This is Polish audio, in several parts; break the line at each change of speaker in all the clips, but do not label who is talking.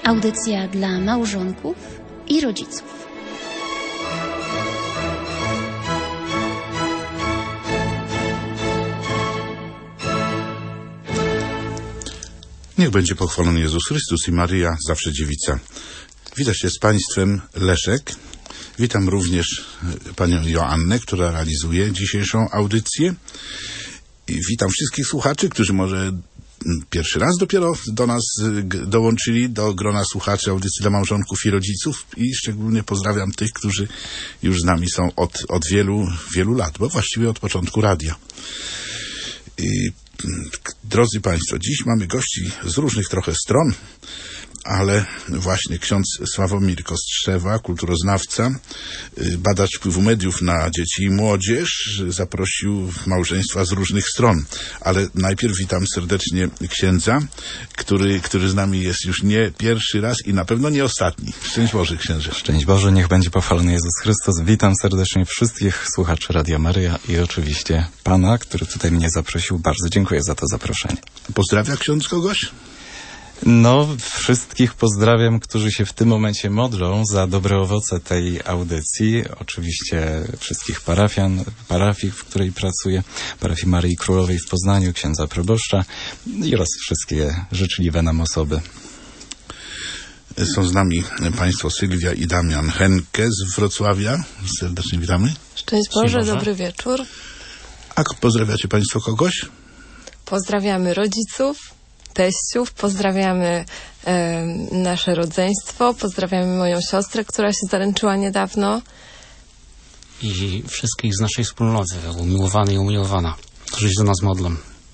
Audycja dla małżonków i rodziców.
Niech będzie pochwalony Jezus Chrystus i Maryja, zawsze dziewica. Witam się z Państwem, Leszek. Witam również Panią Joannę, która realizuje dzisiejszą audycję. I witam wszystkich słuchaczy, którzy może pierwszy raz dopiero do nas dołączyli do grona słuchaczy audycji dla małżonków i rodziców, i szczególnie pozdrawiam tych, którzy już z nami są od wielu lat, bo właściwie od początku radia. Drodzy Państwo, dziś mamy gości z różnych trochę stron, ale właśnie ksiądz Sławomir Kostrzewa, kulturoznawca, badacz wpływu mediów na dzieci i młodzież, zaprosił małżeństwa z różnych stron. Ale najpierw witam serdecznie księdza, który z nami jest już nie pierwszy raz i na pewno nie ostatni. Szczęść Boże, księże.
Szczęść Boże, niech będzie pochwalony Jezus Chrystus. Witam serdecznie wszystkich słuchaczy Radia Maryja i oczywiście Pana, który tutaj mnie zaprosił. Bardzo dziękuję za to zaproszenie.
Pozdrawia ksiądz kogoś?
No, wszystkich pozdrawiam, którzy się w tym momencie modlą za dobre owoce tej audycji. Oczywiście wszystkich parafii, w której pracuję, parafii Maryi Królowej w Poznaniu, księdza proboszcza oraz wszystkie życzliwe nam osoby.
Są z nami Państwo Sylwia i Damian Henke z Wrocławia. Serdecznie witamy.
Szczęść Boże, dobry wieczór.
A pozdrawiacie Państwo kogoś?
Pozdrawiamy rodziców, teściów, pozdrawiamy nasze rodzeństwo, pozdrawiamy moją siostrę, która się zaręczyła niedawno.
I wszystkich z naszej wspólnoty, umiłowany i umiłowana, którzy się do nas modlą.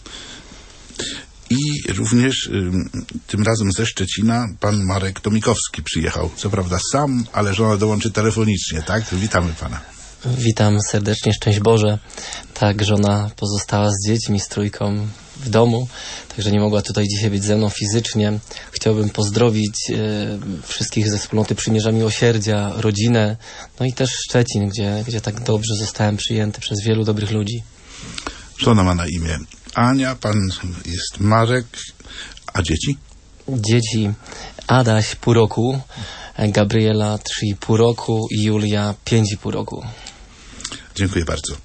I również tym razem ze Szczecina pan Marek Tomikowski przyjechał. Co prawda sam, ale żona dołączy telefonicznie, tak? Witamy pana.
Witam serdecznie, szczęść Boże. Tak, żona pozostała z dziećmi, z trójką w domu, także nie mogła tutaj dzisiaj być ze mną fizycznie. Chciałbym pozdrowić wszystkich ze wspólnoty Przymierza Miłosierdzia, rodzinę, no i też Szczecin, gdzie tak dobrze zostałem przyjęty przez wielu dobrych ludzi.
Żona ma na imię Ania, pan jest Marek, a dzieci?
Dzieci Adaś pół roku, Gabriela 3,5 roku i Julia 5,5 roku.
Dziękuję bardzo.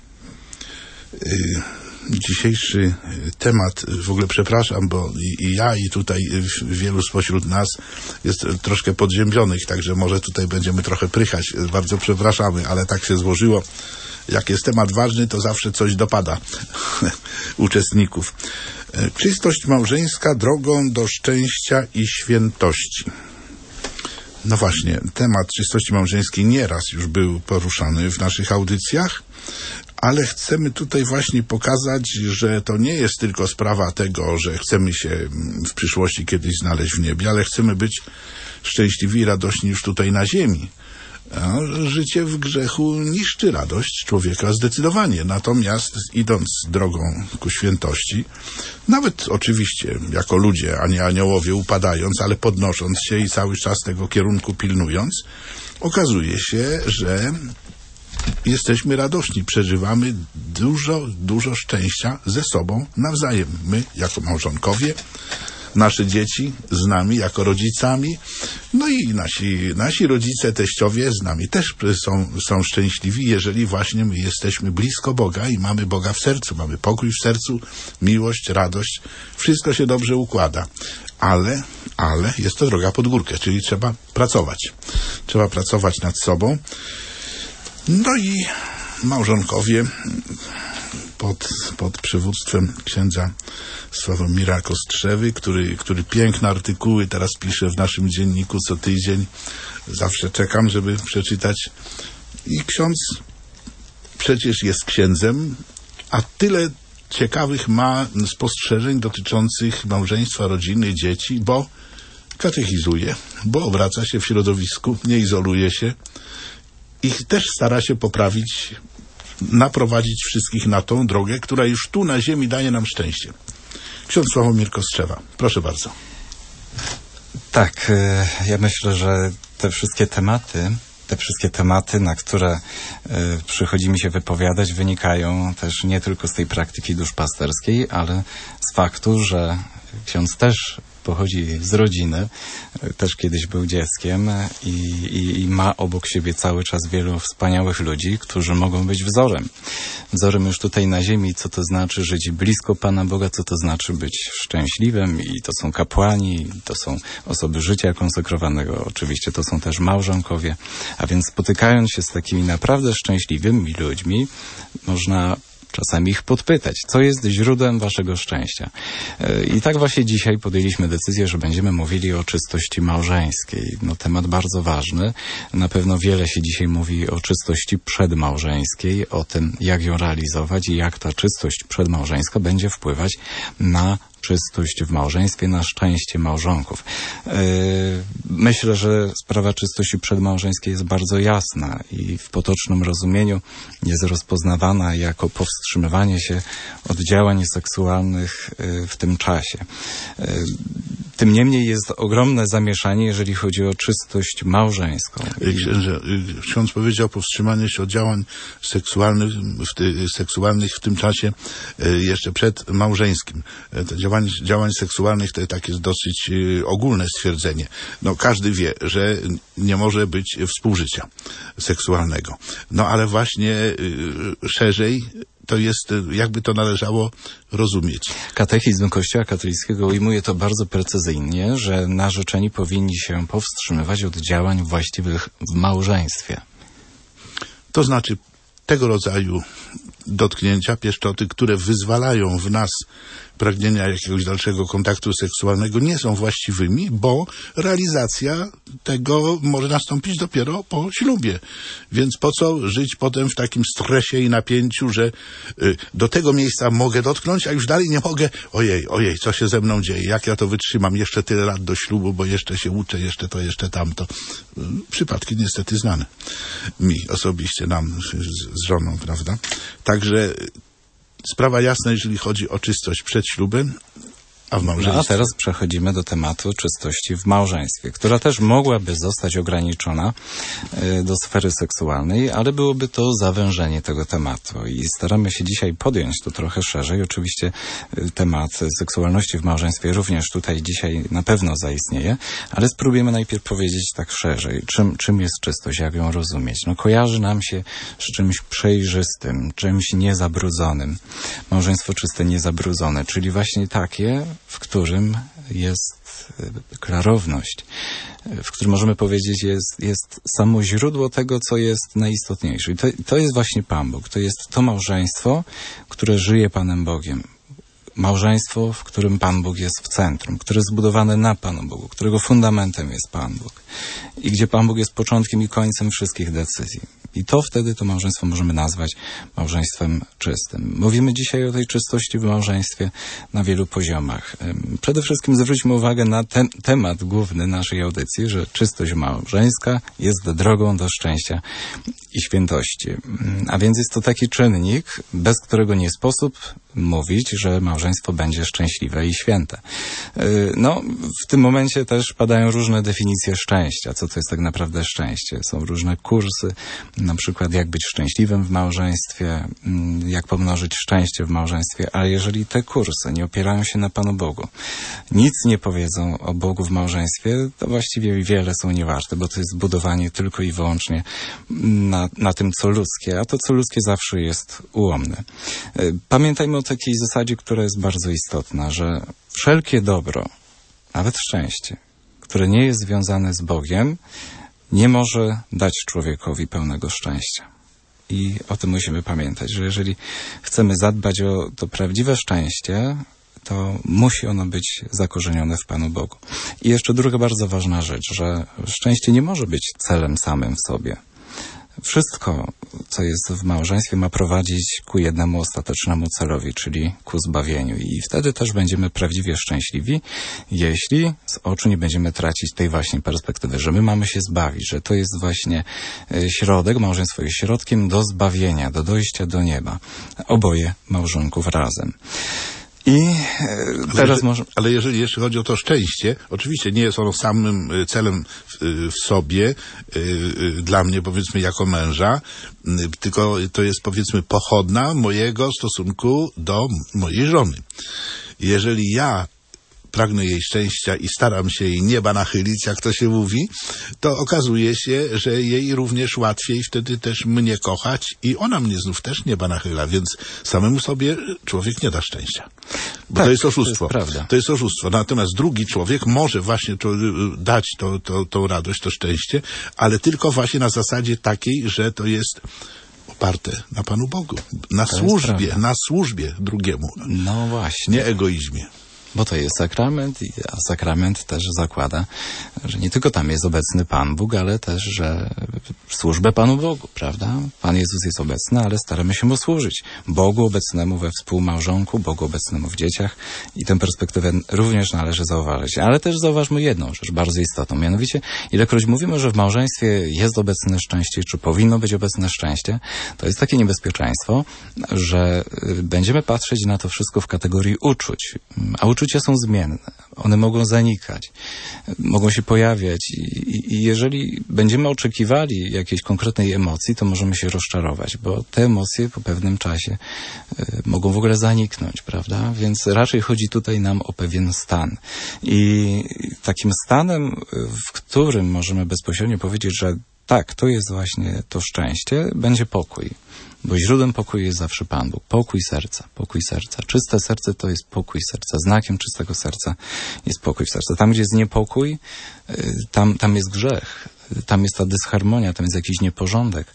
Dzisiejszy temat, w ogóle przepraszam, bo i ja, i tutaj wielu spośród nas jest troszkę podziębionych, także może tutaj będziemy trochę prychać. Bardzo przepraszamy, ale tak się złożyło. Jak jest temat ważny, to zawsze coś dopada uczestników. Czystość małżeńska drogą do szczęścia i świętości. No właśnie, temat czystości małżeńskiej nieraz już był poruszany w naszych audycjach, ale chcemy tutaj właśnie pokazać, że to nie jest tylko sprawa tego, że chcemy się w przyszłości kiedyś znaleźć w niebie, ale chcemy być szczęśliwi i radośni już tutaj na ziemi. A życie w grzechu niszczy radość człowieka zdecydowanie. Natomiast idąc drogą ku świętości, nawet oczywiście jako ludzie, a nie aniołowie, upadając, ale podnosząc się i cały czas tego kierunku pilnując, okazuje się, że jesteśmy radośni, przeżywamy dużo szczęścia ze sobą nawzajem. My jako małżonkowie, nasze dzieci z nami jako rodzicami, no i nasi rodzice, teściowie z nami też są szczęśliwi, jeżeli właśnie my jesteśmy blisko Boga i mamy Boga w sercu, mamy pokój w sercu, miłość, radość, wszystko się dobrze układa. Ale jest to droga pod górkę, czyli trzeba pracować nad sobą. No i małżonkowie pod przywództwem księdza Sławomira Kostrzewy, który piękne artykuły teraz pisze w naszym dzienniku co tydzień. Zawsze czekam, żeby przeczytać. I ksiądz przecież jest księdzem, a tyle ciekawych ma spostrzeżeń dotyczących małżeństwa, rodziny, dzieci, bo katechizuje, bo obraca się w środowisku, nie izoluje się i też stara się naprowadzić wszystkich na tą drogę, która już tu na ziemi daje nam szczęście. Ksiądz Sławomir Kostrzewa, proszę bardzo.
Tak, ja myślę, że te wszystkie tematy, na które przychodzi mi się wypowiadać, wynikają też nie tylko z tej praktyki duszpasterskiej, ale z faktu, że ksiądz też pochodzi z rodziny, też kiedyś był dzieckiem i ma obok siebie cały czas wielu wspaniałych ludzi, którzy mogą być wzorem. Wzorem już tutaj na ziemi, co to znaczy żyć blisko Pana Boga, co to znaczy być szczęśliwym, i to są kapłani, to są osoby życia konsekrowanego, oczywiście to są też małżonkowie, a więc spotykając się z takimi naprawdę szczęśliwymi ludźmi, można czasami ich podpytać, co jest źródłem waszego szczęścia. I tak właśnie dzisiaj podjęliśmy decyzję, że będziemy mówili o czystości małżeńskiej. No, temat bardzo ważny. Na pewno wiele się dzisiaj mówi o czystości przedmałżeńskiej, o tym, jak ją realizować i jak ta czystość przedmałżeńska będzie wpływać na czystość w małżeństwie, na szczęście małżonków. Myślę, że sprawa czystości przedmałżeńskiej jest bardzo jasna i w potocznym rozumieniu jest rozpoznawana jako powstrzymywanie się od działań seksualnych w tym czasie. Tym niemniej jest ogromne zamieszanie, jeżeli chodzi o czystość małżeńską.
Ksiądz powiedział powstrzymanie się od działań seksualnych w tym czasie jeszcze przed małżeńskim. Działań seksualnych to tak jest dosyć ogólne stwierdzenie. No, każdy wie, że nie może być współżycia seksualnego. No ale właśnie szerzej to jest, jakby to należało rozumieć.
Katechizm Kościoła katolickiego ujmuje to bardzo precyzyjnie, że narzeczeni powinni się powstrzymywać od działań właściwych w małżeństwie.
To znaczy tego rodzaju dotknięcia, pieszczoty, które wyzwalają w nas pragnienia jakiegoś dalszego kontaktu seksualnego, nie są właściwymi, bo realizacja tego może nastąpić dopiero po ślubie. Więc po co żyć potem w takim stresie i napięciu, że do tego miejsca mogę dotknąć, a już dalej nie mogę. Ojej, co się ze mną dzieje? Jak ja to wytrzymam? Jeszcze tyle lat do ślubu, bo jeszcze się uczę, jeszcze to, jeszcze tamto. Przypadki niestety znane. Mi osobiście, nam z żoną, prawda? Także sprawa jasna, jeżeli chodzi o czystość przed ślubem, a w małżeństwie.
No, a teraz przechodzimy do tematu czystości w małżeństwie, która też mogłaby zostać ograniczona do sfery seksualnej, ale byłoby to zawężenie tego tematu i staramy się dzisiaj podjąć to trochę szerzej. Oczywiście temat seksualności w małżeństwie również tutaj dzisiaj na pewno zaistnieje, ale spróbujemy najpierw powiedzieć tak szerzej, czym jest czystość, jak ją rozumieć. No, kojarzy nam się z czymś przejrzystym, czymś niezabrudzonym. Małżeństwo czyste, niezabrudzone, czyli właśnie takie, w którym jest klarowność, w którym możemy powiedzieć jest samo źródło tego, co jest najistotniejsze. I to jest właśnie Pan Bóg. To jest to małżeństwo, które żyje Panem Bogiem. Małżeństwo, w którym Pan Bóg jest w centrum, które jest zbudowane na Panu Bogu, którego fundamentem jest Pan Bóg i gdzie Pan Bóg jest początkiem i końcem wszystkich decyzji. I to wtedy to małżeństwo możemy nazwać małżeństwem czystym. Mówimy dzisiaj o tej czystości w małżeństwie na wielu poziomach. Przede wszystkim zwróćmy uwagę na ten temat główny naszej audycji, że czystość małżeńska jest drogą do szczęścia i świętości. A więc jest to taki czynnik, bez którego nie sposób mówić, że małżeństwo będzie szczęśliwe i święte. No, w tym momencie też padają różne definicje szczęścia. Co to jest tak naprawdę szczęście? Są różne kursy, na przykład jak być szczęśliwym w małżeństwie, jak pomnożyć szczęście w małżeństwie, ale jeżeli te kursy nie opierają się na Panu Bogu, nic nie powiedzą o Bogu w małżeństwie, to właściwie wiele są niewarte, bo to jest budowanie tylko i wyłącznie na tym, co ludzkie, a to, co ludzkie zawsze jest ułomne. Pamiętajmy o takiej zasadzie, która jest bardzo istotna, że wszelkie dobro, nawet szczęście, które nie jest związane z Bogiem, nie może dać człowiekowi pełnego szczęścia. I o tym musimy pamiętać, że jeżeli chcemy zadbać o to prawdziwe szczęście, to musi ono być zakorzenione w Panu Bogu. I jeszcze druga bardzo ważna rzecz, że szczęście nie może być celem samym w sobie. Wszystko, co jest w małżeństwie, ma prowadzić ku jednemu ostatecznemu celowi, czyli ku zbawieniu. I wtedy też będziemy prawdziwie szczęśliwi, jeśli z oczu nie będziemy tracić tej właśnie perspektywy, że my mamy się zbawić, że to jest właśnie środek, małżeństwo jest środkiem do zbawienia, do dojścia do nieba. Oboje małżonków razem.
Ale jeżeli jeszcze chodzi o to szczęście, oczywiście nie jest ono samym celem w sobie, dla mnie, powiedzmy, jako męża, tylko to jest, powiedzmy, pochodna mojego stosunku do mojej żony. Jeżeli ja pragnę jej szczęścia i staram się jej nieba nachylić, jak to się mówi, to okazuje się, że jej również łatwiej wtedy też mnie kochać i ona mnie znów też nieba nachyla, więc samemu sobie człowiek nie da szczęścia. Bo
tak,
to jest oszustwo.
To jest prawda.
To jest oszustwo. Natomiast drugi człowiek może właśnie dać tą radość, to szczęście, ale tylko właśnie na zasadzie takiej, że to jest oparte na Panu Bogu, na służbie drugiemu.
No właśnie.
Nie egoizmie.
Bo to jest sakrament, a sakrament też zakłada, że nie tylko tam jest obecny Pan Bóg, ale też, że służbę Panu Bogu, prawda? Pan Jezus jest obecny, ale staramy się Mu służyć. Bogu obecnemu we współmałżonku, Bogu obecnemu w dzieciach i tę perspektywę również należy zauważyć. Ale też zauważmy jedną rzecz bardzo istotną, mianowicie ilekroć mówimy, że w małżeństwie jest obecne szczęście, czy powinno być obecne szczęście, to jest takie niebezpieczeństwo, że będziemy patrzeć na to wszystko w kategorii uczuć, a uczucia są zmienne. One mogą zanikać, mogą się pojawiać i jeżeli będziemy oczekiwali jakiejś konkretnej emocji, to możemy się rozczarować, bo te emocje po pewnym czasie mogą w ogóle zaniknąć, prawda? Więc raczej chodzi tutaj nam o pewien stan. I takim stanem, w którym możemy bezpośrednio powiedzieć, że tak, to jest właśnie to szczęście, będzie pokój. Bo źródłem pokoju jest zawsze Pan Bóg. Pokój serca, pokój serca. Czyste serce to jest pokój serca. Znakiem czystego serca jest pokój serca. Tam, gdzie jest niepokój, tam jest grzech. Tam jest ta dysharmonia, tam jest jakiś nieporządek.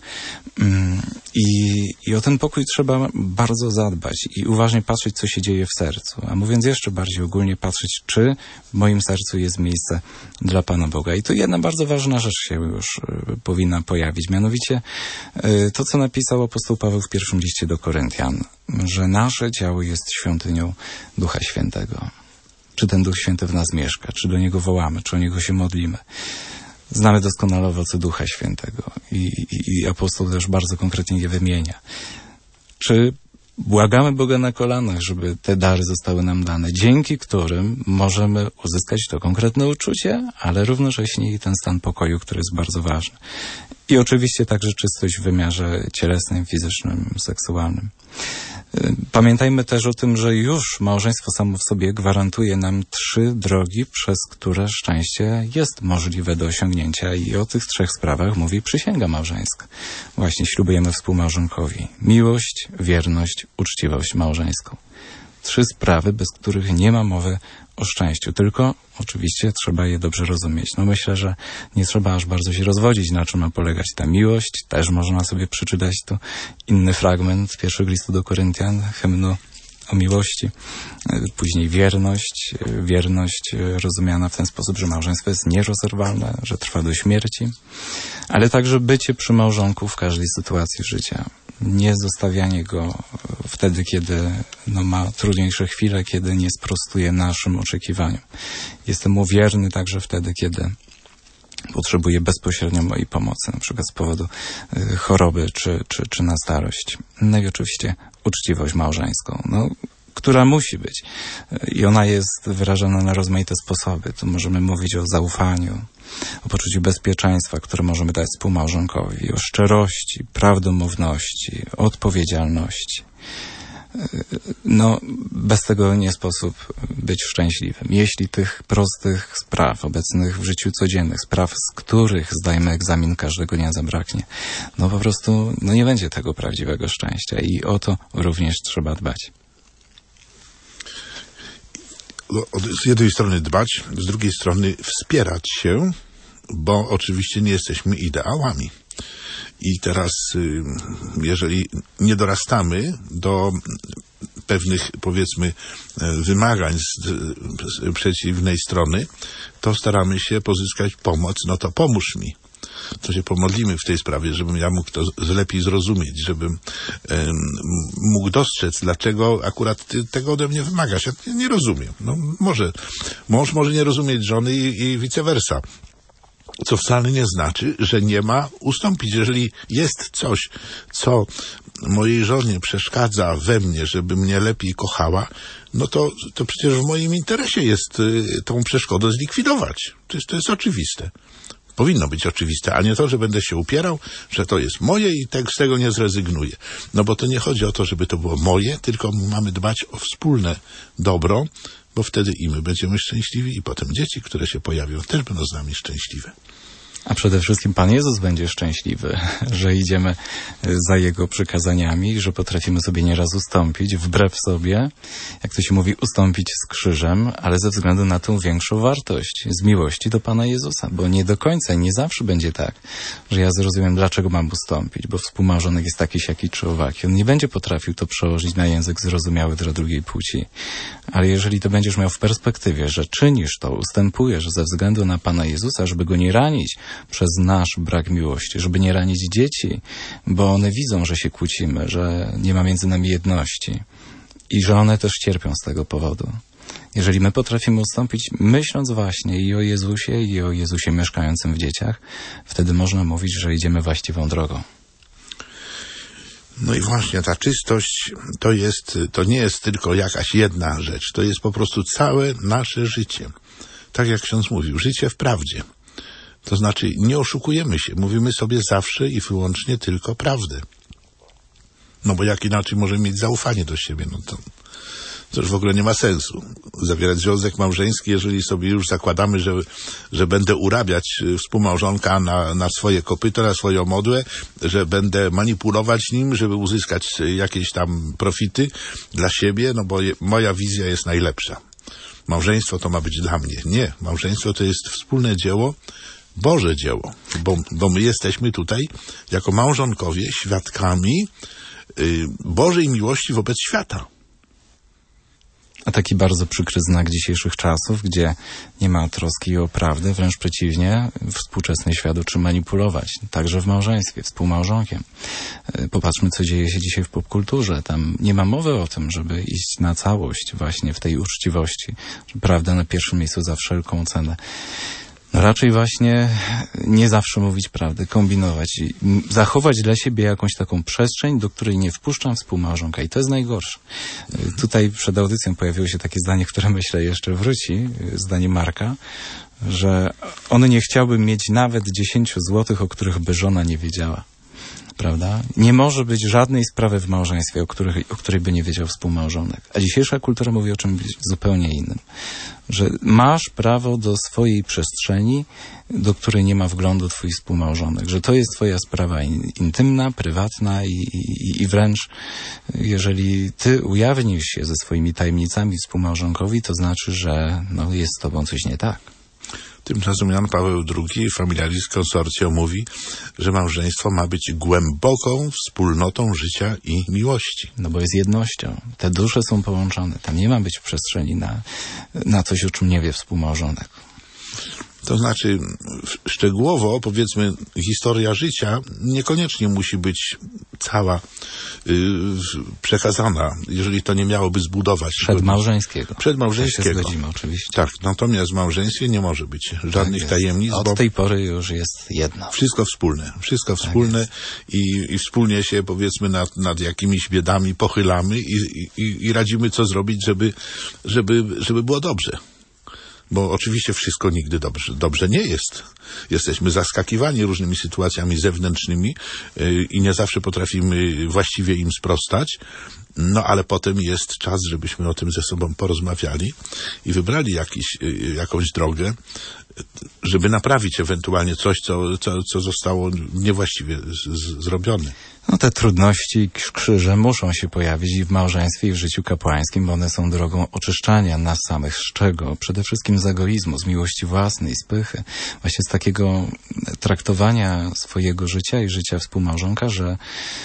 I o ten pokój trzeba bardzo zadbać i uważnie patrzeć, co się dzieje w sercu. A mówiąc jeszcze bardziej ogólnie, patrzeć, czy w moim sercu jest miejsce dla Pana Boga. I tu jedna bardzo ważna rzecz się już powinna pojawić. Mianowicie to, co napisał apostoł Paweł w pierwszym liście do Koryntian, że nasze ciało jest świątynią Ducha Świętego. Czy ten Duch Święty w nas mieszka? Czy do Niego wołamy? Czy o Niego się modlimy? Znamy doskonale owoce Ducha Świętego i apostoł też bardzo konkretnie je wymienia. Czy błagamy Boga na kolanach, żeby te dary zostały nam dane, dzięki którym możemy uzyskać to konkretne uczucie, ale równocześnie i ten stan pokoju, który jest bardzo ważny. I oczywiście także czystość w wymiarze cielesnym, fizycznym, seksualnym. Pamiętajmy też o tym, że już małżeństwo samo w sobie gwarantuje nam 3 drogi, przez które szczęście jest możliwe do osiągnięcia i o tych 3 sprawach mówi przysięga małżeńska. Właśnie ślubujemy współmałżonkowi miłość, wierność, uczciwość małżeńską. 3 sprawy, bez których nie ma mowy o szczęściu, tylko oczywiście trzeba je dobrze rozumieć. No myślę, że nie trzeba aż bardzo się rozwodzić, na czym ma polegać ta miłość. Też można sobie przeczytać tu inny fragment pierwszego listu do Koryntian, hymnu o miłości. Później wierność. Wierność rozumiana w ten sposób, że małżeństwo jest nierozerwalne, że trwa do śmierci, ale także bycie przy małżonku w każdej sytuacji życia. Nie zostawianie go wtedy, kiedy ma trudniejsze chwile, kiedy nie sprostuje naszym oczekiwaniom. Jestem mu wierny także wtedy, kiedy potrzebuje bezpośrednio mojej pomocy, na przykład z powodu choroby czy na starość. No i oczywiście uczciwość małżeńską, która musi być. I ona jest wyrażana na rozmaite sposoby. Tu możemy mówić o zaufaniu, o poczuciu bezpieczeństwa, które możemy dać współmałżonkowi, o szczerości, prawdomówności, odpowiedzialności. Bez tego nie sposób być szczęśliwym. Jeśli tych prostych spraw obecnych w życiu codziennych, spraw, z których zdajemy egzamin każdego dnia zabraknie, po prostu nie będzie tego prawdziwego szczęścia i o to również trzeba dbać.
Z jednej strony dbać, z drugiej strony wspierać się, bo oczywiście nie jesteśmy ideałami. I teraz, jeżeli nie dorastamy do pewnych, powiedzmy, wymagań z przeciwnej strony, to staramy się pozyskać pomoc. To pomóż mi. To się pomodlimy w tej sprawie, żebym ja mógł to lepiej zrozumieć, żebym mógł dostrzec, dlaczego akurat ty tego ode mnie wymagasz. Ja nie rozumiem. Mąż może nie rozumieć żony i vice versa. Co wcale nie znaczy, że nie ma ustąpić. Jeżeli jest coś, co mojej żonie przeszkadza we mnie, żeby mnie lepiej kochała, to przecież w moim interesie jest tą przeszkodę zlikwidować. To jest oczywiste. Powinno być oczywiste, a nie to, że będę się upierał, że to jest moje i z tego nie zrezygnuję. Bo to nie chodzi o to, żeby to było moje, tylko mamy dbać o wspólne dobro bo wtedy i my będziemy szczęśliwi i potem dzieci, które się pojawią, też będą z nami szczęśliwe.
A przede wszystkim Pan Jezus będzie szczęśliwy, że idziemy za Jego przykazaniami, że potrafimy sobie nieraz ustąpić, wbrew sobie, jak to się mówi, ustąpić z krzyżem, ale ze względu na tą większą wartość, z miłości do Pana Jezusa, bo nie do końca, nie zawsze będzie tak, że ja zrozumiem, dlaczego mam ustąpić, bo współmałżonek jest taki, siaki czy owaki. On nie będzie potrafił to przełożyć na język zrozumiały dla drugiej płci. Ale jeżeli to będziesz miał w perspektywie, że czynisz to, ustępujesz ze względu na Pana Jezusa, żeby Go nie ranić, przez nasz brak miłości, żeby nie ranić dzieci, bo one widzą, że się kłócimy, że nie ma między nami jedności i że one też cierpią z tego powodu. Jeżeli my potrafimy ustąpić, myśląc właśnie i o Jezusie mieszkającym w dzieciach, wtedy można mówić, że idziemy właściwą drogą.
No i właśnie ta czystość to nie jest tylko jakaś jedna rzecz, to jest po prostu całe nasze życie. Tak jak ksiądz mówił, życie w prawdzie. To znaczy nie oszukujemy się, mówimy sobie zawsze i wyłącznie tylko prawdę. No bo jak inaczej możemy mieć zaufanie do siebie, no to już w ogóle nie ma sensu. Zawierać związek małżeński, jeżeli sobie już zakładamy, że będę urabiać współmałżonka na swoje kopyto, na swoją modłę, że będę manipulować nim, żeby uzyskać jakieś tam profity dla siebie, no bo moja wizja jest najlepsza. Małżeństwo to ma być dla mnie. Nie, małżeństwo to jest wspólne dzieło, Boże dzieło, bo my jesteśmy tutaj jako małżonkowie świadkami Bożej miłości wobec świata.
A taki bardzo przykry znak dzisiejszych czasów, gdzie nie ma troski o prawdę, wręcz przeciwnie, współczesny świat uczy manipulować, także w małżeństwie, współmałżonkiem. Popatrzmy, co dzieje się dzisiaj w popkulturze. Tam nie ma mowy o tym, żeby iść na całość właśnie w tej uczciwości. Prawda na pierwszym miejscu za wszelką cenę. No raczej właśnie nie zawsze mówić prawdy, kombinować i zachować dla siebie jakąś taką przestrzeń, do której nie wpuszczam współmałżonka i to jest najgorsze. Tutaj przed audycją pojawiło się takie zdanie, które myślę jeszcze wróci, zdanie Marka, że on nie chciałby mieć nawet 10 złotych, o których by żona nie wiedziała. Prawda? Nie może być żadnej sprawy w małżeństwie, o której by nie wiedział współmałżonek. A dzisiejsza kultura mówi o czymś zupełnie innym. Że masz prawo do swojej przestrzeni, do której nie ma wglądu twój współmałżonek. Że to jest twoja sprawa intymna, prywatna i wręcz jeżeli ty ujawnisz się ze swoimi tajemnicami współmałżonkowi, to znaczy, że jest z tobą coś nie tak.
Tymczasem Jan Paweł II, Familiaris Consortio, mówi, że małżeństwo ma być głęboką wspólnotą życia i miłości.
No bo jest jednością. Te dusze są połączone. Tam nie ma być przestrzeni na coś, o czym nie wie współmałżonek.
To znaczy, szczegółowo, powiedzmy, historia życia niekoniecznie musi być cała przekazana, jeżeli to nie miałoby zbudować.
Przedmałżeńskiego.
Przedmałżeńskiego.
To się zgodzimy, oczywiście.
Tak, natomiast w małżeństwie nie może być żadnych tajemnic.
Od tej pory już jest jedno.
Wszystko wspólne. Wszystko wspólne i wspólnie się, powiedzmy, nad jakimiś biedami pochylamy i radzimy, co zrobić, żeby było dobrze. Bo oczywiście wszystko nigdy dobrze nie jest. Jesteśmy zaskakiwani różnymi sytuacjami zewnętrznymi i nie zawsze potrafimy właściwie im sprostać. No ale potem jest czas, żebyśmy o tym ze sobą porozmawiali i wybrali jakąś drogę, żeby naprawić ewentualnie coś, co zostało niewłaściwie zrobione.
No te trudności, krzyże muszą się pojawić i w małżeństwie, i w życiu kapłańskim, bo one są drogą oczyszczania nas samych. Z czego? Przede wszystkim z egoizmu, z miłości własnej, z pychy. Właśnie z takiego traktowania swojego życia i życia współmałżonka, że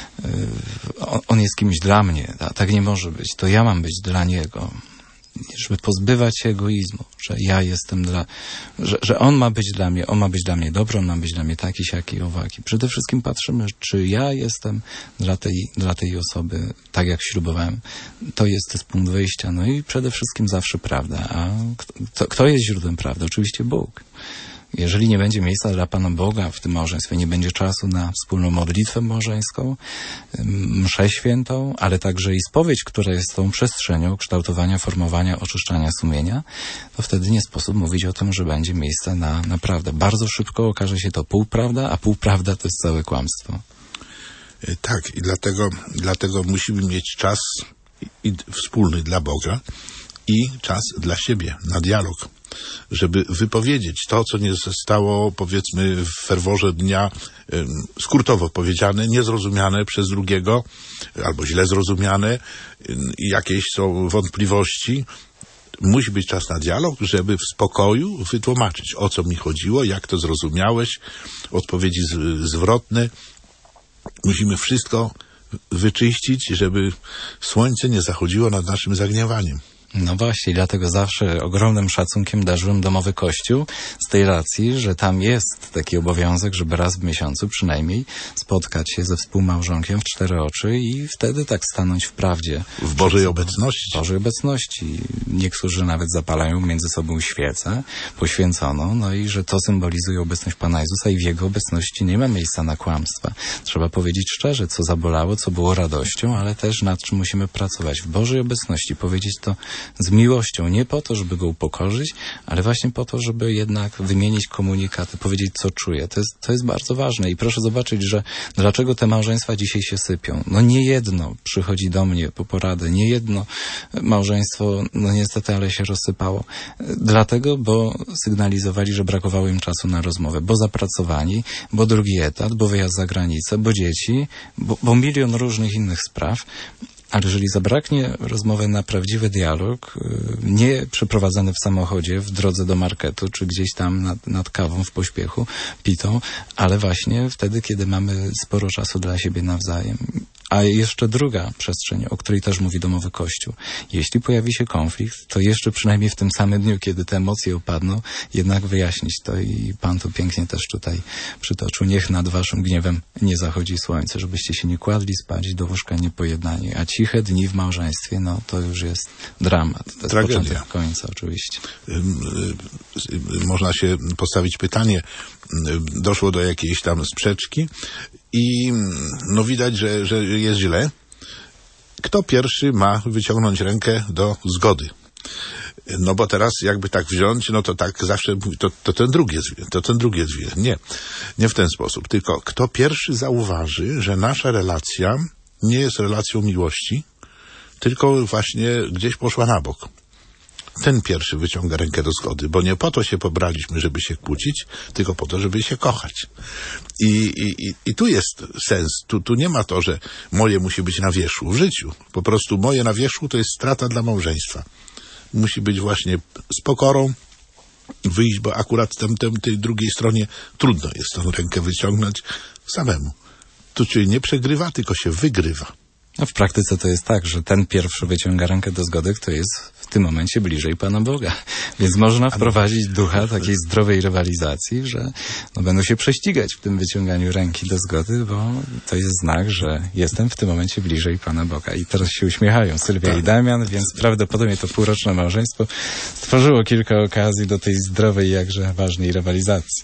on jest kimś dla mnie. A tak nie może być. To ja mam być dla niego. Żeby pozbywać się egoizmu, że ja jestem że on ma być dla mnie dobry, on ma być dla mnie taki, siaki, owaki. Przede wszystkim patrzymy, czy ja jestem dla tej osoby, tak jak ślubowałem. To jest punkt wyjścia. No i przede wszystkim zawsze prawda. A kto jest źródłem prawdy? Oczywiście Bóg. Jeżeli nie będzie miejsca dla Pana Boga w tym małżeństwie, nie będzie czasu na wspólną modlitwę małżeńską, mszę świętą, ale także i spowiedź, która jest tą przestrzenią kształtowania, formowania, oczyszczania sumienia, to wtedy nie sposób mówić o tym, że będzie miejsce na prawdę. Bardzo szybko okaże się to półprawda, a półprawda to jest całe kłamstwo.
Tak, i dlatego musimy mieć czas wspólny dla Boga i czas dla siebie, na dialog, żeby wypowiedzieć to, co nie zostało, powiedzmy, w ferworze dnia skrótowo powiedziane, niezrozumiane przez drugiego, albo źle zrozumiane, jakieś są wątpliwości. Musi być czas na dialog, żeby w spokoju wytłumaczyć, o co mi chodziło, jak to zrozumiałeś, odpowiedzi zwrotne. Musimy wszystko wyczyścić, żeby słońce nie zachodziło nad naszym zagniewaniem.
No właśnie, dlatego zawsze ogromnym szacunkiem darzyłem domowy kościół z tej racji, że tam jest taki obowiązek, żeby raz w miesiącu przynajmniej spotkać się ze współmałżonkiem w 4 oczy i wtedy tak stanąć w prawdzie.
W Bożej obecności.
W Bożej obecności. Niektórzy nawet zapalają między sobą świecę poświęconą, no i że to symbolizuje obecność Pana Jezusa i w Jego obecności nie ma miejsca na kłamstwa. Trzeba powiedzieć szczerze, co zabolało, co było radością, ale też nad czym musimy pracować. W Bożej obecności powiedzieć to z miłością, nie po to, żeby go upokorzyć, ale właśnie po to, żeby jednak wymienić komunikaty, powiedzieć, co czuję. To jest bardzo ważne i proszę zobaczyć, że dlaczego te małżeństwa dzisiaj się sypią. No nie jedno przychodzi do mnie po poradę, nie jedno małżeństwo, no niestety, ale się rozsypało. Dlatego, bo sygnalizowali, że brakowało im czasu na rozmowę, bo zapracowani, bo drugi etat, bo wyjazd za granicę, bo dzieci, bo milion różnych innych spraw. Ale jeżeli zabraknie rozmowy na prawdziwy dialog, nie przeprowadzany w samochodzie, w drodze do marketu, czy gdzieś tam nad kawą w pośpiechu, pitą, ale właśnie wtedy, kiedy mamy sporo czasu dla siebie nawzajem. A jeszcze druga przestrzeń, o której też mówi domowy kościół. Jeśli pojawi się konflikt, to jeszcze przynajmniej w tym samym dniu, kiedy te emocje opadną, jednak wyjaśnić to i Pan tu pięknie też tutaj przytoczył. Niech nad waszym gniewem nie zachodzi słońce, żebyście się nie kładli spać do łóżka niepojednani. A ciche dni w małżeństwie, no to już jest dramat. To jest
tragedia.
Początek końca oczywiście.
Można się postawić pytanie, doszło do jakiejś tam sprzeczki i no widać, że jest źle. Kto pierwszy ma wyciągnąć rękę do zgody? No bo teraz jakby tak wziąć, no to tak zawsze to ten drugi jest winien. Nie w ten sposób. Tylko kto pierwszy zauważy, że nasza relacja nie jest relacją miłości, tylko właśnie gdzieś poszła na bok. Ten pierwszy wyciąga rękę do zgody, bo nie po to się pobraliśmy, żeby się kłócić, tylko po to, żeby się kochać. I tu jest sens. Tu nie ma to, że moje musi być na wierzchu w życiu. Po prostu moje na wierzchu to jest strata dla małżeństwa. Musi być właśnie z pokorą wyjść, bo akurat tej drugiej stronie trudno jest tą rękę wyciągnąć samemu. Tu się nie przegrywa, tylko się wygrywa.
No w praktyce to jest tak, że ten pierwszy wyciąga rękę do zgody, kto jest w tym momencie bliżej Pana Boga. Więc można wprowadzić ducha takiej zdrowej rywalizacji, że no będą się prześcigać w tym wyciąganiu ręki do zgody, bo to jest znak, że jestem w tym momencie bliżej Pana Boga. I teraz się uśmiechają Sylwia i Damian, więc prawdopodobnie to półroczne małżeństwo stworzyło kilka okazji do tej zdrowej, jakże ważnej rywalizacji.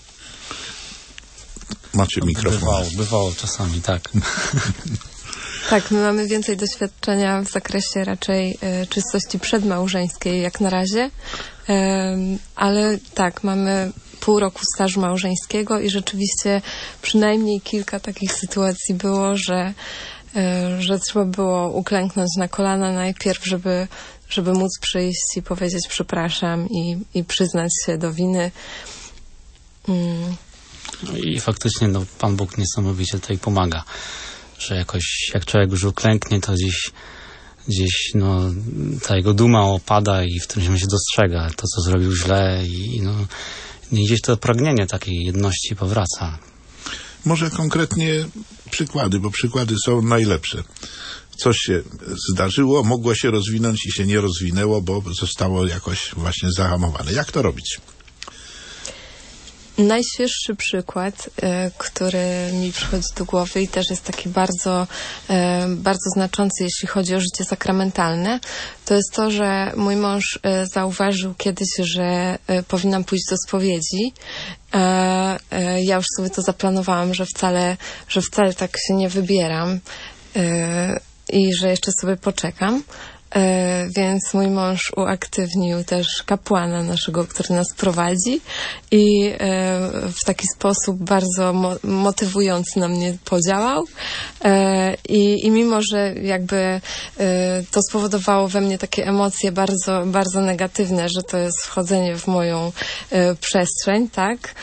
Macie mikrofon.
Bywało czasami, tak.
Tak, my mamy więcej doświadczenia w zakresie raczej czystości przedmałżeńskiej jak na razie, ale tak, mamy pół roku stażu małżeńskiego i rzeczywiście przynajmniej kilka takich sytuacji było, że trzeba było uklęknąć na kolana najpierw, żeby móc przyjść i powiedzieć przepraszam i przyznać się do winy.
No i faktycznie Pan Bóg niesamowicie tutaj pomaga, że jakoś jak człowiek już uklęknie, to gdzieś ta jego duma opada i w którymś momencie dostrzega to, co zrobił źle i gdzieś to pragnienie takiej jedności powraca.
Może konkretnie przykłady, bo przykłady są najlepsze. Coś się zdarzyło, mogło się rozwinąć i się nie rozwinęło, bo zostało jakoś właśnie zahamowane. Jak to robić?
Najświeższy przykład, który mi przychodzi do głowy i też jest taki bardzo, bardzo znaczący, jeśli chodzi o życie sakramentalne, to jest to, że mój mąż zauważył kiedyś, że powinnam pójść do spowiedzi. Ja już sobie to zaplanowałam, że wcale tak się nie wybieram i że jeszcze sobie poczekam. więc mój mąż uaktywnił też kapłana naszego, który nas prowadzi i w taki sposób bardzo motywujący na mnie podziałał. I mimo, że jakby to spowodowało we mnie takie emocje bardzo, bardzo negatywne, że to jest wchodzenie w moją przestrzeń, tak,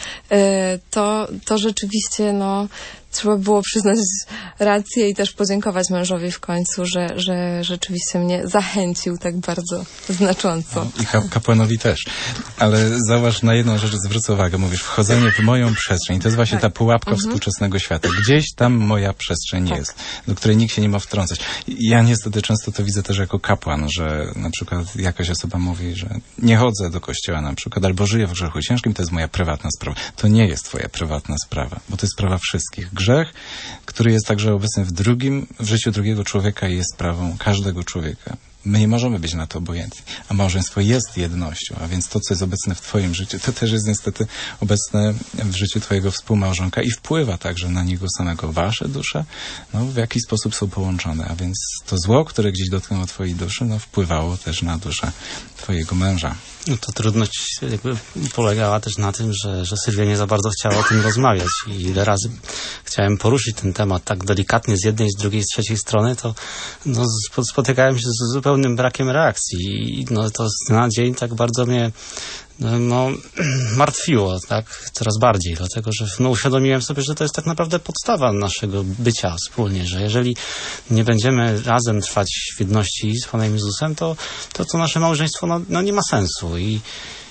to rzeczywiście, no, trzeba było przyznać rację i też podziękować mężowi w końcu, że rzeczywiście mnie zachęcił tak bardzo znacząco.
I kapłanowi też. Ale zauważ, na jedną rzecz zwrócę uwagę. Mówisz, wchodzenie w moją przestrzeń. To jest właśnie ta pułapka współczesnego świata. Gdzieś tam moja przestrzeń jest, do której nikt się nie ma wtrącać. Ja niestety często to widzę też jako kapłan, że na przykład jakaś osoba mówi, że nie chodzę do kościoła na przykład, albo żyję w grzechu ciężkim, to jest moja prywatna sprawa. To nie jest twoja prywatna sprawa, bo to jest sprawa wszystkich. Grzech, który jest także obecny w życiu drugiego człowieka i jest sprawą każdego człowieka. My nie możemy być na to obojętni, a małżeństwo jest jednością, a więc to, co jest obecne w twoim życiu, to też jest niestety obecne w życiu twojego współmałżonka i wpływa także na niego samego. Wasze dusze, no, w jakiś sposób są połączone, a więc to zło, które gdzieś dotknęło twojej duszy, no, wpływało też na duszę twojego męża.
No to trudność jakby polegała też na tym, że Sylwia nie za bardzo chciała o tym rozmawiać i ile razy chciałem poruszyć ten temat tak delikatnie z jednej, z drugiej, z trzeciej strony, to no, spotykałem się z zupełnym brakiem reakcji i no, to z dnia na dzień tak bardzo mnie no, martwiło, tak, coraz bardziej, dlatego, że no, uświadomiłem sobie, że to jest tak naprawdę podstawa naszego bycia wspólnie, że jeżeli nie będziemy razem trwać w jedności z Panem Jezusem, to nasze małżeństwo no, nie ma sensu i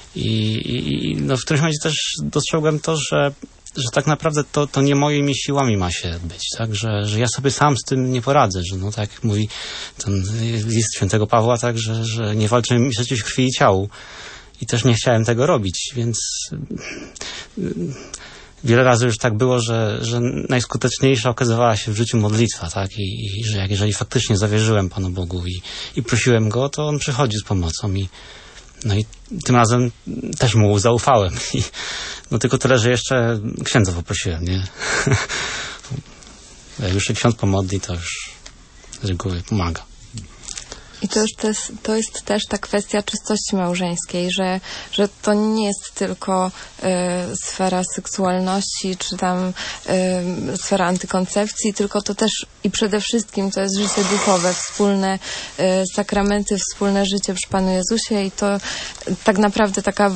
no, w którymś momencie też dostrzegłem to, że tak naprawdę to nie moimi siłami ma się odbyć, tak, że ja sobie sam z tym nie poradzę, że no tak jak mówi ten list świętego Pawła, tak, że nie walczymy przeciw krwi i ciału. I też nie chciałem tego robić, więc wiele razy już tak było, że najskuteczniejsza okazywała się w życiu modlitwa, tak? I że jeżeli faktycznie zawierzyłem Panu Bogu i prosiłem Go, to On przychodzi z pomocą i tym razem też Mu zaufałem. I no tylko tyle, że jeszcze księdza poprosiłem, nie? Jak już się ksiądz pomodli, to już z reguły pomaga.
I to jest też ta kwestia czystości małżeńskiej, że to nie jest tylko sfera seksualności, czy tam sfera antykoncepcji, tylko to też i przede wszystkim to jest życie duchowe, wspólne sakramenty, wspólne życie przy Panu Jezusie i to tak naprawdę taka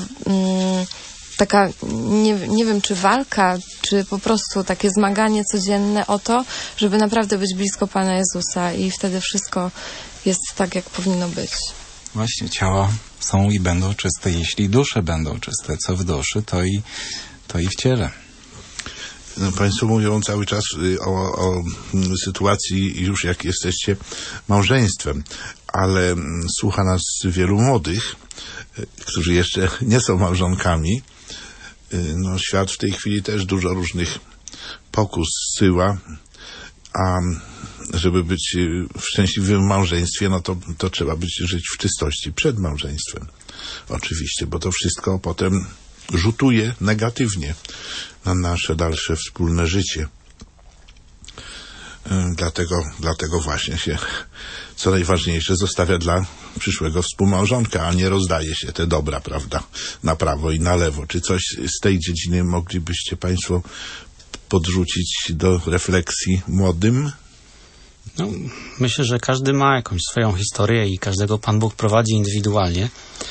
nie wiem, czy walka, czy po prostu takie zmaganie codzienne o to, żeby naprawdę być blisko Pana Jezusa i wtedy wszystko jest tak, jak powinno być.
Właśnie, ciała są i będą czyste, jeśli dusze będą czyste. Co w duszy, to i w ciele.
No, państwo mówią cały czas o sytuacji już jak jesteście małżeństwem, ale słucha nas wielu młodych, którzy jeszcze nie są małżonkami. No, świat w tej chwili też dużo różnych pokus zsyła, a żeby być w szczęśliwym małżeństwie, no to trzeba żyć w czystości przed małżeństwem. Oczywiście, bo to wszystko potem rzutuje negatywnie na nasze dalsze wspólne życie. Dlatego właśnie się, co najważniejsze, zostawia dla przyszłego współmałżonka, a nie rozdaje się te dobra, prawda, na prawo i na lewo. Czy coś z tej dziedziny moglibyście państwo podrzucić do refleksji młodym?
No, myślę, że każdy ma jakąś swoją historię i każdego Pan Bóg prowadzi indywidualnie.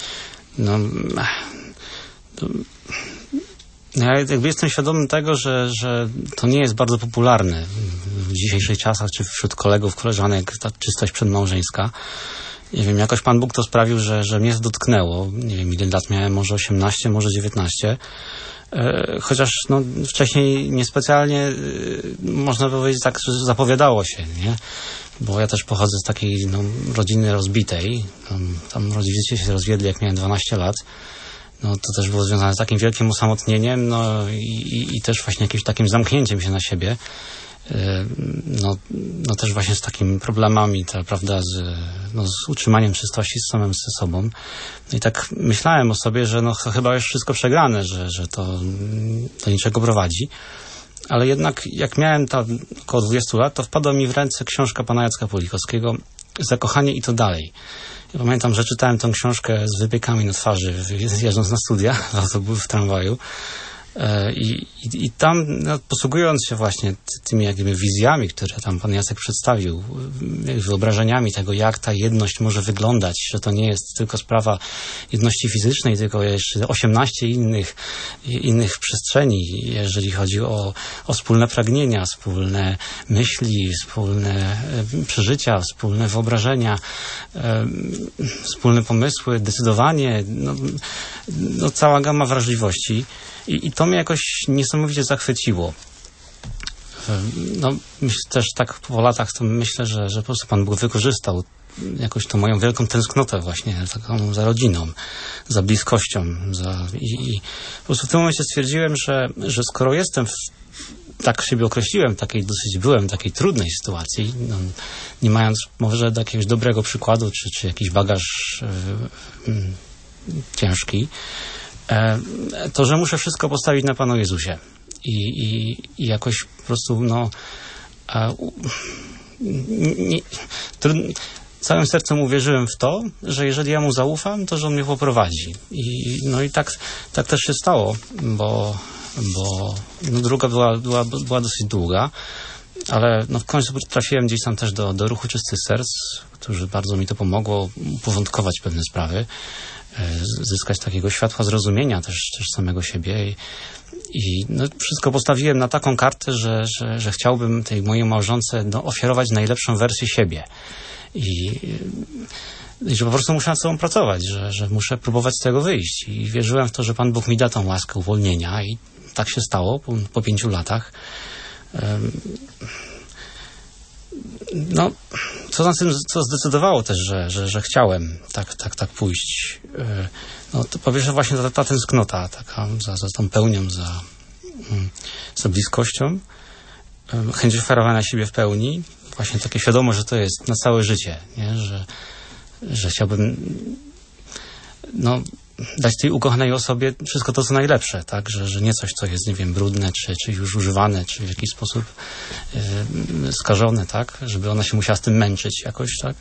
Ja jakby jestem świadomy tego, że to nie jest bardzo popularne w dzisiejszych czasach, czy wśród kolegów, koleżanek, ta czystość przedmałżeńska. Nie wiem, jakoś Pan Bóg to sprawił, że mnie to dotknęło. Nie wiem, ile lat miałem, może 18, może 19. Chociaż no, wcześniej niespecjalnie, można powiedzieć tak, że zapowiadało się, nie? Bo ja też pochodzę z takiej rodziny rozbitej. Tam rodzice się rozwiedli, jak miałem 12 lat. No to też było związane z takim wielkim osamotnieniem, no i też właśnie jakimś takim zamknięciem się na siebie. No też właśnie z takimi problemami, prawda, z utrzymaniem czystości z samym ze sobą. No i tak myślałem o sobie, że no chyba już wszystko przegrane, że to do niczego prowadzi. Ale jednak jak miałem około 20 lat, to wpadła mi w ręce książka pana Jacka Pulikowskiego zakochanie i to dalej. Ja pamiętam, że czytałem tą książkę z wypiekami na twarzy, jeżdżąc na studia w tramwaju. I tam, no, posługując się właśnie tymi jakby wizjami, które tam pan Jacek przedstawił, wyobrażeniami tego, jak ta jedność może wyglądać, że to nie jest tylko sprawa jedności fizycznej, tylko jeszcze 18 innych przestrzeni, jeżeli chodzi o wspólne pragnienia, wspólne myśli, wspólne przeżycia, wspólne wyobrażenia, wspólne pomysły, decydowanie, no cała gama wrażliwości. I to mnie jakoś niesamowicie zachwyciło. No, też tak po latach to myślę, że po prostu Pan Bóg wykorzystał jakoś tą moją wielką tęsknotę właśnie taką za rodziną, za bliskością. I po prostu w tym momencie stwierdziłem, że skoro jestem tak siebie określiłem, byłem w takiej trudnej sytuacji, no, nie mając może jakiegoś dobrego przykładu, czy jakiś bagaż ciężki, to, że muszę wszystko postawić na Panu Jezusie i jakoś po prostu całym sercem uwierzyłem w to, że jeżeli ja Mu zaufam, to że On mnie poprowadzi. I tak też się stało, bo droga była dosyć długa, ale w końcu trafiłem gdzieś tam też do Ruchu Czystych Serc, którzy bardzo mi to pomogło uporządkować pewne sprawy, zyskać takiego światła zrozumienia też samego siebie i wszystko postawiłem na taką kartę, że chciałbym tej mojej małżonce ofiarować najlepszą wersję siebie i że po prostu muszę nad sobą pracować, że muszę próbować z tego wyjść i wierzyłem w to, że Pan Bóg mi da tą łaskę uwolnienia i tak się stało po 5 latach. Co zdecydowało też, że chciałem tak pójść. To po pierwsze właśnie ta tęsknota taka za tą pełnią, za bliskością, chęć ofiarowania siebie w pełni, właśnie takie świadomość, że to jest na całe życie, nie? Że chciałbym dać tej ukochanej osobie wszystko to, co najlepsze, tak? Że nie coś, co jest, nie wiem, brudne, czy już używane, czy w jakiś sposób skażone, tak? Żeby ona się musiała z tym męczyć jakoś, tak?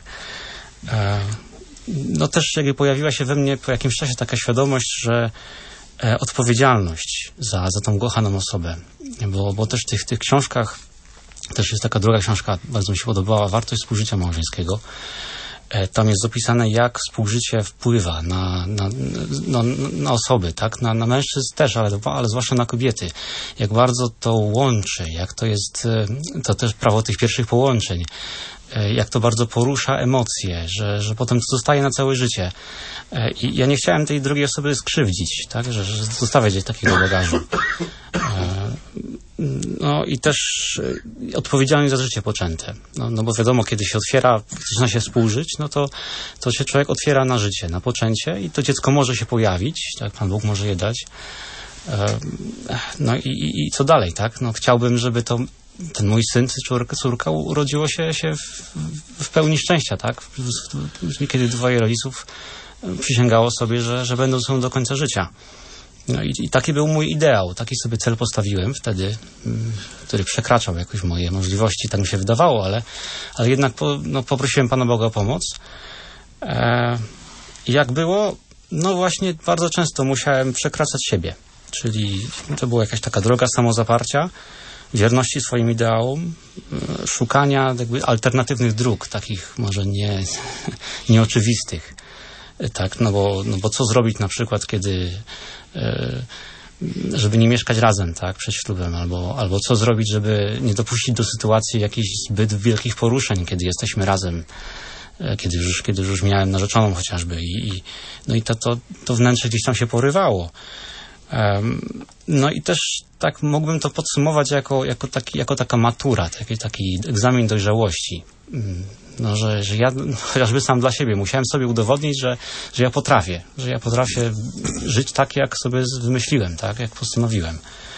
Też jakby pojawiła się we mnie po jakimś czasie taka świadomość, że odpowiedzialność za tą kochaną osobę, bo też w tych książkach też jest taka druga książka, bardzo mi się podobała, Wartość współżycia małżeńskiego. Tam jest opisane, jak współżycie wpływa na osoby, tak? Na mężczyzn też, ale zwłaszcza na kobiety. Jak bardzo to łączy, jak to jest, to też prawo tych pierwszych połączeń, jak to bardzo porusza emocje, że potem to zostaje na całe życie. I ja nie chciałem tej drugiej osoby skrzywdzić, tak? Że zostawiać takiego bagażu. I też odpowiedzialność za życie poczęte. Bo wiadomo, kiedy się otwiera, zaczyna się współżyć, to się człowiek otwiera na życie, na poczęcie i to dziecko może się pojawić, tak? Pan Bóg może je dać. I co dalej, tak? Chciałbym, żeby ten mój syn czy córka urodziło się w pełni szczęścia, tak? Kiedy dwoje rodziców przysięgało sobie, że będą ze sobą do końca życia. I taki był mój ideał, taki sobie cel postawiłem wtedy, który przekraczał jakoś moje możliwości, tak mi się wydawało, ale jednak poprosiłem Pana Boga o pomoc. I jak było, właśnie bardzo często musiałem przekraczać siebie, czyli to była jakaś taka droga samozaparcia, wierności swoim ideałom, szukania jakby alternatywnych dróg, takich może nieoczywistych. Tak, bo co zrobić na przykład, kiedy żeby nie mieszkać razem, tak, przed ślubem, albo co zrobić, żeby nie dopuścić do sytuacji jakichś zbyt wielkich poruszeń, kiedy jesteśmy razem, kiedy już miałem narzeczoną chociażby i to wnętrze gdzieś tam się porywało. I też tak mógłbym to podsumować jako taka matura, taki egzamin dojrzałości. Że ja chociażby sam dla siebie musiałem sobie udowodnić, że ja potrafię żyć tak, jak sobie wymyśliłem, tak, jak postanowiłem.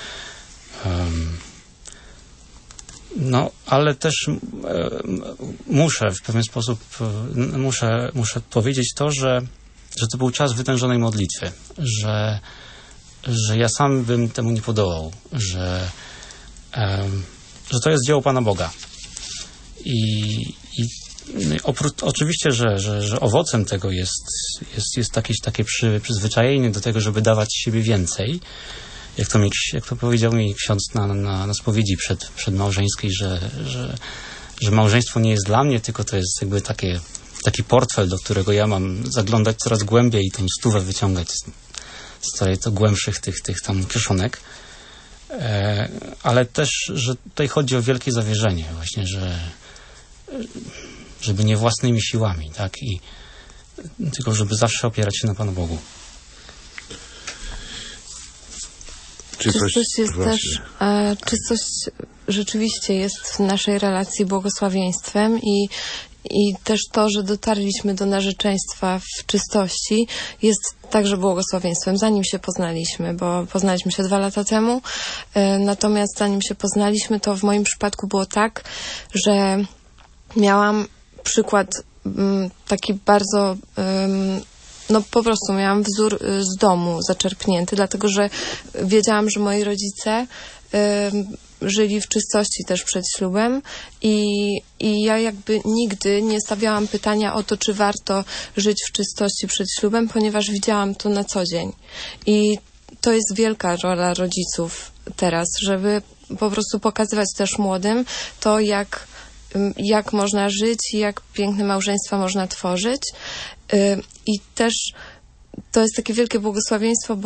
Ale też muszę w pewien sposób muszę powiedzieć to, że to był czas wytężonej modlitwy, że ja sam bym temu nie podołał, że to jest dzieło Pana Boga. I Oczywiście, że owocem tego jest jakieś takie przyzwyczajenie do tego, żeby dawać siebie więcej. Jak to powiedział mi ksiądz na spowiedzi przedmałżeńskiej, że małżeństwo nie jest dla mnie, tylko to jest jakby taki portfel, do którego ja mam zaglądać coraz głębiej i tą stówę wyciągać z coraz to głębszych tych tam kieszonek. Ale też, że tutaj chodzi o wielkie zawierzenie właśnie, żeby nie własnymi siłami, tak? Tylko żeby zawsze opierać się na Panu Bogu.
Czystość jest też, czystość rzeczywiście jest w naszej relacji błogosławieństwem i też to, że dotarliśmy do narzeczeństwa w czystości, jest także błogosławieństwem, zanim się poznaliśmy, bo poznaliśmy się 2 lata temu, natomiast zanim się poznaliśmy, to w moim przypadku było tak, że miałam przykład taki bardzo... No po prostu miałam wzór z domu zaczerpnięty, dlatego że wiedziałam, że moi rodzice żyli w czystości też przed ślubem i ja jakby nigdy nie stawiałam pytania o to, czy warto żyć w czystości przed ślubem, ponieważ widziałam to na co dzień. I to jest wielka rola rodziców teraz, żeby po prostu pokazywać też młodym to, jak można żyć i jak piękne małżeństwa można tworzyć. I też to jest takie wielkie błogosławieństwo,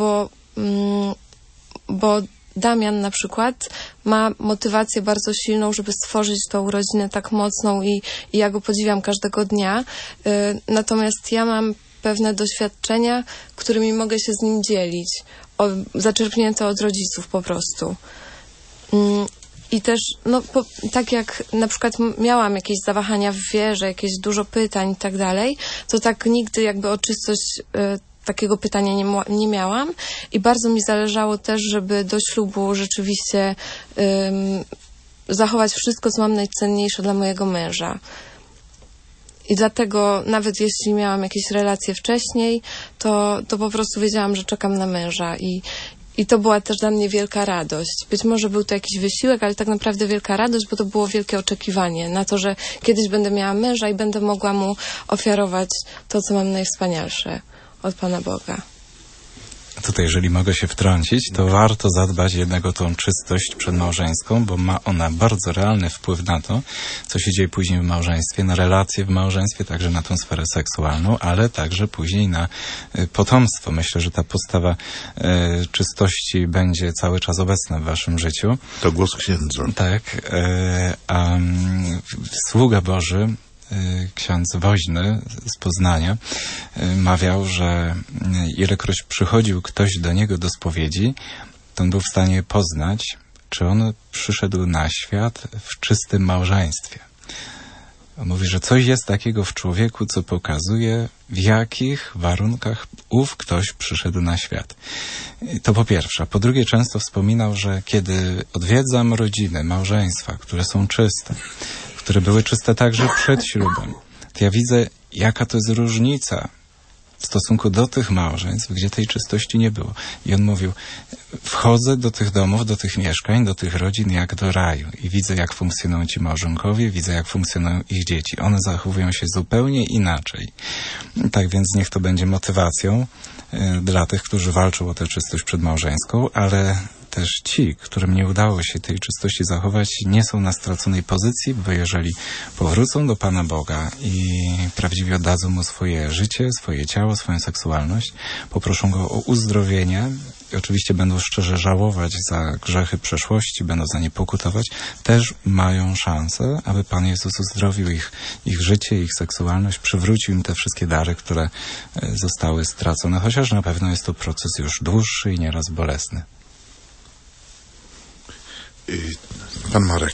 bo Damian na przykład ma motywację bardzo silną, żeby stworzyć tą rodzinę tak mocną i ja go podziwiam każdego dnia. Natomiast ja mam pewne doświadczenia, którymi mogę się z nim dzielić, zaczerpnięte od rodziców po prostu. I też, tak jak na przykład miałam jakieś zawahania w wierze, jakieś dużo pytań i tak dalej, to tak nigdy jakby o czystość takiego pytania nie miałam i bardzo mi zależało też, żeby do ślubu rzeczywiście zachować wszystko, co mam najcenniejsze dla mojego męża. I dlatego nawet jeśli miałam jakieś relacje wcześniej, to po prostu wiedziałam, że czekam na męża i to była też dla mnie wielka radość. Być może był to jakiś wysiłek, ale tak naprawdę wielka radość, bo to było wielkie oczekiwanie na to, że kiedyś będę miała męża i będę mogła mu ofiarować to, co mam najwspanialsze od Pana Boga.
Tutaj, jeżeli mogę się wtrącić, to warto zadbać jednak o tą czystość przedmałżeńską, bo ma ona bardzo realny wpływ na to, co się dzieje później w małżeństwie, na relacje w małżeństwie, także na tą sferę seksualną, ale także później na potomstwo. Myślę, że ta postawa czystości będzie cały czas obecna w waszym życiu.
To głos księdza.
Tak. A sługa Boży, ksiądz Woźny z Poznania, mawiał, że ilekroć przychodził ktoś do niego do spowiedzi, to on był w stanie poznać, czy on przyszedł na świat w czystym małżeństwie. On mówi, że coś jest takiego w człowieku, co pokazuje, w jakich warunkach ów ktoś przyszedł na świat. To po pierwsze. Po drugie, często wspominał, że kiedy odwiedzam rodziny, małżeństwa, które są czyste, które były czyste także przed ślubem, to ja widzę, jaka to jest różnica w stosunku do tych małżeństw, gdzie tej czystości nie było. I on mówił, wchodzę do tych domów, do tych mieszkań, do tych rodzin jak do raju i widzę, jak funkcjonują ci małżonkowie, widzę, jak funkcjonują ich dzieci. One zachowują się zupełnie inaczej. Tak więc niech to będzie motywacją dla tych, którzy walczą o tę czystość przedmałżeńską, ale też ci, którym nie udało się tej czystości zachować, nie są na straconej pozycji, bo jeżeli powrócą do Pana Boga i prawdziwie oddadzą Mu swoje życie, swoje ciało, swoją seksualność, poproszą Go o uzdrowienie i oczywiście będą szczerze żałować za grzechy przeszłości, będą za nie pokutować, też mają szansę, aby Pan Jezus uzdrowił ich życie, ich seksualność, przywrócił im te wszystkie dary, które zostały stracone, chociaż na pewno jest to proces już dłuższy i nieraz bolesny.
Pan Marek.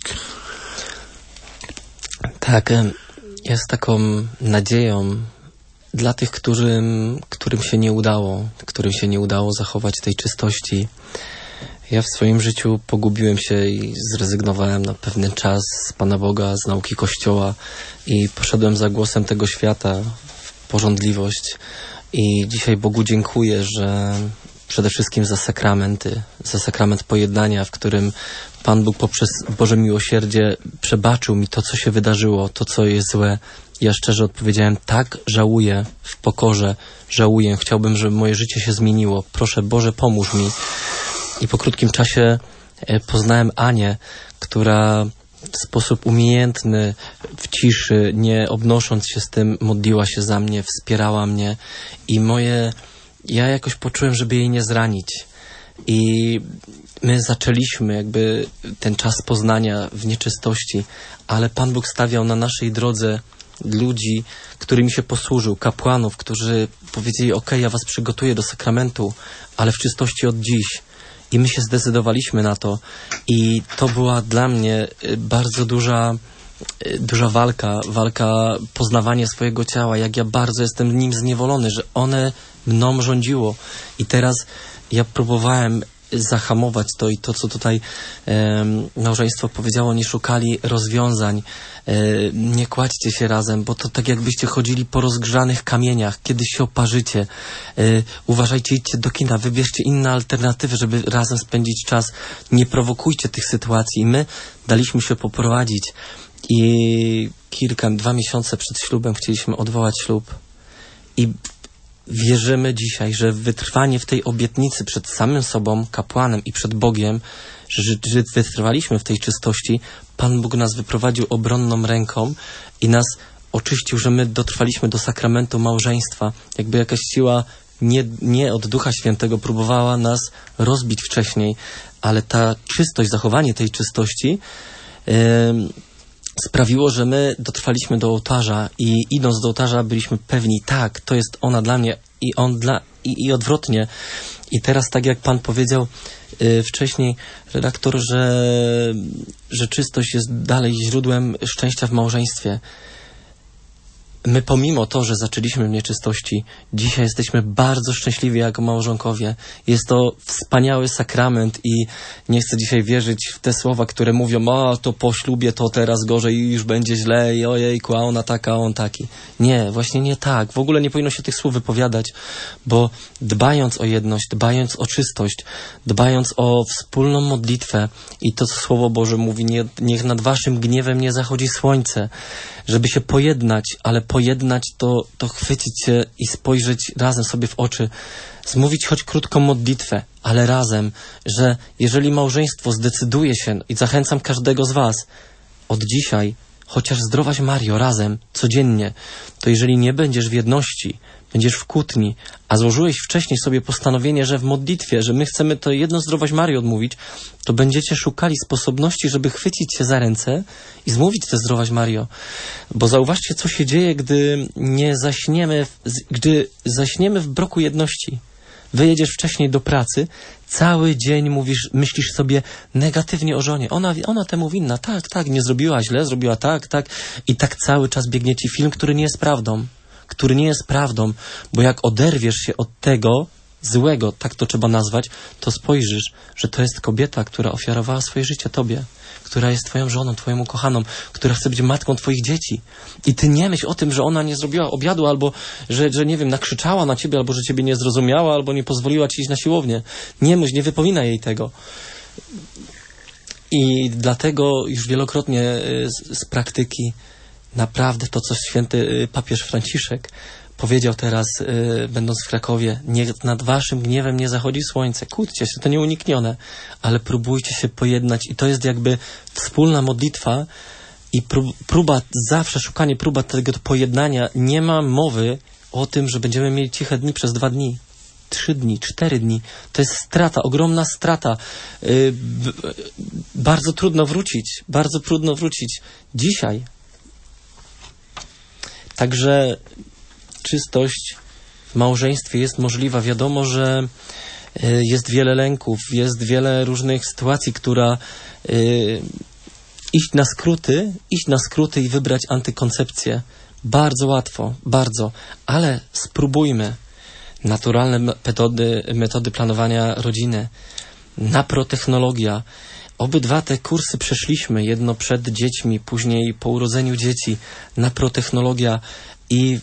Tak, jest taką nadzieją dla tych, którym się nie udało zachować tej czystości. Ja w swoim życiu pogubiłem się i zrezygnowałem na pewien czas z Pana Boga, z nauki Kościoła i poszedłem za głosem tego świata w pożądliwość. I dzisiaj Bogu dziękuję, że przede wszystkim za sakrament pojednania, w którym Pan Bóg poprzez Boże miłosierdzie przebaczył mi to, co się wydarzyło, to, co jest złe Ja szczerze odpowiedziałem, tak, żałuję, w pokorze żałuję, chciałbym, żeby moje życie się zmieniło. Proszę Boże, pomóż mi. I po krótkim czasie poznałem Anię, która w sposób umiejętny, w ciszy, nie obnosząc się z tym, modliła się za mnie, wspierała mnie i ja jakoś poczułem, żeby jej nie zranić. I my zaczęliśmy jakby ten czas poznania w nieczystości, ale Pan Bóg stawiał na naszej drodze ludzi, którymi się posłużył, kapłanów, którzy powiedzieli, ja was przygotuję do sakramentu, ale w czystości od dziś. I my się zdecydowaliśmy na to. I to była dla mnie bardzo duża walka poznawania swojego ciała, jak ja bardzo jestem nim zniewolony, że one mną rządziło. I teraz ja próbowałem zahamować to i to, co tutaj małżeństwo powiedziało, nie szukali rozwiązań, nie kładźcie się razem, bo to tak jakbyście chodzili po rozgrzanych kamieniach, kiedyś się oparzycie, uważajcie, idźcie do kina, wybierzcie inne alternatywy, żeby razem spędzić czas, nie prowokujcie tych sytuacji. I my daliśmy się poprowadzić i 2 miesiące przed ślubem chcieliśmy odwołać ślub i wierzymy dzisiaj, że wytrwanie w tej obietnicy przed samym sobą, kapłanem i przed Bogiem, że wytrwaliśmy w tej czystości, Pan Bóg nas wyprowadził obronną ręką i nas oczyścił, że my dotrwaliśmy do sakramentu małżeństwa. Jakby jakaś siła nie od Ducha Świętego próbowała nas rozbić wcześniej, ale ta czystość, zachowanie tej czystości sprawiło, że my dotrwaliśmy do ołtarza i idąc do ołtarza byliśmy pewni, tak, to jest ona dla mnie i on i odwrotnie. I teraz, tak jak Pan powiedział wcześniej, redaktor, że czystość jest dalej źródłem szczęścia w małżeństwie. My pomimo to, że zaczęliśmy w nieczystości, dzisiaj jesteśmy bardzo szczęśliwi jako małżonkowie. Jest to wspaniały sakrament i nie chcę dzisiaj wierzyć w te słowa, które mówią, to po ślubie to teraz gorzej i już będzie źle i ojejku, a ona taka, a on taki. Nie, właśnie nie tak. W ogóle nie powinno się tych słów wypowiadać, bo dbając o jedność, dbając o czystość, dbając o wspólną modlitwę i to, co Słowo Boże mówi, niech nad waszym gniewem nie zachodzi słońce, żeby się pojednać, ale pojednać to chwycić się i spojrzeć razem sobie w oczy, zmówić choć krótką modlitwę, ale razem, że jeżeli małżeństwo zdecyduje się, i zachęcam każdego z was, od dzisiaj, chociaż Zdrowaś Mario razem, codziennie, to jeżeli nie będziesz w jedności, będziesz w kłótni, a złożyłeś wcześniej sobie postanowienie, że w modlitwie, że my chcemy to jedno Zdrowaś Mario odmówić, to będziecie szukali sposobności, żeby chwycić się za ręce i zmówić te Zdrowaś Mario. Bo zauważcie, co się dzieje, gdy zaśniemy w broku jedności. Wyjedziesz wcześniej do pracy, cały dzień myślisz sobie negatywnie o żonie. Ona temu winna, tak, nie zrobiła źle, zrobiła tak. I tak cały czas biegnie ci film, który nie jest prawdą, bo jak oderwiesz się od tego złego, tak to trzeba nazwać, to spojrzysz, że to jest kobieta, która ofiarowała swoje życie tobie, która jest twoją żoną, twoją ukochaną, która chce być matką twoich dzieci. I ty nie myśl o tym, że ona nie zrobiła obiadu, albo że nie wiem, nakrzyczała na ciebie, albo że ciebie nie zrozumiała, albo nie pozwoliła ci iść na siłownię. Nie myśl, nie wypominaj jej tego. I dlatego już wielokrotnie z praktyki naprawdę to, co święty papież Franciszek powiedział teraz, będąc w Krakowie, niech nad waszym gniewem nie zachodzi słońce. Kłóćcie się, to nieuniknione, ale próbujcie się pojednać i to jest jakby wspólna modlitwa i próba tego pojednania. Nie ma mowy o tym, że będziemy mieli ciche dni przez 2 dni, 3 dni, 4 dni. To jest strata, ogromna strata. Bardzo trudno wrócić dzisiaj. Także czystość w małżeństwie jest możliwa. Wiadomo, że jest wiele lęków, jest wiele różnych sytuacji, która iść na skróty i wybrać antykoncepcję. Bardzo łatwo, bardzo, ale spróbujmy. Naturalne metody planowania rodziny, naprotechnologia. Obydwa te kursy przeszliśmy, jedno przed dziećmi, później po urodzeniu dzieci, naprotechnologia i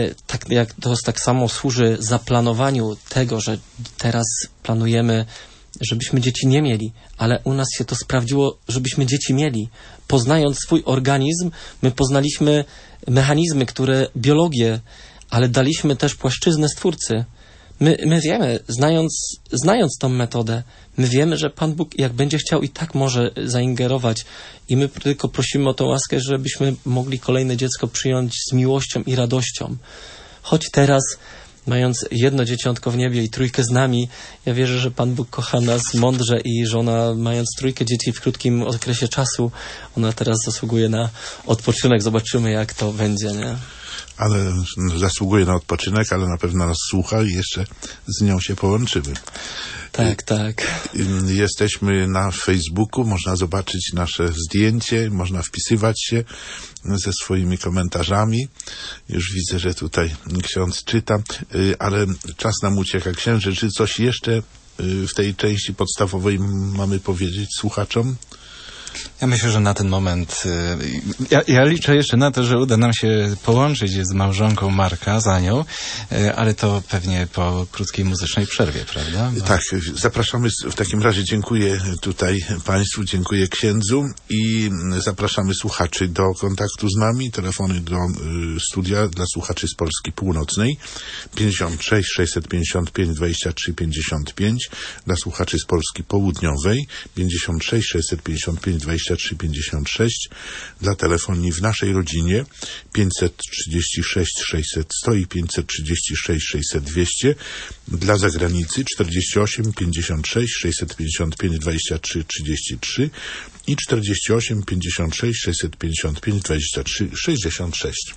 tak samo służy zaplanowaniu tego, że teraz planujemy żebyśmy dzieci nie mieli, ale u nas się to sprawdziło, żebyśmy dzieci mieli. Poznając swój organizm, my poznaliśmy mechanizmy, biologię, ale daliśmy też płaszczyznę Stwórcy. My wiemy, znając tą metodę, my wiemy, że Pan Bóg, jak będzie chciał, i tak może zaingerować. I my tylko prosimy o tę łaskę, żebyśmy mogli kolejne dziecko przyjąć z miłością i radością. Choć teraz, mając jedno dzieciątko w niebie i trójkę z nami, ja wierzę, że Pan Bóg kocha nas mądrze i że ona, mając trójkę dzieci w krótkim okresie czasu, ona teraz zasługuje na odpoczynek. Zobaczymy, jak to będzie, nie?
Ale zasługuje na odpoczynek, ale na pewno nas słucha i jeszcze z nią się połączymy.
Tak.
Jesteśmy na Facebooku, można zobaczyć nasze zdjęcie, można wpisywać się ze swoimi komentarzami. Już widzę, że tutaj ksiądz czyta, ale czas nam ucieka. Księże, czy coś jeszcze w tej części podstawowej mamy powiedzieć słuchaczom?
Ja myślę, że na ten moment ja liczę jeszcze na to, że uda nam się połączyć z małżonką Marka, za nią, ale to pewnie po krótkiej muzycznej przerwie, prawda?
Tak, zapraszamy, w takim razie dziękuję tutaj Państwu, dziękuję księdzu i zapraszamy słuchaczy do kontaktu z nami. Telefony do studia dla słuchaczy z Polski Północnej 56 655 23 55, dla słuchaczy z Polski Południowej 56 655 23 56, dla telefonii w naszej rodzinie 536 600 100 i 536 600 200, dla zagranicy 48 56 655 23 33 i 48 56 655 23 66.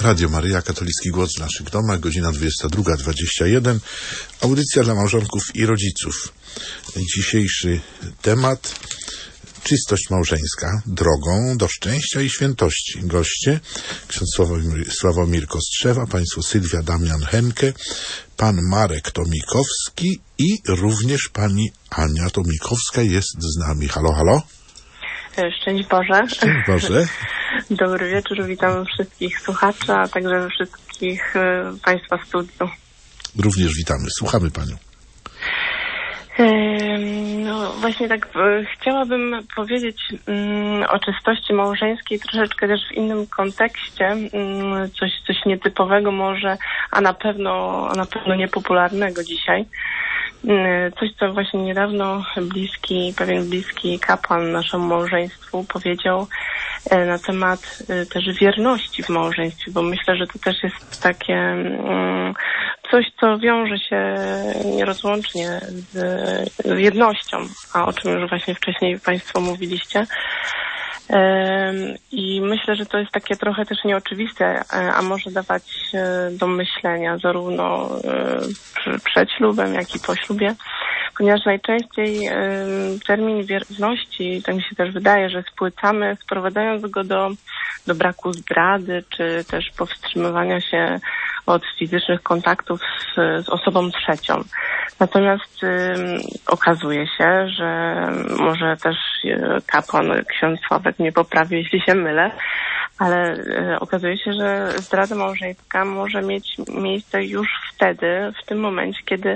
Radio Maryja, Katolicki Głos w naszych domach, godzina 22:21. Audycja dla małżonków i rodziców. Dzisiejszy temat: czystość małżeńska drogą do szczęścia i świętości. Goście: ksiądz Sławomir Kostrzewa, państwo Sylwia Damian-Henke, pan Marek Tomikowski i również pani Ania Tomikowska jest z nami. Halo, halo.
Szczęść Boże.
Szczęść Boże.
Dobry wieczór, witam wszystkich słuchaczy, a także wszystkich państwa w studiu.
Również witamy. Słuchamy panią.
No właśnie tak chciałabym powiedzieć o czystości małżeńskiej troszeczkę też w innym kontekście, coś nietypowego może, a na pewno niepopularnego dzisiaj. Coś, co właśnie niedawno pewien bliski kapłan naszemu małżeństwu powiedział na temat też wierności w małżeństwie, bo myślę, że to też jest takie coś, co wiąże się nierozłącznie z jednością, a o czym już właśnie wcześniej państwo mówiliście. I myślę, że to jest takie trochę też nieoczywiste, a może dawać do myślenia zarówno przed ślubem, jak i po ślubie, ponieważ najczęściej termin wierności, tak mi się też wydaje, że spłycamy, sprowadzając go do braku zdrady, czy też powstrzymywania się od fizycznych kontaktów z osobą trzecią. Natomiast okazuje się, że może też kapłan, ksiądz Sławek mnie poprawi, jeśli się mylę, ale okazuje się, że zdrada małżeńska może mieć miejsce już wtedy, w tym momencie, kiedy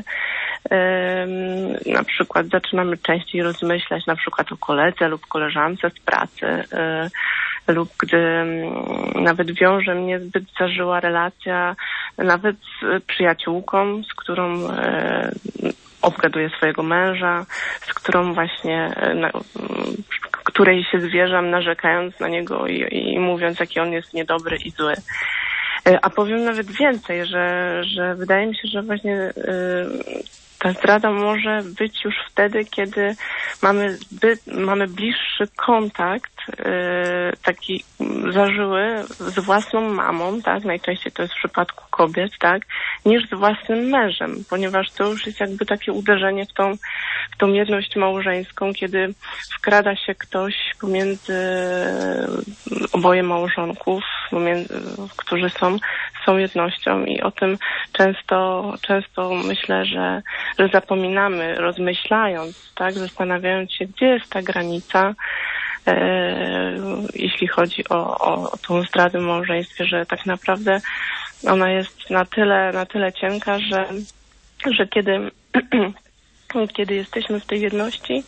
na przykład zaczynamy częściej rozmyślać na przykład o koledze lub koleżance z pracy, lub gdy nawet wiąże mnie zbyt zażyła relacja, nawet z przyjaciółką, z którą obgaduję swojego męża, z którą właśnie, której się zwierzam, narzekając na niego i mówiąc, jaki on jest niedobry i zły. A powiem nawet więcej, że wydaje mi się, że właśnie ta zdrada może być już wtedy, kiedy mamy bliższy kontakt, taki zażyły z własną mamą, tak? Najczęściej to jest w przypadku kobiet, tak? Niż z własnym mężem, ponieważ to już jest jakby takie uderzenie w tą jedność małżeńską, kiedy wkrada się ktoś pomiędzy oboje małżonków, którzy są jednością, i o tym często myślę, że zapominamy, rozmyślając, tak, zastanawiając się, gdzie jest ta granica, jeśli chodzi o tą zdradę w małżeństwie, że tak naprawdę ona jest na tyle cienka, że kiedy jesteśmy w tej jedności,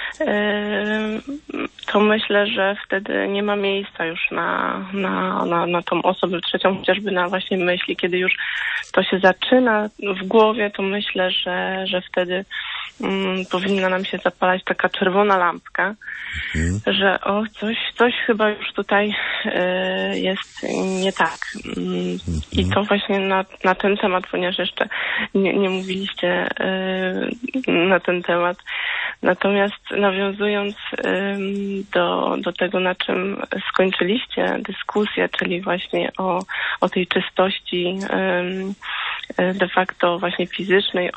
to myślę, że wtedy nie ma miejsca już na tą osobę trzecią, chociażby na właśnie myśli. Kiedy już to się zaczyna w głowie, to myślę, że wtedy powinna nam się zapalać taka czerwona lampka, że coś chyba już tutaj jest nie tak. I to właśnie na ten temat, ponieważ jeszcze nie mówiliście na ten temat. Natomiast nawiązując do tego, na czym skończyliście dyskusję, czyli właśnie o tej czystości de facto właśnie fizycznej,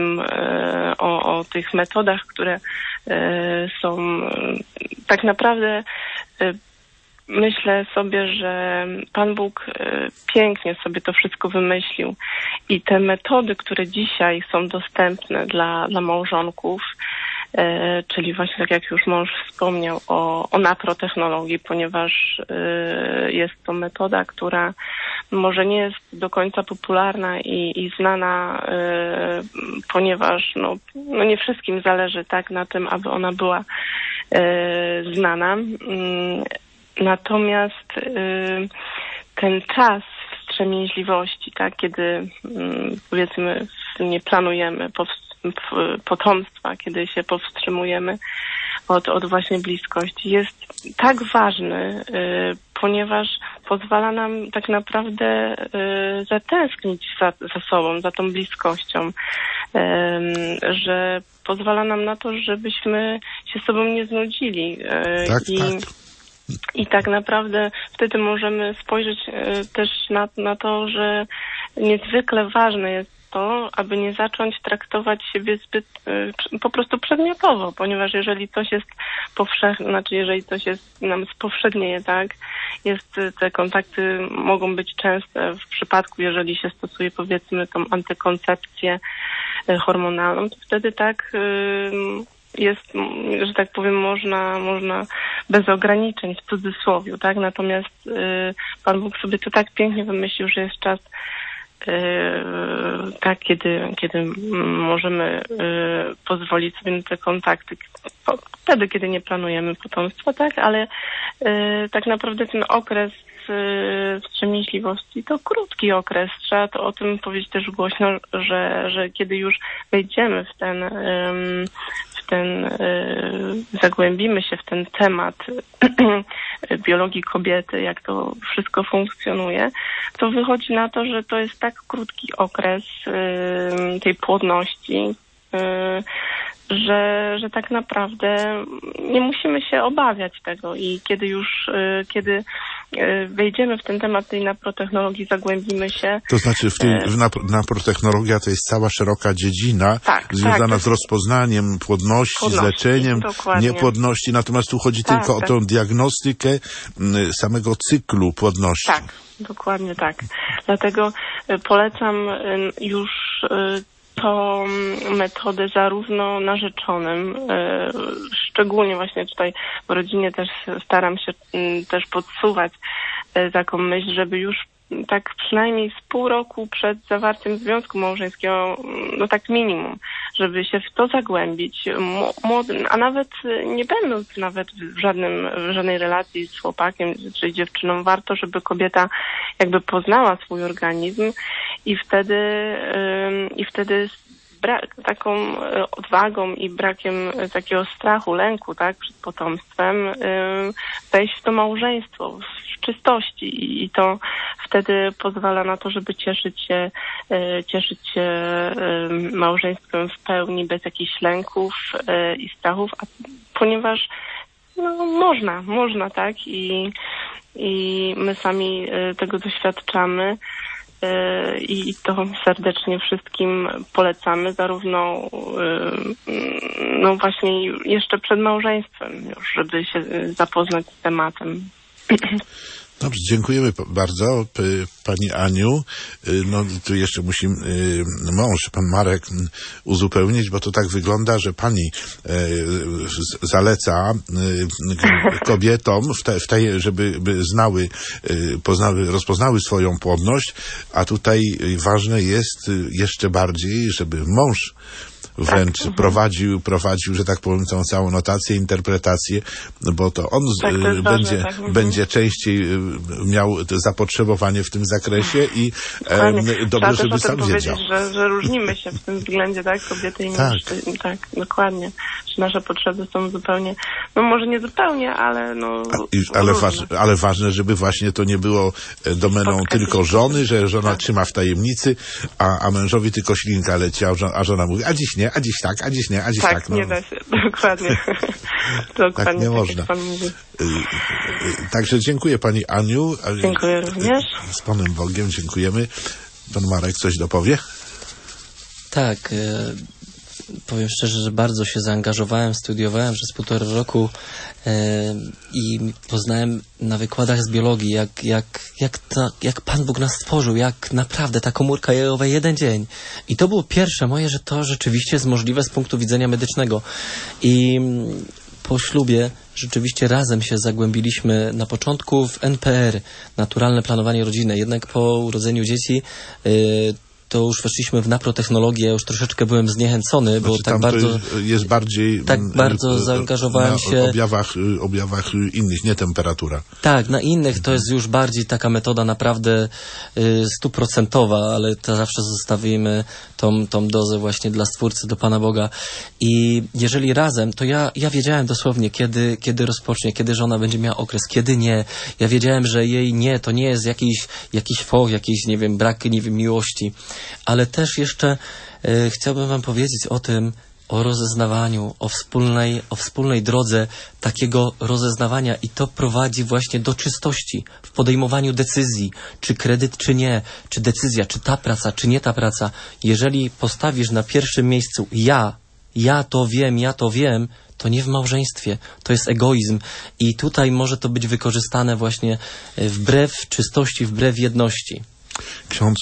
o tych metodach, które są tak naprawdę, myślę sobie, że Pan Bóg pięknie sobie to wszystko wymyślił i te metody, które dzisiaj są dostępne dla małżonków, czyli właśnie tak jak już mąż wspomniał o naprotechnologii, ponieważ jest to metoda, która może nie jest do końca popularna i znana, ponieważ no nie wszystkim zależy tak na tym, aby ona była znana. Natomiast ten czas wstrzemięźliwości, tak, kiedy powiedzmy nie planujemy potomstwa, kiedy się powstrzymujemy od właśnie bliskości, jest tak ważny, ponieważ pozwala nam tak naprawdę zatęsknić za sobą, za tą bliskością, że pozwala nam na to, żebyśmy się sobą nie znudzili.
Tak.
I tak naprawdę wtedy możemy spojrzeć też na to, że niezwykle ważne jest to, aby nie zacząć traktować siebie zbyt po prostu przedmiotowo, ponieważ jeżeli coś jest powszechne, znaczy jeżeli coś jest nam spowszednieje, tak, te kontakty mogą być częste w przypadku, jeżeli się stosuje powiedzmy tą antykoncepcję hormonalną, to wtedy tak jest, że tak powiem, można bez ograniczeń, w cudzysłowie, tak? Natomiast Pan Bóg sobie to tak pięknie wymyślił, że jest czas tak, kiedy możemy pozwolić sobie na te kontakty, wtedy, kiedy nie planujemy potomstwa, tak? Ale tak naprawdę ten okres wstrzemięźliwości to krótki okres. Trzeba to o tym powiedzieć też głośno, że kiedy już wejdziemy w zagłębimy się w ten temat biologii kobiety, jak to wszystko funkcjonuje, to wychodzi na to, że to jest tak krótki okres tej płodności, że tak naprawdę nie musimy się obawiać tego i kiedy wejdziemy w ten temat tej naprotechnologii, zagłębimy się.
To znaczy naprotechnologia to jest cała szeroka dziedzina związana z rozpoznaniem płodności, z leczeniem niepłodności, natomiast tu chodzi tylko o tą diagnostykę samego cyklu płodności.
Tak, dokładnie tak. Dlatego polecam już tą metodę zarówno narzeczonym, szczególnie właśnie tutaj w rodzinie też staram się też podsuwać taką myśl, żeby już tak przynajmniej z pół roku przed zawarciem związku małżeńskiego, no tak minimum, żeby się w to zagłębić, a nawet nie będąc nawet w żadnej relacji z chłopakiem czy dziewczyną, warto, żeby kobieta jakby poznała swój organizm i wtedy taką odwagą i brakiem takiego strachu, lęku, tak, przed potomstwem, wejść w to małżeństwo w czystości i to wtedy pozwala na to, żeby cieszyć się małżeństwem w pełni, bez jakichś lęków i strachów, ponieważ no, można, tak, i my sami tego doświadczamy. I to serdecznie wszystkim polecamy, zarówno no właśnie jeszcze przed małżeństwem już, żeby się zapoznać z tematem.
Dobrze, dziękujemy bardzo Pani Aniu. No tu jeszcze musi mąż, Pan Marek, uzupełnić, bo to tak wygląda, że Pani zaleca kobietom, żeby rozpoznały swoją płodność, a tutaj ważne jest jeszcze bardziej, żeby mąż wręcz prowadził, że tak powiem, tą całą notację, interpretację, bo to on będzie częściej miał zapotrzebowanie w tym zakresie i dobrze, żeby sam wiedział.
Że różnimy się w tym względzie, tak, kobiety i mężczyzn. Tak, dokładnie. Że nasze potrzeby są zupełnie, no może nie zupełnie, ale no...
Ale ważne, żeby właśnie to nie było domeną tylko żony, że żona trzyma w tajemnicy, a mężowi tylko ślinka leci, a żona mówi, a dziś nie, a dziś tak, a dziś nie, a dziś tak.
No. Nie da się, dokładnie.
Tak nie można. Także dziękuję Pani Aniu.
Dziękuję również.
Z Panem Bogiem dziękujemy. Pan Marek coś dopowie?
Tak, powiem szczerze, że bardzo się zaangażowałem, studiowałem przez 1,5 roku i poznałem na wykładach z biologii, jak Pan Bóg nas stworzył, jak naprawdę ta komórka jajowa jeden dzień. I to było pierwsze moje, że to rzeczywiście jest możliwe z punktu widzenia medycznego. I po ślubie rzeczywiście razem się zagłębiliśmy na początku w NPR, naturalne planowanie rodziny. Jednak po urodzeniu dzieci to już weszliśmy w naprotechnologię, ja już troszeczkę byłem zniechęcony, bo tak bardzo...
jest bardziej...
Tak bardzo zaangażowałem się...
objawach innych, nie temperatura.
Tak, na innych to jest już bardziej taka metoda naprawdę 100%, ale to zawsze zostawimy tą dozę właśnie dla Stwórcy, do Pana Boga. I jeżeli razem, to ja wiedziałem dosłownie, kiedy rozpocznie, kiedy żona będzie miała okres, kiedy nie. Ja wiedziałem, że jej nie, to nie jest jakiś foch, jakiś, nie wiem, brak, nie wiem, miłości. Ale też jeszcze chciałbym Wam powiedzieć o rozeznawaniu, o wspólnej drodze takiego rozeznawania i to prowadzi właśnie do czystości w podejmowaniu decyzji, czy kredyt, czy nie, czy decyzja, czy ta praca, czy nie ta praca. Jeżeli postawisz na pierwszym miejscu ja to wiem, to nie w małżeństwie, to jest egoizm i tutaj może to być wykorzystane właśnie wbrew czystości, wbrew jedności.
Ksiądz?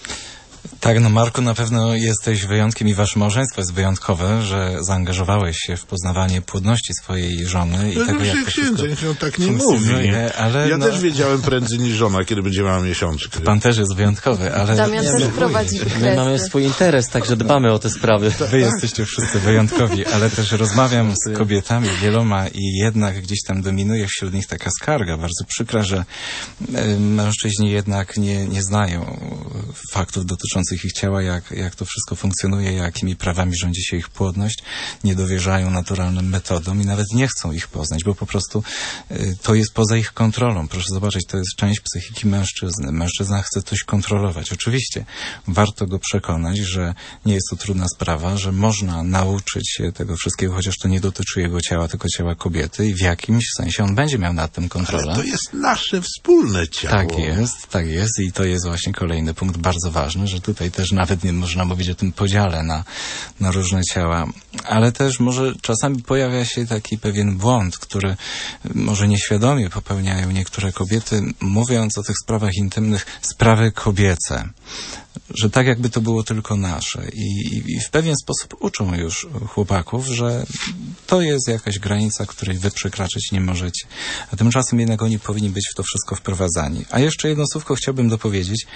Tak, no Marku, na pewno jesteś wyjątkiem i wasze małżeństwo jest wyjątkowe, że zaangażowałeś się w poznawanie płodności swojej żony i tego, jak to wszystko
tak nie mówi.
Ale
ja też wiedziałem prędzej niż żona, kiedy będzie miała miesiączkę.
Pan też jest wyjątkowy, ale...
Damian też prowadzi wykresy.
My mamy swój interes, także dbamy o te sprawy.
Wy jesteście wszyscy wyjątkowi, ale też rozmawiam z kobietami wieloma i jednak gdzieś tam dominuje wśród nich taka skarga, bardzo przykra, że mężczyźni jednak nie znają faktów dotyczących ich ciała, jak to wszystko funkcjonuje, jakimi prawami rządzi się ich płodność, nie dowierzają naturalnym metodom i nawet nie chcą ich poznać, bo po prostu to jest poza ich kontrolą. Proszę zobaczyć, to jest część psychiki mężczyzny. Mężczyzna chce coś kontrolować. Oczywiście warto go przekonać, że nie jest to trudna sprawa, że można nauczyć się tego wszystkiego, chociaż to nie dotyczy jego ciała, tylko ciała kobiety i w jakimś sensie on będzie miał nad tym kontrolę.
Ale to jest nasze wspólne ciało.
Tak jest i to jest właśnie kolejny punkt bardzo ważny, że tutaj też nawet nie można mówić o tym podziale na różne ciała, ale też może czasami pojawia się taki pewien błąd, który może nieświadomie popełniają niektóre kobiety, mówiąc o tych sprawach intymnych, sprawy kobiece. Że tak jakby to było tylko nasze i w pewien sposób uczą już chłopaków, że to jest jakaś granica, której wy przekraczać nie możecie. A tymczasem jednak oni powinni być w to wszystko wprowadzani. A jeszcze jedno słówko chciałbym dopowiedzieć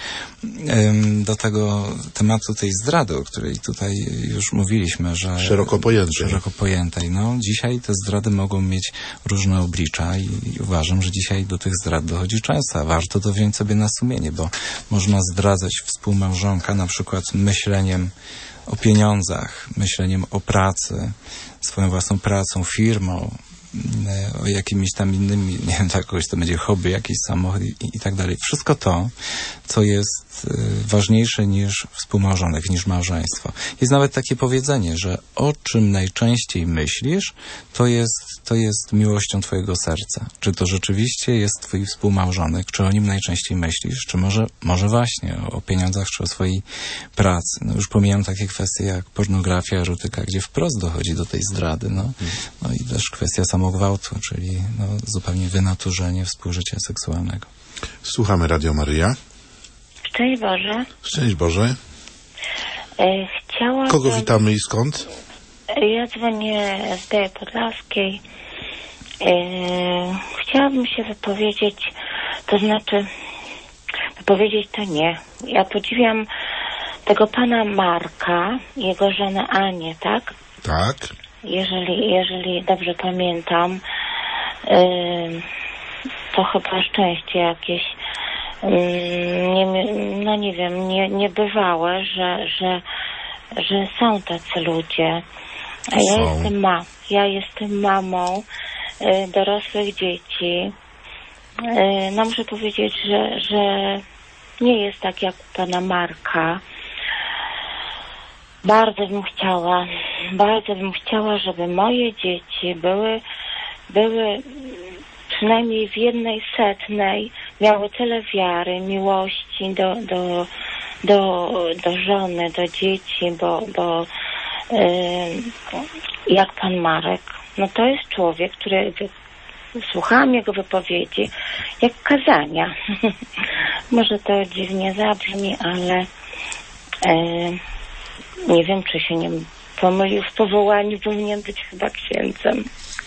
do tego tematu tej zdrady, o której tutaj już mówiliśmy, że... Szeroko pojętej. No, dzisiaj te zdrady mogą mieć różne oblicza i uważam, że dzisiaj do tych zdrad dochodzi często, a warto to wziąć sobie na sumienie, bo można zdradzać współmałżonka na przykład myśleniem o pieniądzach, myśleniem o pracy, swoją własną pracą, firmą, o jakimiś tam innymi, nie wiem, jakoś to będzie hobby, jakiś samochód i tak dalej. Wszystko to, co jest ważniejsze niż współmałżonek, niż małżeństwo. Jest nawet takie powiedzenie, że o czym najczęściej myślisz, to jest miłością twojego serca. Czy to rzeczywiście jest twój współmałżonek? Czy o nim najczęściej myślisz? Czy może właśnie o pieniądzach, czy o swojej pracy? No już pomijam takie kwestie jak pornografia, erotyka, gdzie wprost dochodzi do tej zdrady. No i też kwestia samogwałtu, czyli zupełnie wynaturzenie współżycia seksualnego.
Słuchamy Radio Maryja.
Szczęść Boże.
Szczęść Boże.
Chciałabym...
Kogo witamy i skąd?
Ja dzwonię z Białej Podlaskiej. Chciałabym się wypowiedzieć, to znaczy wypowiedzieć to nie. Ja podziwiam tego pana Marka, jego żonę Anię, tak?
Tak.
Jeżeli dobrze pamiętam, to chyba szczęście jakieś, nie wiem, niebywałe, że są tacy ludzie. A ja jestem mamą dorosłych dzieci. No muszę powiedzieć, że nie jest tak jak u pana Marka. Bardzo bym chciała, żeby moje dzieci były przynajmniej w 1/100 miały tyle wiary, miłości do żony, do dzieci, bo jak pan Marek, no to jest człowiek, który słuchałam jego wypowiedzi jak kazania. Może to dziwnie zabrzmi, ale nie wiem, czy się nie pomylił w powołaniu, powinien być chyba księdzem.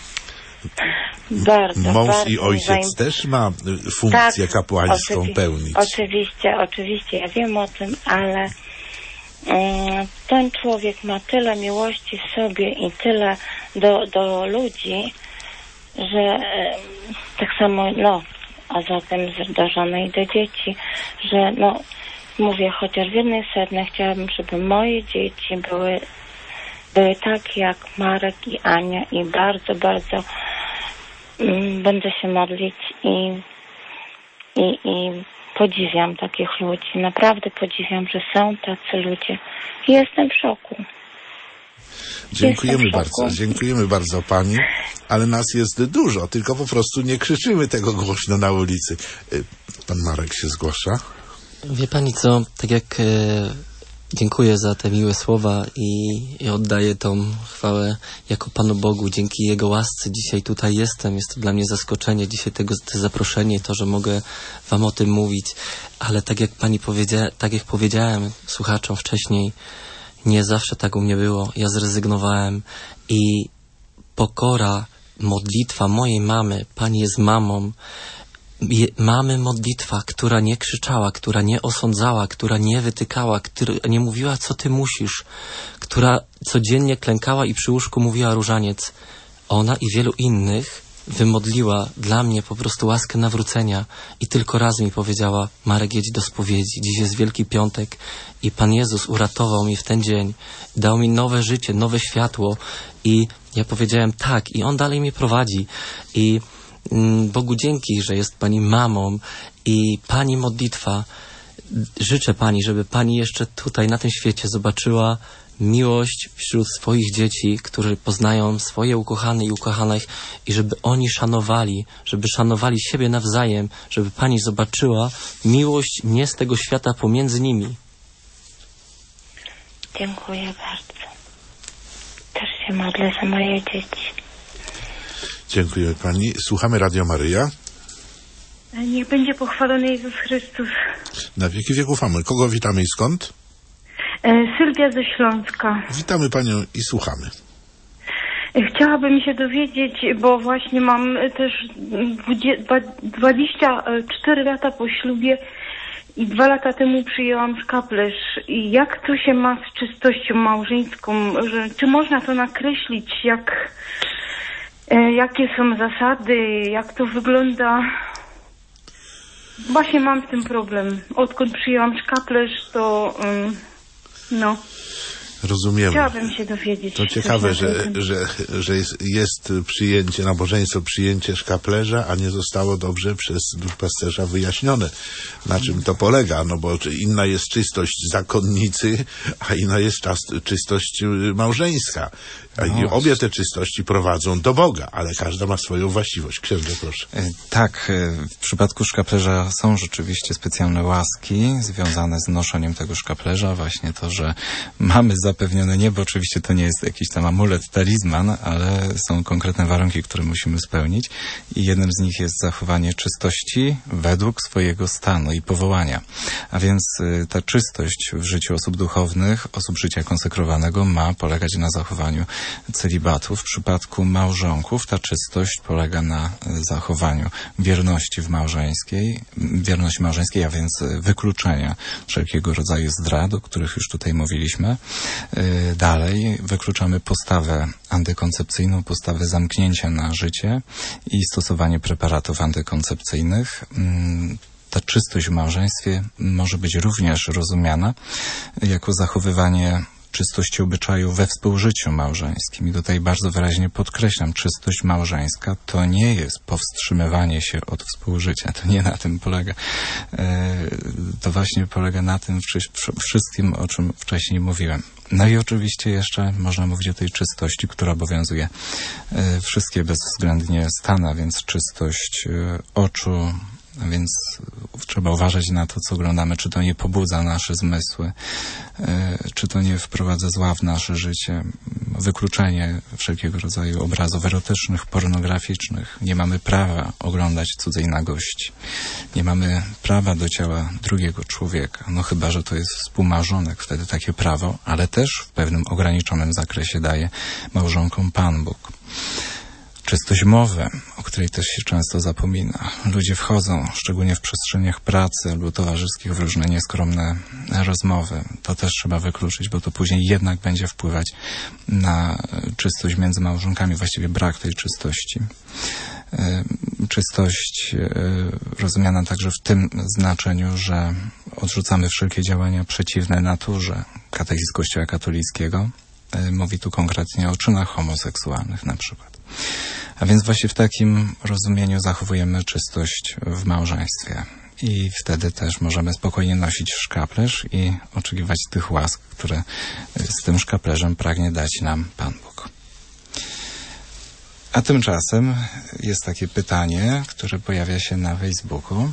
Mąż i ojciec też ma funkcję kapłańską pełnić.
Oczywiście, ja wiem o tym, ale ten człowiek ma tyle miłości w sobie i tyle do ludzi, że tak samo, a zatem do żony i do dzieci, że mówię, chociaż w 1/100 chciałabym, żeby moje dzieci były takie jak Marek i Ania i bardzo, bardzo będę się modlić i podziwiam takich ludzi. Naprawdę podziwiam, że są tacy ludzie. I jestem w szoku.
Dziękujemy bardzo pani, ale nas jest dużo, tylko po prostu nie krzyczymy tego głośno na ulicy. Pan Marek się zgłasza.
Wie pani co, tak jak dziękuję za te miłe słowa i oddaję tą chwałę jako Panu Bogu. Dzięki Jego łasce dzisiaj tutaj jestem. Jest to dla mnie zaskoczenie, dzisiaj te zaproszenie, to, że mogę wam o tym mówić. Ale tak jak powiedziałem słuchaczom wcześniej, nie zawsze tak u mnie było. Ja zrezygnowałem i pokora, modlitwa mojej mamy, Pani jest mamą, mamy modlitwa, która nie krzyczała, która nie osądzała, która nie wytykała, która nie mówiła, co ty musisz, która codziennie klękała i przy łóżku mówiła różaniec. Ona i wielu innych wymodliła dla mnie po prostu łaskę nawrócenia i tylko raz mi powiedziała: Marek, jedź do spowiedzi, dziś jest Wielki Piątek i Pan Jezus uratował mnie w ten dzień, dał mi nowe życie, nowe światło i ja powiedziałem tak i On dalej mnie prowadzi i Bogu dzięki, że jest Pani mamą i Pani modlitwa. Życzę Pani, żeby Pani jeszcze tutaj na tym świecie zobaczyła miłość wśród swoich dzieci, którzy poznają swoje ukochane i ukochanych i żeby oni szanowali siebie nawzajem, żeby Pani zobaczyła miłość nie z tego świata pomiędzy nimi.
Dziękuję bardzo. Też się modlę za moje dzieci.
Dziękuję pani. Słuchamy Radio Maryja.
Niech będzie pochwalony Jezus Chrystus.
Na wieki wieków amen. Kogo witamy i skąd?
Sylwia ze Śląska.
Witamy panią i słuchamy.
Chciałabym się dowiedzieć, bo właśnie mam też 24 lata po ślubie i 2 lata temu przyjęłam szkaplerz. I jak to się ma z czystością małżeńską? Czy można to nakreślić? Jakie są zasady? Jak to wygląda? Właśnie mam z tym problem. Odkąd przyjęłam szkaplerz, to no.
Rozumiemy.
Chciałabym się dowiedzieć.
To ciekawe, że jest przyjęcie, nabożeństwo, przyjęcie szkaplerza, a nie zostało dobrze przez duszpasterza wyjaśnione, na czym to polega, no bo inna jest czystość zakonnicy, a inna jest czystość małżeńska. I obie te czystości prowadzą do Boga, ale każda ma swoją właściwość. Księże, proszę.
Tak, w przypadku szkaplerza są rzeczywiście specjalne łaski związane z noszeniem tego szkaplerza. Właśnie to, że mamy zapewnione niebo. Oczywiście to nie jest jakiś tam amulet, talizman, ale są konkretne warunki, które musimy spełnić i jednym z nich jest zachowanie czystości według swojego stanu i powołania. A więc ta czystość w życiu osób duchownych, osób życia konsekrowanego ma polegać na zachowaniu celibatu. W przypadku małżonków ta czystość polega na zachowaniu wierności małżeńskiej, a więc wykluczenia wszelkiego rodzaju zdrad, o których już tutaj mówiliśmy. Dalej wykluczamy postawę antykoncepcyjną, postawę zamknięcia na życie i stosowanie preparatów antykoncepcyjnych. Ta czystość w małżeństwie może być również rozumiana jako zachowywanie czystości obyczaju we współżyciu małżeńskim. I tutaj bardzo wyraźnie podkreślam, czystość małżeńska to nie jest powstrzymywanie się od współżycia. To nie na tym polega. To właśnie polega na tym wszystkim, o czym wcześniej mówiłem. No i oczywiście jeszcze można mówić o tej czystości, która obowiązuje wszystkie bezwzględnie stany, a więc czystość oczu, a więc trzeba uważać na to, co oglądamy, czy to nie pobudza nasze zmysły, czy to nie wprowadza zła w nasze życie. Wykluczenie wszelkiego rodzaju obrazów erotycznych, pornograficznych. Nie mamy prawa oglądać cudzej nagości. Nie mamy prawa do ciała drugiego człowieka. No chyba, że to jest współmałżonek, wtedy takie prawo, ale też w pewnym ograniczonym zakresie daje małżonkom Pan Bóg. Czystość mowy, o której też się często zapomina. Ludzie wchodzą, szczególnie w przestrzeniach pracy albo towarzyskich, w różne nieskromne rozmowy. To też trzeba wykluczyć, bo to później jednak będzie wpływać na czystość między małżonkami, właściwie brak tej czystości. Czystość rozumiana także w tym znaczeniu, że odrzucamy wszelkie działania przeciwne naturze. Katechizm Kościoła katolickiego mówi tu konkretnie o czynach homoseksualnych na przykład. A więc właśnie w takim rozumieniu zachowujemy czystość w małżeństwie. i wtedy też możemy spokojnie nosić szkaplerz i oczekiwać tych łask, które z tym szkaplerzem pragnie dać nam Pan Bóg. A tymczasem jest takie pytanie, które pojawia się na Facebooku.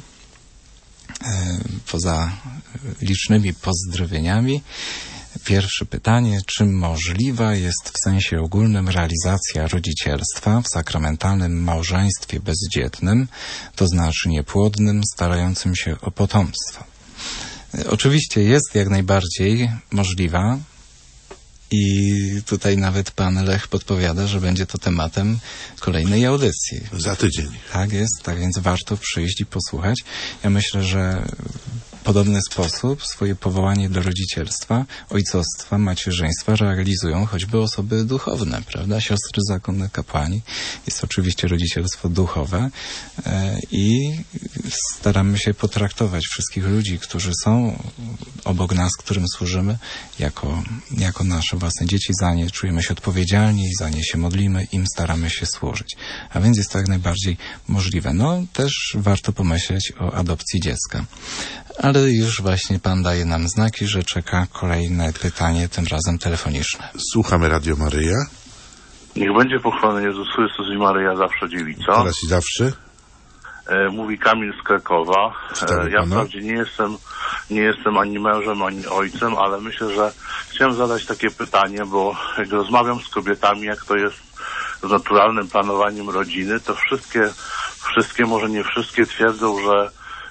Poza licznymi pozdrowieniami. Pierwsze pytanie, czy możliwa jest w sensie ogólnym realizacja rodzicielstwa w sakramentalnym małżeństwie bezdzietnym, to znaczy niepłodnym, starającym się o potomstwo? Oczywiście jest jak najbardziej możliwa i tutaj nawet pan Lech podpowiada, że będzie to tematem kolejnej audycji.
Za tydzień.
Tak jest, tak więc warto przyjść i posłuchać. Ja myślę, że w podobny sposób swoje powołanie do rodzicielstwa, ojcostwa, macierzyństwa realizują choćby osoby duchowne, prawda? Siostry zakonne, kapłani. Jest oczywiście rodzicielstwo duchowe i staramy się potraktować wszystkich ludzi, którzy są obok nas, którym służymy, jako nasze własne dzieci. Za nie czujemy się odpowiedzialni, za nie się modlimy, im staramy się służyć. A więc jest to jak najbardziej możliwe. No, też warto pomyśleć o adopcji dziecka. Ale już właśnie pan daje nam znaki, że czeka kolejne pytanie, tym razem telefoniczne.
Słuchamy Radio Maryja.
Niech będzie pochwalony Jezus Chrystus i Maryja zawsze dziewica.
Teraz i zawsze.
Mówi Kamil z Krakowa. Ja wprawdzie nie jestem ani mężem, ani ojcem, ale myślę, że chciałem zadać takie pytanie, bo jak rozmawiam z kobietami, jak to jest z naturalnym planowaniem rodziny, to wszystkie, może nie wszystkie twierdzą, że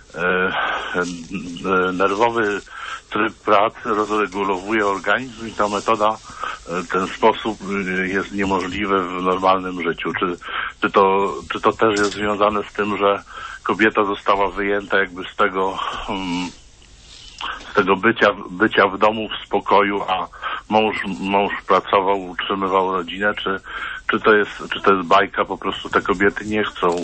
nerwowy tryb pracy rozregulowuje organizm i ta metoda, ten sposób jest niemożliwy w normalnym życiu. Czy to też jest związane z tym, że kobieta została wyjęta jakby z tego bycia w domu w spokoju, a mąż pracował, utrzymywał rodzinę, czy to jest bajka, po prostu te kobiety nie chcą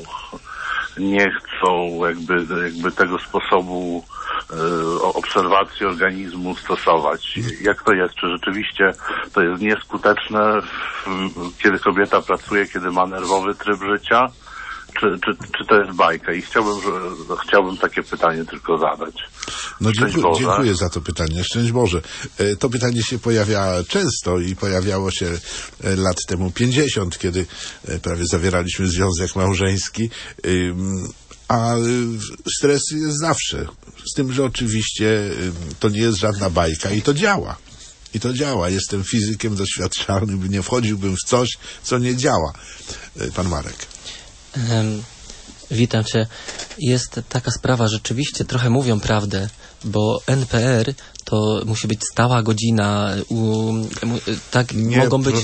jakby tego sposobu obserwacji organizmu stosować. Jak to jest? Czy rzeczywiście to jest nieskuteczne, kiedy kobieta pracuje, kiedy ma nerwowy tryb życia? Czy to jest bajka? I chciałbym takie pytanie tylko zadać.
No dziękuję za to pytanie. Szczęść Boże. To pytanie się pojawia często i pojawiało się lat temu 50, kiedy prawie zawieraliśmy związek małżeński. A stres jest zawsze. Z tym, że oczywiście to nie jest żadna bajka i to działa. Jestem fizykiem doświadczalnym, nie wchodziłbym w coś, co nie działa. Pan Marek.
Witam Cię. Jest taka sprawa, rzeczywiście trochę mówią prawdę, bo NPR to musi być stała godzina, tak
nie,
mogą być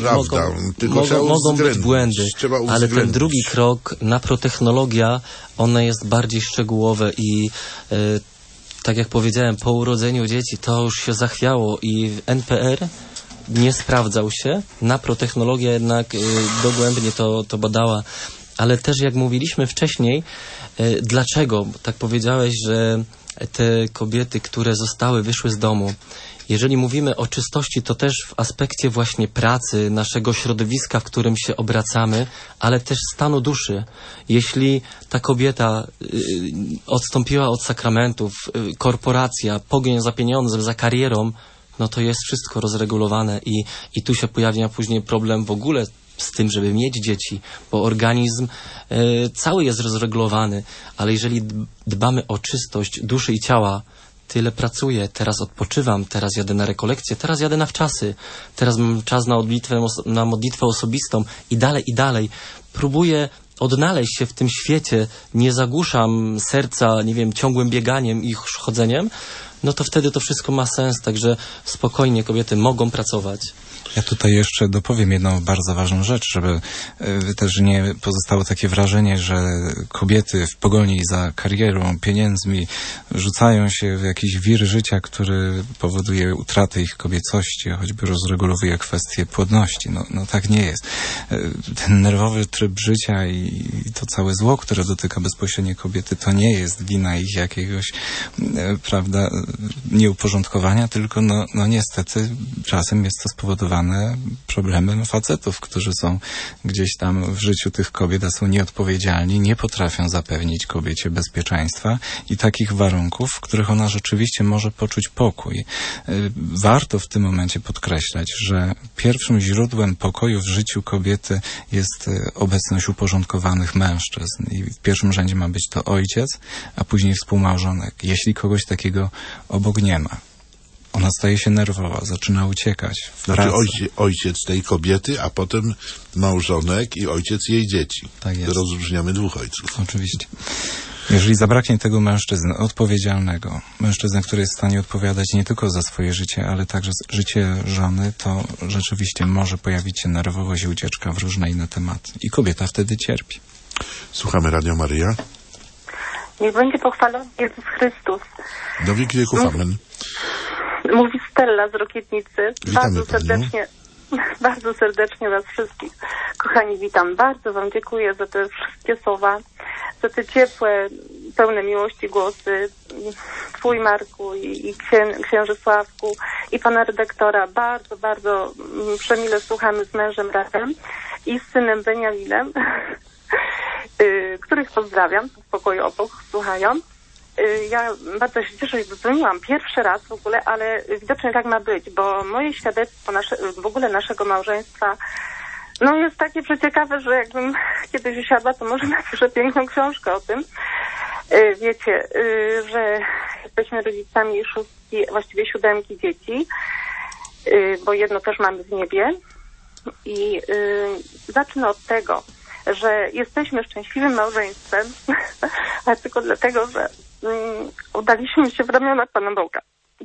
błędy, ale ten drugi krok, naprotechnologia, ona jest bardziej szczegółowe i tak jak powiedziałem, po urodzeniu dzieci to już się zachwiało i NPR nie sprawdzał się, naprotechnologia jednak dogłębnie to badała. Ale też jak mówiliśmy wcześniej, dlaczego? Tak powiedziałeś, że te kobiety, które wyszły z domu, jeżeli mówimy o czystości, to też w aspekcie właśnie pracy, naszego środowiska, w którym się obracamy, ale też stanu duszy. Jeśli ta kobieta odstąpiła od sakramentów, korporacja, pogoń za pieniądzem, za karierą, no to jest wszystko rozregulowane i tu się pojawia później problem w ogóle z tym, żeby mieć dzieci, bo organizm cały jest rozregulowany, ale jeżeli dbamy o czystość duszy i ciała, tyle pracuję, teraz odpoczywam, teraz jadę na rekolekcję, teraz jadę na wczasy, teraz mam czas na modlitwę osobistą i dalej. Próbuję odnaleźć się w tym świecie, nie zagłuszam serca, nie wiem, ciągłym bieganiem i chodzeniem, no to wtedy to wszystko ma sens, także spokojnie kobiety mogą pracować.
Ja tutaj jeszcze dopowiem jedną bardzo ważną rzecz, żeby też nie pozostało takie wrażenie, że kobiety w pogoni za karierą, pieniędzmi rzucają się w jakiś wir życia, który powoduje utratę ich kobiecości, choćby rozregulowuje kwestie płodności. No tak nie jest. Ten nerwowy tryb życia i to całe zło, które dotyka bezpośrednio kobiety, to nie jest wina ich jakiegoś, prawda, nieuporządkowania, tylko no niestety czasem jest to spowodowane spotykane problemy facetów, którzy są gdzieś tam w życiu tych kobiet, a są nieodpowiedzialni, nie potrafią zapewnić kobiecie bezpieczeństwa i takich warunków, w których ona rzeczywiście może poczuć pokój. Warto w tym momencie podkreślać, że pierwszym źródłem pokoju w życiu kobiety jest obecność uporządkowanych mężczyzn i w pierwszym rzędzie ma być to ojciec, a później współmałżonek. Jeśli kogoś takiego obok nie ma, ona staje się nerwowa, zaczyna uciekać w pracy.
Znaczy ojciec tej kobiety, a potem małżonek i ojciec jej dzieci.
Tak jest.
Rozróżniamy dwóch ojców.
Oczywiście. Jeżeli zabraknie tego mężczyzny odpowiedzialnego, mężczyzny, który jest w stanie odpowiadać nie tylko za swoje życie, ale także za życie żony, to rzeczywiście może pojawić się nerwowość i ucieczka w różne inne tematy. I kobieta wtedy cierpi.
Słuchamy Radio Maryja.
Niech będzie pochwalony Jezus Chrystus.
Do wieki wieków, amen.
Mówi Stella z Rokietnicy.
Witamy
bardzo serdecznie was wszystkich, kochani, witam. Bardzo wam dziękuję za te wszystkie słowa, za te ciepłe, pełne miłości głosy. Twój, Marku, i księży Sławku, i pana redaktora. Bardzo, bardzo przemile słuchamy z mężem razem i z synem Beniaminem, których pozdrawiam, w pokoju obok słuchają. Ja bardzo się cieszę, że dodzwoniłam pierwszy raz w ogóle, ale widocznie tak ma być, bo moje świadectwo w ogóle naszego małżeństwa jest takie przeciekawe, że jakbym kiedyś usiadła, to może napiszę piękną książkę o tym. Wiecie, że jesteśmy rodzicami 7 dzieci, bo jedno też mamy w niebie. I zacznę od tego, że jesteśmy szczęśliwym małżeństwem, ale tylko dlatego, że udaliśmy się w ramiona Pana Boga.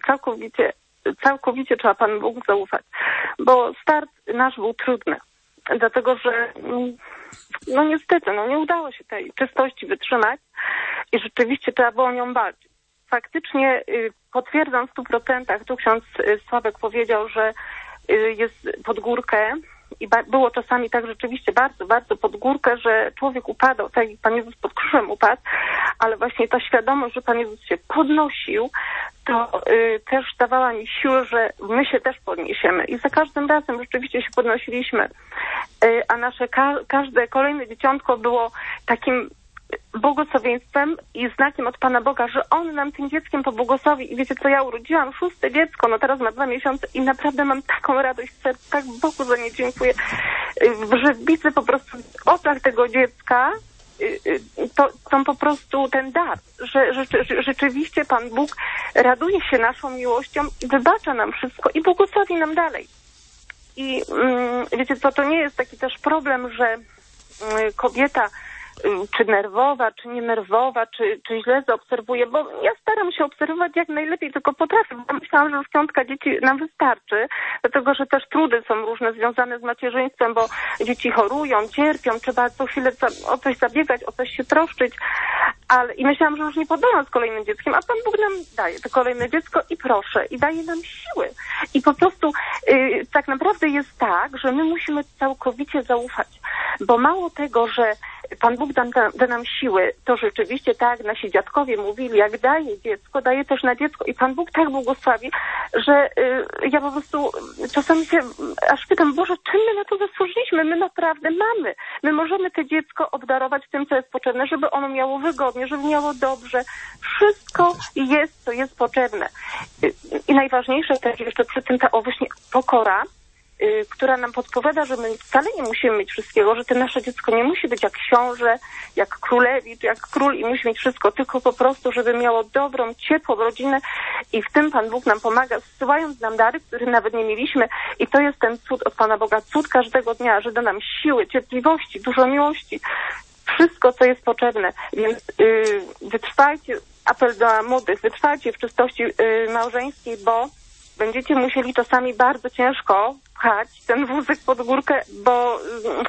Całkowicie trzeba Panu Bogu zaufać, bo start nasz był trudny, dlatego że niestety nie udało się tej czystości wytrzymać i rzeczywiście trzeba było o nią walczyć. Faktycznie potwierdzam w 100%, tu ksiądz Sławek powiedział, że jest pod górkę i było czasami tak rzeczywiście bardzo, bardzo pod górkę, że człowiek upadał, tak jak Pan Jezus pod krzyżem upadł, ale właśnie ta świadomość, że Pan Jezus się podnosił, to też dawała mi siłę, że my się też podniesiemy. I za każdym razem rzeczywiście się podnosiliśmy. A nasze każde kolejne dzieciątko było takim błogosławieństwem i znakiem od Pana Boga, że On nam tym dzieckiem pobłogosławi. I wiecie co, ja urodziłam 6. dziecko, teraz ma 2 miesiące i naprawdę mam taką radość w sercu, tak Bogu za nie dziękuję, że widzę po prostu w oczach tego dziecka to po prostu ten dar, że rzeczywiście Pan Bóg raduje się naszą miłością i wybacza nam wszystko i błogosławi nam dalej. I wiecie co, to nie jest taki też problem, że kobieta czy nerwowa, czy nienerwowa, czy źle zaobserwuje, bo ja staram się obserwować jak najlepiej tylko potrafię, bo myślałam, że już 5 dzieci nam wystarczy, dlatego, że też trudy są różne związane z macierzyństwem, bo dzieci chorują, cierpią, trzeba co chwilę o coś zabiegać, o coś się troszczyć, i myślałam, że już nie podołam z kolejnym dzieckiem, a Pan Bóg nam daje to kolejne dziecko i proszę, i daje nam siły. I po prostu tak naprawdę jest tak, że my musimy całkowicie zaufać, bo mało tego, że Pan Bóg da nam siły, to rzeczywiście tak nasi dziadkowie mówili, jak daje dziecko, daje też na dziecko i Pan Bóg tak błogosławi, że ja po prostu czasami się aż pytam, Boże, czym my na to zasłużyliśmy? My naprawdę mamy. My możemy to dziecko obdarować tym, co jest potrzebne, żeby ono miało wygodnie, żeby miało dobrze. Wszystko jest, co jest potrzebne. I najważniejsze też jeszcze przy tym ta właśnie pokora, która nam podpowiada, że my wcale nie musimy mieć wszystkiego, że to nasze dziecko nie musi być jak książę, jak królewicz, jak król i musi mieć wszystko, tylko po prostu, żeby miało dobrą, ciepłą rodzinę i w tym Pan Bóg nam pomaga, zsyłając nam dary, których nawet nie mieliśmy i to jest ten cud od Pana Boga, cud każdego dnia, że da nam siły, cierpliwości, dużo miłości, wszystko, co jest potrzebne, więc wytrwajcie, apel do młodych, wytrwajcie w czystości małżeńskiej, bo będziecie musieli czasami bardzo ciężko pchać ten wózek pod górkę, bo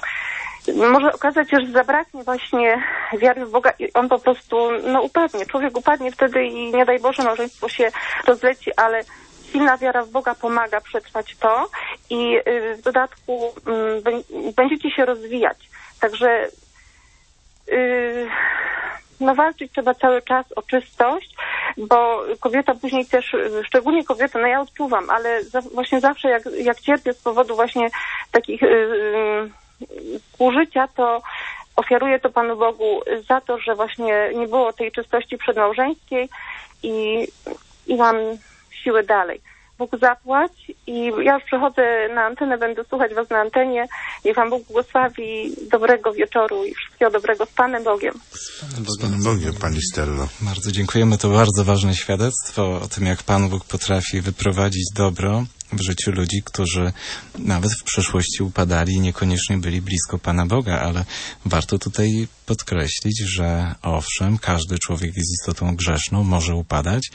może okazać się, że zabraknie właśnie wiary w Boga i on po prostu upadnie. Człowiek upadnie wtedy i nie daj Boże, małżeństwo się rozleci, ale silna wiara w Boga pomaga przetrwać to i w dodatku będziecie się rozwijać. Także walczyć trzeba cały czas o czystość bo kobieta później też, szczególnie kobieta, no ja odczuwam, ale właśnie zawsze jak cierpię z powodu właśnie takich użycia, to ofiaruję to Panu Bogu za to, że właśnie nie było tej czystości przedmałżeńskiej i mam siłę dalej. Bóg zapłać i ja już przechodzę na antenę, będę słuchać Was na antenie. Niech Wam Bóg błogosławi, dobrego wieczoru i wszystkiego dobrego z Panem Bogiem.
Z Panem Bogiem, Pani Stello.
Bardzo dziękujemy. To bardzo ważne świadectwo o tym, jak Pan Bóg potrafi wyprowadzić dobro w życiu ludzi, którzy nawet w przeszłości upadali i niekoniecznie byli blisko Pana Boga, ale warto tutaj podkreślić, że owszem, każdy człowiek jest istotą grzeszną, może upadać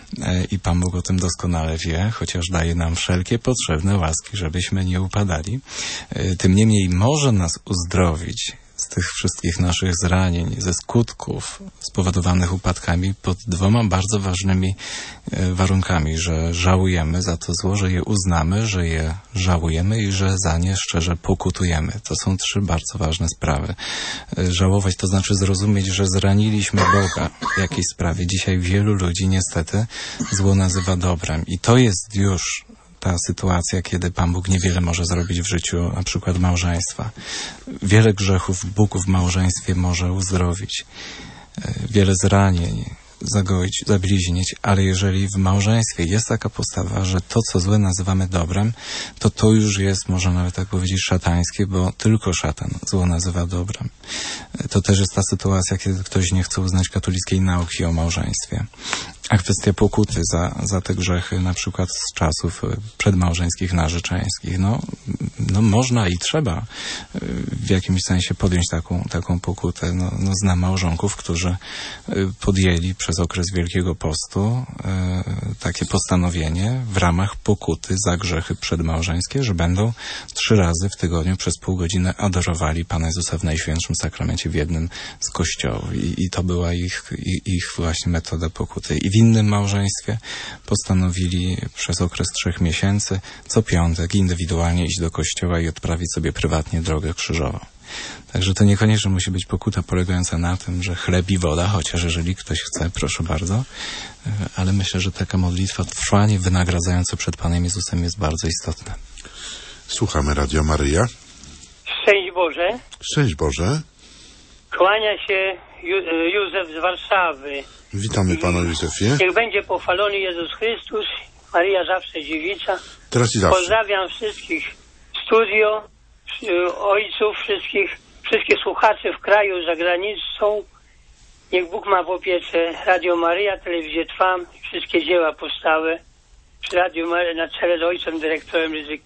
i Pan Bóg o tym doskonale wie, chociaż daje nam wszelkie potrzebne łaski, żebyśmy nie upadali. Tym niemniej może nas uzdrowić z tych wszystkich naszych zranień, ze skutków spowodowanych upadkami pod dwoma bardzo ważnymi warunkami, że żałujemy za to zło, że je uznamy, że je żałujemy i że za nie szczerze pokutujemy. To są trzy bardzo ważne sprawy. Żałować to znaczy zrozumieć, że zraniliśmy Boga w jakiejś sprawie. Dzisiaj wielu ludzi niestety zło nazywa dobrem i to jest już ta sytuacja, kiedy Pan Bóg niewiele może zrobić w życiu, na przykład małżeństwa. Wiele grzechów Bóg w małżeństwie może uzdrowić. Wiele zranień zagoić, zabliźnieć, ale jeżeli w małżeństwie jest taka postawa, że to, co złe nazywamy dobrem, to już jest, można nawet tak powiedzieć, szatańskie, bo tylko szatan zło nazywa dobrem. To też jest ta sytuacja, kiedy ktoś nie chce uznać katolickiej nauki o małżeństwie. A kwestia pokuty za te grzechy, na przykład z czasów przedmałżeńskich, narzeczeńskich, no można i trzeba w jakimś sensie podjąć taką pokutę. Znam małżonków, którzy podjęli przez okres Wielkiego Postu takie postanowienie w ramach pokuty za grzechy przedmałżeńskie, że będą 3 razy w tygodniu przez pół godziny adorowali Pana Jezusa w Najświętszym Sakramencie w jednym z kościołów. I to była ich właśnie metoda pokuty. I w innym małżeństwie postanowili przez okres 3 miesięcy co piątek indywidualnie iść do kościoła i odprawić sobie prywatnie drogę krzyżową. Także to niekoniecznie musi być pokuta polegająca na tym, że chleb i woda, chociaż jeżeli ktoś chce, proszę bardzo, ale myślę, że taka modlitwa, trwanie wynagradzające przed Panem Jezusem jest bardzo istotne.
Słuchamy Radio Maryja.
Szczęść Boże.
Szczęść Boże.
Kłania się Józef z Warszawy.
Witamy Panu Józefie.
Niech będzie pochwalony Jezus Chrystus, Maryja zawsze dziewica.
Teraz i zawsze.
Pozdrawiam wszystkich studio, ojców, wszystkich słuchaczy w kraju, za granicą. Niech Bóg ma w opiece Radio Maryja, Telewizję Trwam, wszystkie dzieła powstałe przy Radio Maryja na czele z ojcem dyrektorem Ryzyk.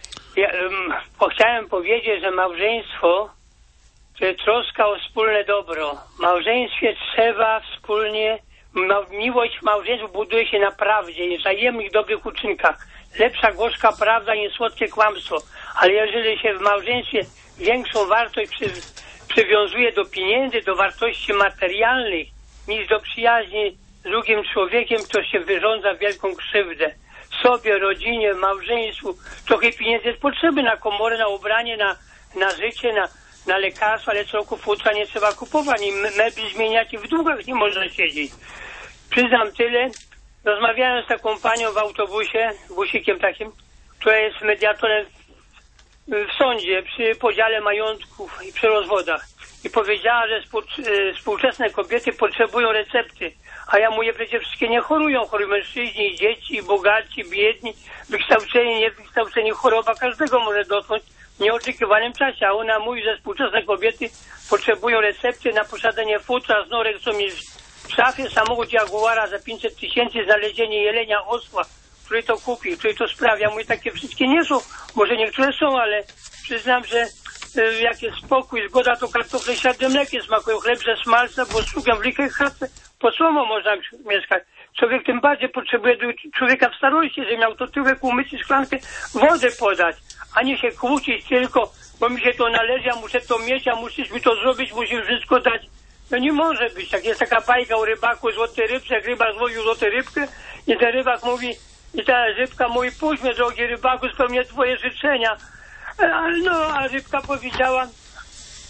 Chciałem powiedzieć, że małżeństwo to jest troska o wspólne dobro. W małżeństwie trzeba wspólnie, miłość w małżeństwie buduje się na prawdzie i wzajemnych dobrych uczynkach. Lepsza gorzka prawda niż słodkie kłamstwo. Ale jeżeli się w małżeństwie większą wartość przywiązuje do pieniędzy, do wartości materialnych, niż do przyjaźni z drugim człowiekiem, to się wyrządza wielką krzywdę. Sobie, rodzinie, małżeństwu. Trochę pieniędzy jest potrzeby na komorę, na ubranie, na życie, na lekarstwa, ale co roku futra nie trzeba kupować, i mebli zmieniać i w długach nie można siedzieć. Przyznam tyle. Rozmawiałem z taką panią w autobusie, busikiem takim, która jest mediatorem w sądzie przy podziale majątków i przy rozwodach. I powiedziała, że współczesne kobiety potrzebują recepty. A ja mówię, przecież wszystkie nie chorują. Chorują mężczyźni, i dzieci, i bogaci, i biedni, wykształceni, niewykształceni. Choroba każdego może dotknąć w nieoczekiwanym czasie. A ona mówi, że współczesne kobiety potrzebują recepty na posiadanie futra, znorek, co mi w szafie, samochód Jaguara za 500 000, znalezienie jelenia, osła, który to kupi, który to sprawia. Mówię, takie wszystkie nie są. Może niektóre są, ale przyznam, że jak jest spokój, zgoda, to kartofle śladnym mlekiem smakują, chleb ze smalca, bo sługiem w lichej chatce, pod słomą można mieszkać. Człowiek tym bardziej potrzebuje do człowieka w starości, że miał to tyłek umyć i szklankę wody podać, a nie się kłócić tylko, bo mi się to należy, ja muszę to mieć, a musisz mi to zrobić, musisz wszystko dać. No nie może być tak. Jest taka bajka o rybaku, złoty rybce, jak rybak złowił złotą rybkę i ten rybak mówi, i ta rybka mówi, puść mnie, drogi rybaku, spełnię twoje życzenia. A rybka powiedziała,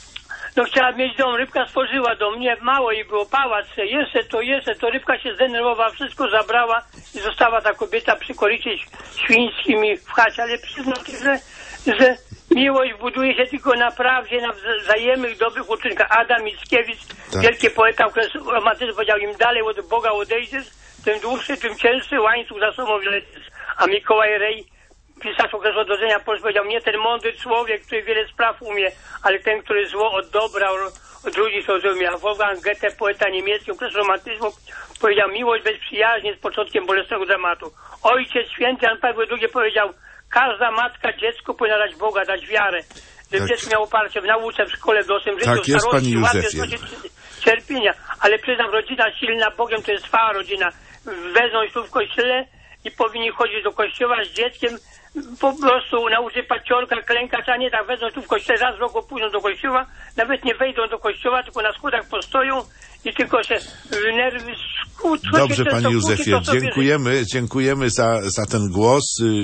no chciała mieć dom, rybka stworzyła dom, nie, mało jej było, pałac, jeszcze to rybka się zdenerwowała, wszystko zabrała i została ta kobieta przy korycie świńskim i w chacie, ale przyznam się, że miłość buduje się tylko na prawdzie, na wzajemnych, dobrych uczynkach. Adam Mickiewicz, wielki poeta, który romantyzm powiedział, im dalej od Boga odejdziesz, tym dłuższy, tym cięższy łańcuch za sobą wlecisz. A Mikołaj Rej, pisarz okresu odrodzenia Polski, powiedział, nie ten mądry człowiek, który wiele spraw umie, ale ten, który zło od dobra, od ludzi zrozumie. A Wolfgang Goethe, poeta niemiecki okresu romantyzmu, powiedział, miłość bez przyjaźni jest początkiem bolesnego dramatu. Ojciec święty Jan Paweł II powiedział, każda matka dziecku powinna dać Boga, dać wiarę. Żeby dziecko miało oparcie w nauce, w szkole, w dorosłym życiu,
tak jest, pani Józefie.
Cierpienia. Ale przyznam, rodzina silna Bogiem to jest trwała rodzina. Wezmą się tu w kościele i powinni chodzić do kościoła z dzieckiem, po prostu nauczyć paciorka, klękać, a nie tak wezmą tu w kościele, raz w roku pójdą do kościoła, nawet nie wejdą do kościoła, tylko na schodach postoją i tylko się nerwy skutkują.
Dobrze, pani Józefie, dziękujemy za ten głos,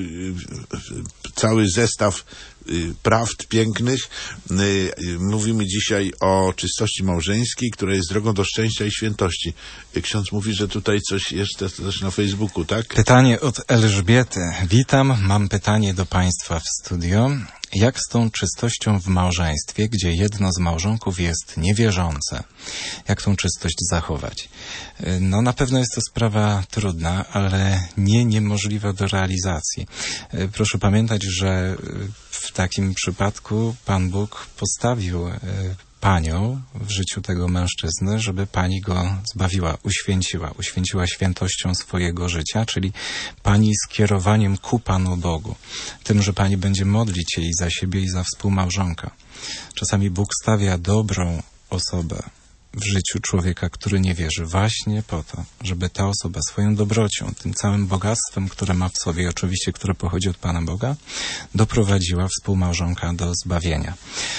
cały zestaw prawd pięknych. Mówimy dzisiaj o czystości małżeńskiej, która jest drogą do szczęścia i świętości. Ksiądz mówi, że tutaj coś jeszcze też na Facebooku, tak?
Pytanie od Elżbiety. Witam, mam pytanie do państwa w studio. Jak z tą czystością w małżeństwie, gdzie jedno z małżonków jest niewierzące? Jak tą czystość zachować? No na pewno jest to sprawa trudna, ale niemożliwa do realizacji. Proszę pamiętać, że w takim przypadku Pan Bóg postawił panią w życiu tego mężczyzny, żeby pani go zbawiła, uświęciła świętością swojego życia, czyli pani skierowaniem ku Panu Bogu, tym, że pani będzie modlić się i za siebie, i za współmałżonka. Czasami Bóg stawia dobrą osobę w życiu człowieka, który nie wierzy, właśnie po to, żeby ta osoba swoją dobrocią, tym całym bogactwem, które ma w sobie, oczywiście, które pochodzi od Pana Boga, doprowadziła współmałżonka do zbawienia.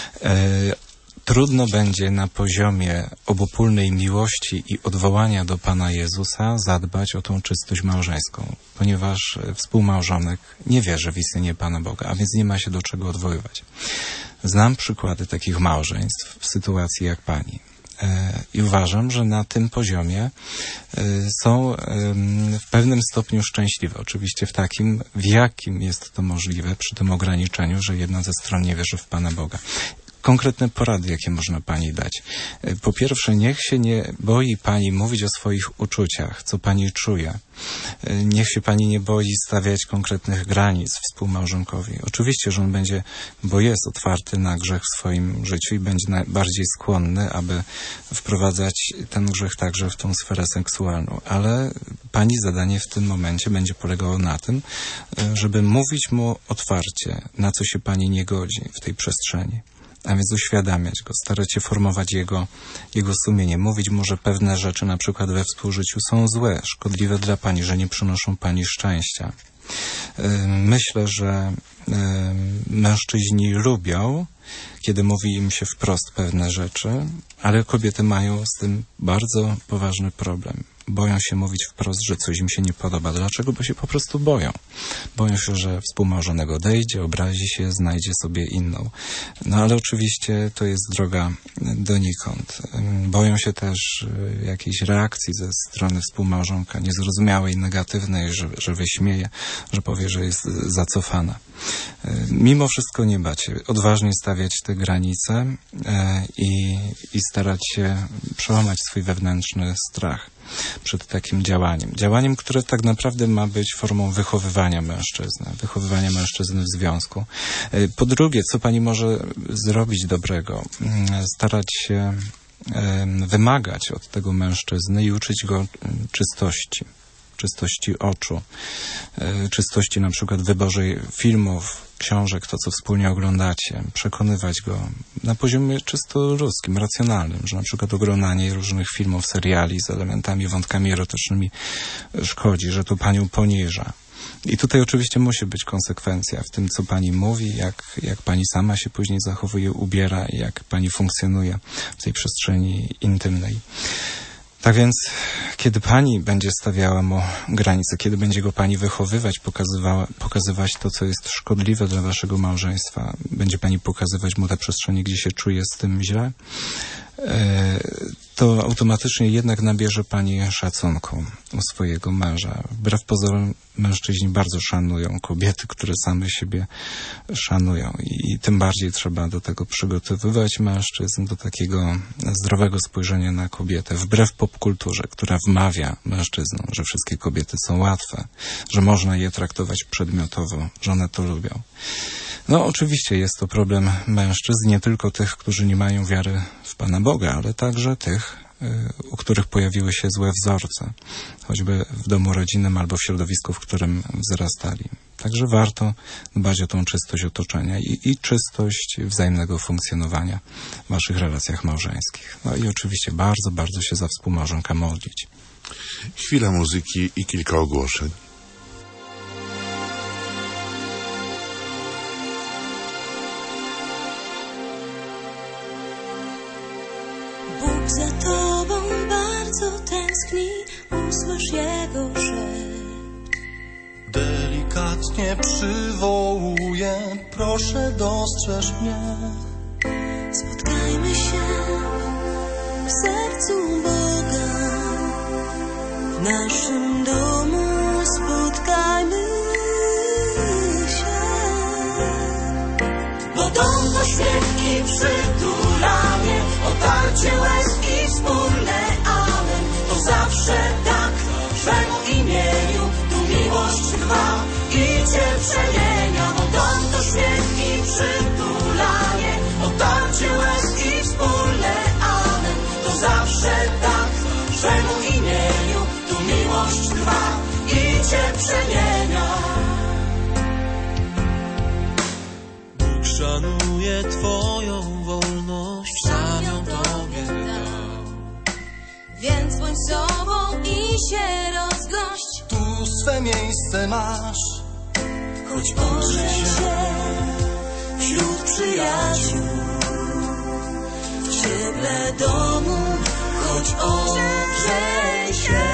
Trudno będzie na poziomie obopólnej miłości i odwołania do Pana Jezusa zadbać o tą czystość małżeńską, ponieważ współmałżonek nie wierzy w istnienie Pana Boga, a więc nie ma się do czego odwoływać. Znam przykłady takich małżeństw w sytuacji jak pani. I uważam, że na tym poziomie są w pewnym stopniu szczęśliwe. Oczywiście w takim, w jakim jest to możliwe przy tym ograniczeniu, że jedna ze stron nie wierzy w Pana Boga. Konkretne porady, jakie można pani dać. Po pierwsze, niech się nie boi pani mówić o swoich uczuciach, co pani czuje. Niech się pani nie boi stawiać konkretnych granic współmałżonkowi. Oczywiście, że on będzie, bo jest otwarty na grzech w swoim życiu i będzie bardziej skłonny, aby wprowadzać ten grzech także w tą sferę seksualną. Ale pani zadanie w tym momencie będzie polegało na tym, żeby mówić mu otwarcie, na co się pani nie godzi w tej przestrzeni. A więc uświadamiać go, starać się formować jego sumienie, mówić mu, że pewne rzeczy na przykład we współżyciu są złe, szkodliwe dla pani, że nie przynoszą pani szczęścia. Myślę, że mężczyźni lubią, kiedy mówi im się wprost pewne rzeczy, ale kobiety mają z tym bardzo poważny problem. Boją się mówić wprost, że coś im się nie podoba. Dlaczego? Bo się po prostu boją. Boją się, że współmałżonek odejdzie, obrazi się, znajdzie sobie inną. No ale oczywiście to jest droga donikąd. Boją się też jakiejś reakcji ze strony współmałżonka, niezrozumiałej, negatywnej, że wyśmieje, że powie, że jest zacofana. Mimo wszystko nie bać się, odważnie stawiać te granice i starać się przełamać swój wewnętrzny strach przed takim działaniem. Działaniem, które tak naprawdę ma być formą wychowywania mężczyzny w związku. Po drugie, co pani może zrobić dobrego? Starać się wymagać od tego mężczyzny i uczyć go czystości oczu, czystości na przykład w wyborze filmów, książek, to co wspólnie oglądacie, przekonywać go na poziomie czysto ludzkim, racjonalnym, że na przykład oglądanie różnych filmów, seriali z elementami, wątkami erotycznymi szkodzi, że to panią poniża. I tutaj oczywiście musi być konsekwencja w tym, co pani mówi, jak pani sama się później zachowuje, ubiera i jak pani funkcjonuje w tej przestrzeni intymnej. Tak więc, kiedy pani będzie stawiała mu granice, kiedy będzie go pani wychowywać, pokazywać to, co jest szkodliwe dla waszego małżeństwa, będzie pani pokazywać mu te przestrzenie, gdzie się czuje z tym źle, to automatycznie jednak nabierze pani szacunku u swojego męża. Wbrew pozorom mężczyźni bardzo szanują kobiety, które same siebie szanują i tym bardziej trzeba do tego przygotowywać mężczyzn, do takiego zdrowego spojrzenia na kobietę, wbrew popkulturze, która wmawia mężczyznom, że wszystkie kobiety są łatwe, że można je traktować przedmiotowo, że one to lubią. No oczywiście jest to problem mężczyzn, nie tylko tych, którzy nie mają wiary w Pana Boga, ale także tych, u których pojawiły się złe wzorce, choćby w domu rodzinnym albo w środowisku, w którym wzrastali. Także warto dbać o tą czystość otoczenia i czystość wzajemnego funkcjonowania w waszych relacjach małżeńskich. No i oczywiście bardzo, bardzo się za współmałżonka modlić.
Chwila muzyki i kilka ogłoszeń.
Bóg za Tobą bardzo tęskni, usłysz Jego szept.
Delikatnie przywołuję, proszę dostrzeż mnie.
Spotkajmy się w sercu Boga, w naszym domu spotkajmy się.
Bo dom to śmiech i przytulanie, otarcie łez i wspólne amen. To zawsze tak, Twemu imieniu tu miłość trwa i Cię przemienia. Bo dom to śmiech i przytulanie, otarcie łez i wspólne amen. To zawsze tak, Twemu imieniu tu miłość trwa i Cię przemienia.
Bóg szanuje Twoją wolność, sam ją Tobie dał.
Więc bądź sobą i się rozgość.
Tu swe miejsce masz,
Choć pożeń się wśród przyjaciół, w cieple domu, choć ogrzej się.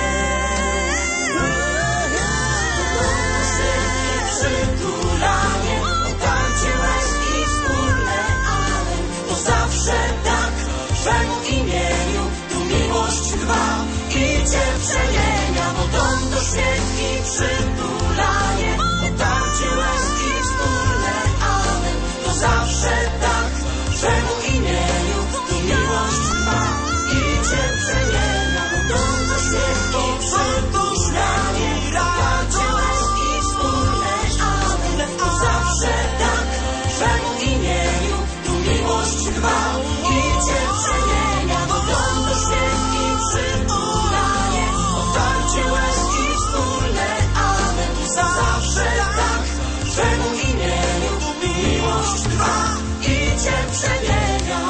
Przytulanie, otarcie łez i wspólne amen. To zawsze tak, Twemu imieniu tu miłość trwa i Cię przemienia. Bo dom to śmiech i przytulanie, otarcie łez i wspólne amen. To zawsze tak, Twemu imieniu tu miłość trwa i Cię przemienia. Bo dom to śmiech i przytulanie, otarcie łez i wspólne amen. To zawsze tak, Twemu imieniu tu miłość trwa i Cię przemienia. Bo dom to śmiech i przytulanie, otarcie łez i wspólne amen. To zawsze tak, Twemu imieniu tu miłość trwa i Cię przemienia.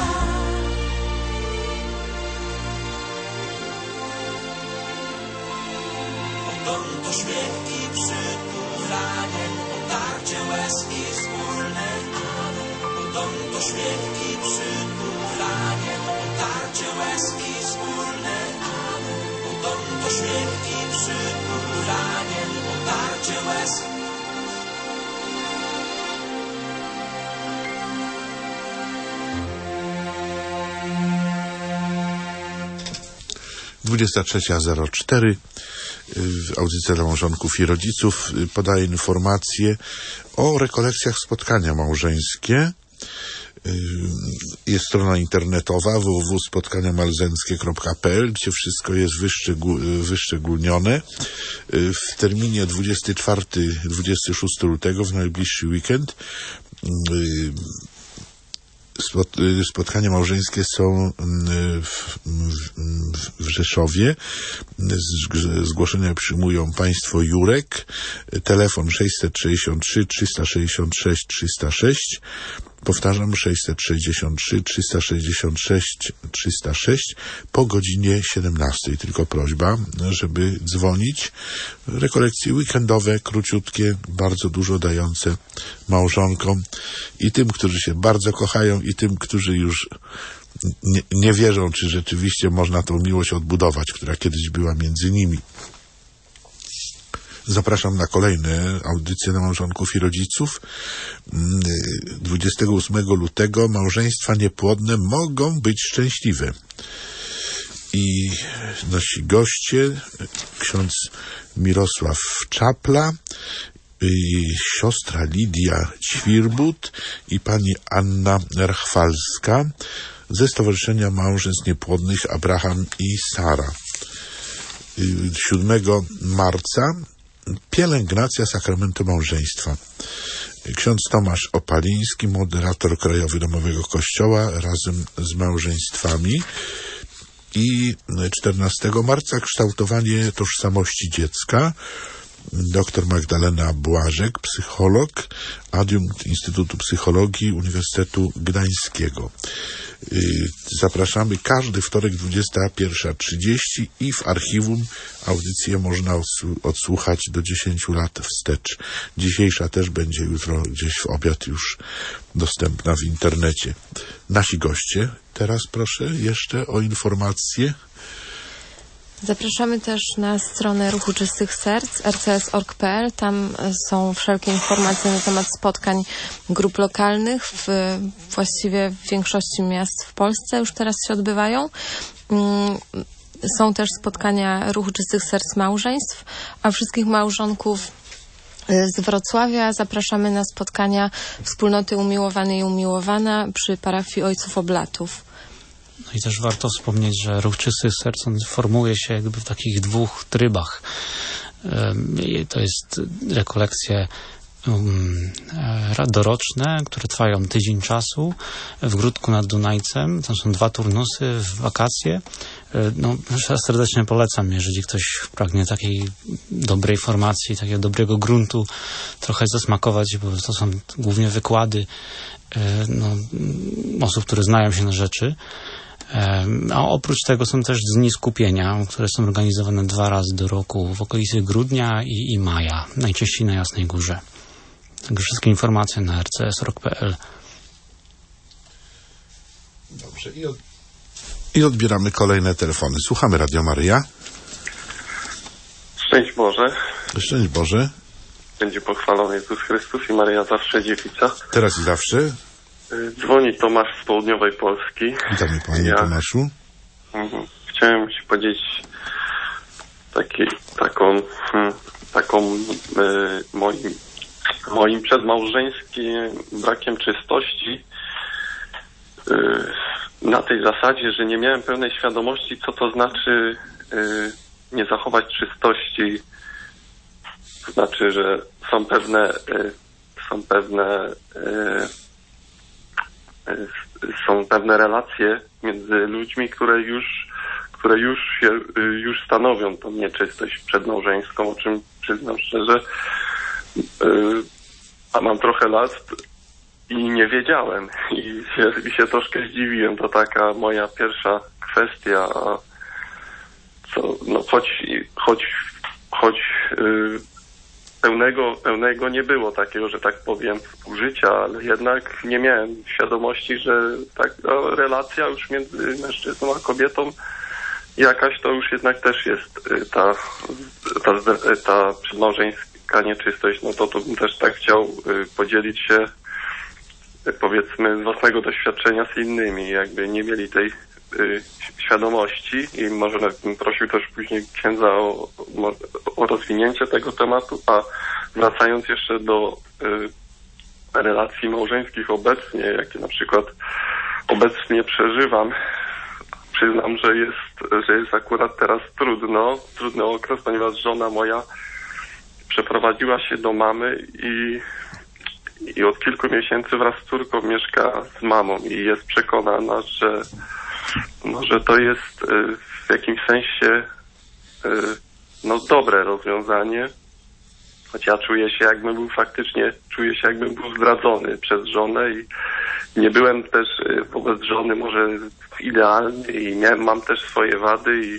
Dom to śmiech i przytulanie, otarcie łez i wspólne amen. Dom to śmiech i przytulanie, otarcie łez i wspólne amen. Dom to śmiech i przytulanie, otarcie łez.
23:04 w audycji dla małżonków i rodziców podaję informacje o rekolekcjach spotkania małżeńskie. Jest strona internetowa www.spotkaniamalzenckie.pl, gdzie wszystko jest wyszczególnione. W terminie 24-26 lutego, w najbliższy weekend, spotkania małżeńskie są w Rzeszowie. Zgłoszenia przyjmują państwo Jurek. Telefon 663 366 306. Powtarzam, 663 366 306 po godzinie 17. Tylko prośba, żeby dzwonić. Rekolekcje weekendowe, króciutkie, bardzo dużo dające małżonkom i tym, którzy się bardzo kochają, i tym, którzy już nie wierzą, czy rzeczywiście można tą miłość odbudować, która kiedyś była między nimi. Zapraszam na kolejne audycje na małżonków i rodziców. 28 lutego małżeństwa niepłodne mogą być szczęśliwe. I nasi goście, ksiądz Mirosław Czapla, siostra Lidia Ćwirbut i pani Anna Rachwalska ze Stowarzyszenia Małżeństw Niepłodnych Abraham i Sara. 7 marca pielęgnacja sakramentu małżeństwa. Ksiądz Tomasz Opaliński, moderator Krajowy Domowego Kościoła, razem z małżeństwami. I 14 marca kształtowanie tożsamości dziecka. Dr Magdalena Błażek, psycholog, adiunkt Instytutu Psychologii Uniwersytetu Gdańskiego. Zapraszamy każdy wtorek 21:30 i w archiwum audycję można odsłuchać do 10 lat wstecz. Dzisiejsza też będzie jutro gdzieś w obiad już dostępna w internecie. Nasi goście, teraz proszę jeszcze o informacje.
Zapraszamy też na stronę Ruchu Czystych Serc, rcs.org.pl. Tam są wszelkie informacje na temat spotkań grup lokalnych. Właściwie w większości miast w Polsce już teraz się odbywają. Są też spotkania Ruchu Czystych Serc małżeństw, a wszystkich małżonków z Wrocławia zapraszamy na spotkania Wspólnoty Umiłowany i Umiłowana przy parafii Ojców Oblatów.
No i też warto wspomnieć, że Ruch Czystych Serc formuje się jakby w takich dwóch trybach. To jest rekolekcje doroczne, które trwają tydzień czasu w Gródku nad Dunajcem. Tam są 2 turnusy w wakacje. No, serdecznie polecam, jeżeli ktoś pragnie takiej dobrej formacji, takiego dobrego gruntu, trochę zasmakować, bo to są głównie wykłady osób, które znają się na rzeczy. A oprócz tego są też dni skupienia, które są organizowane 2 razy do roku w okolicy grudnia i maja, najczęściej na Jasnej Górze. Także wszystkie informacje na rcs.org.pl.
Dobrze. I odbieramy kolejne telefony. Słuchamy Radio Maryja.
Szczęść Boże.
Szczęść Boże.
Będzie pochwalony Jezus Chrystus i Maryja zawsze dziewica.
Teraz i zawsze.
Dzwoni Tomasz z południowej Polski.
Witamy Panie Tomaszu.
Chciałem Ci powiedzieć moim przedmałżeńskim brakiem czystości na tej zasadzie, że nie miałem pełnej świadomości, co to znaczy nie zachować czystości. To znaczy, że są pewne relacje między ludźmi, które już stanowią tą nieczystość przedmałżeńską, o czym przyznam szczerze, a mam trochę lat i nie wiedziałem i się troszkę zdziwiłem. To taka moja pierwsza kwestia, choć pełnego nie było takiego, że tak powiem, współżycia, ale jednak nie miałem świadomości, że taka relacja już między mężczyzną a kobietą jakaś to już jednak też jest ta przedmałżeńska nieczystość. No to bym też tak chciał podzielić się, powiedzmy, z własnego doświadczenia z innymi, jakby nie mieli tej świadomości i może bym prosił też później księdza o rozwinięcie tego tematu, a wracając jeszcze do relacji małżeńskich obecnie, jakie na przykład obecnie przeżywam, przyznam, że jest akurat teraz trudny okres, ponieważ żona moja przeprowadziła się do mamy i od kilku miesięcy wraz z córką mieszka z mamą i jest przekonana, że to jest w jakimś sensie dobre rozwiązanie, choć ja czuję się jakbym był zdradzony przez żonę i nie byłem też wobec żony może idealny i mam też swoje wady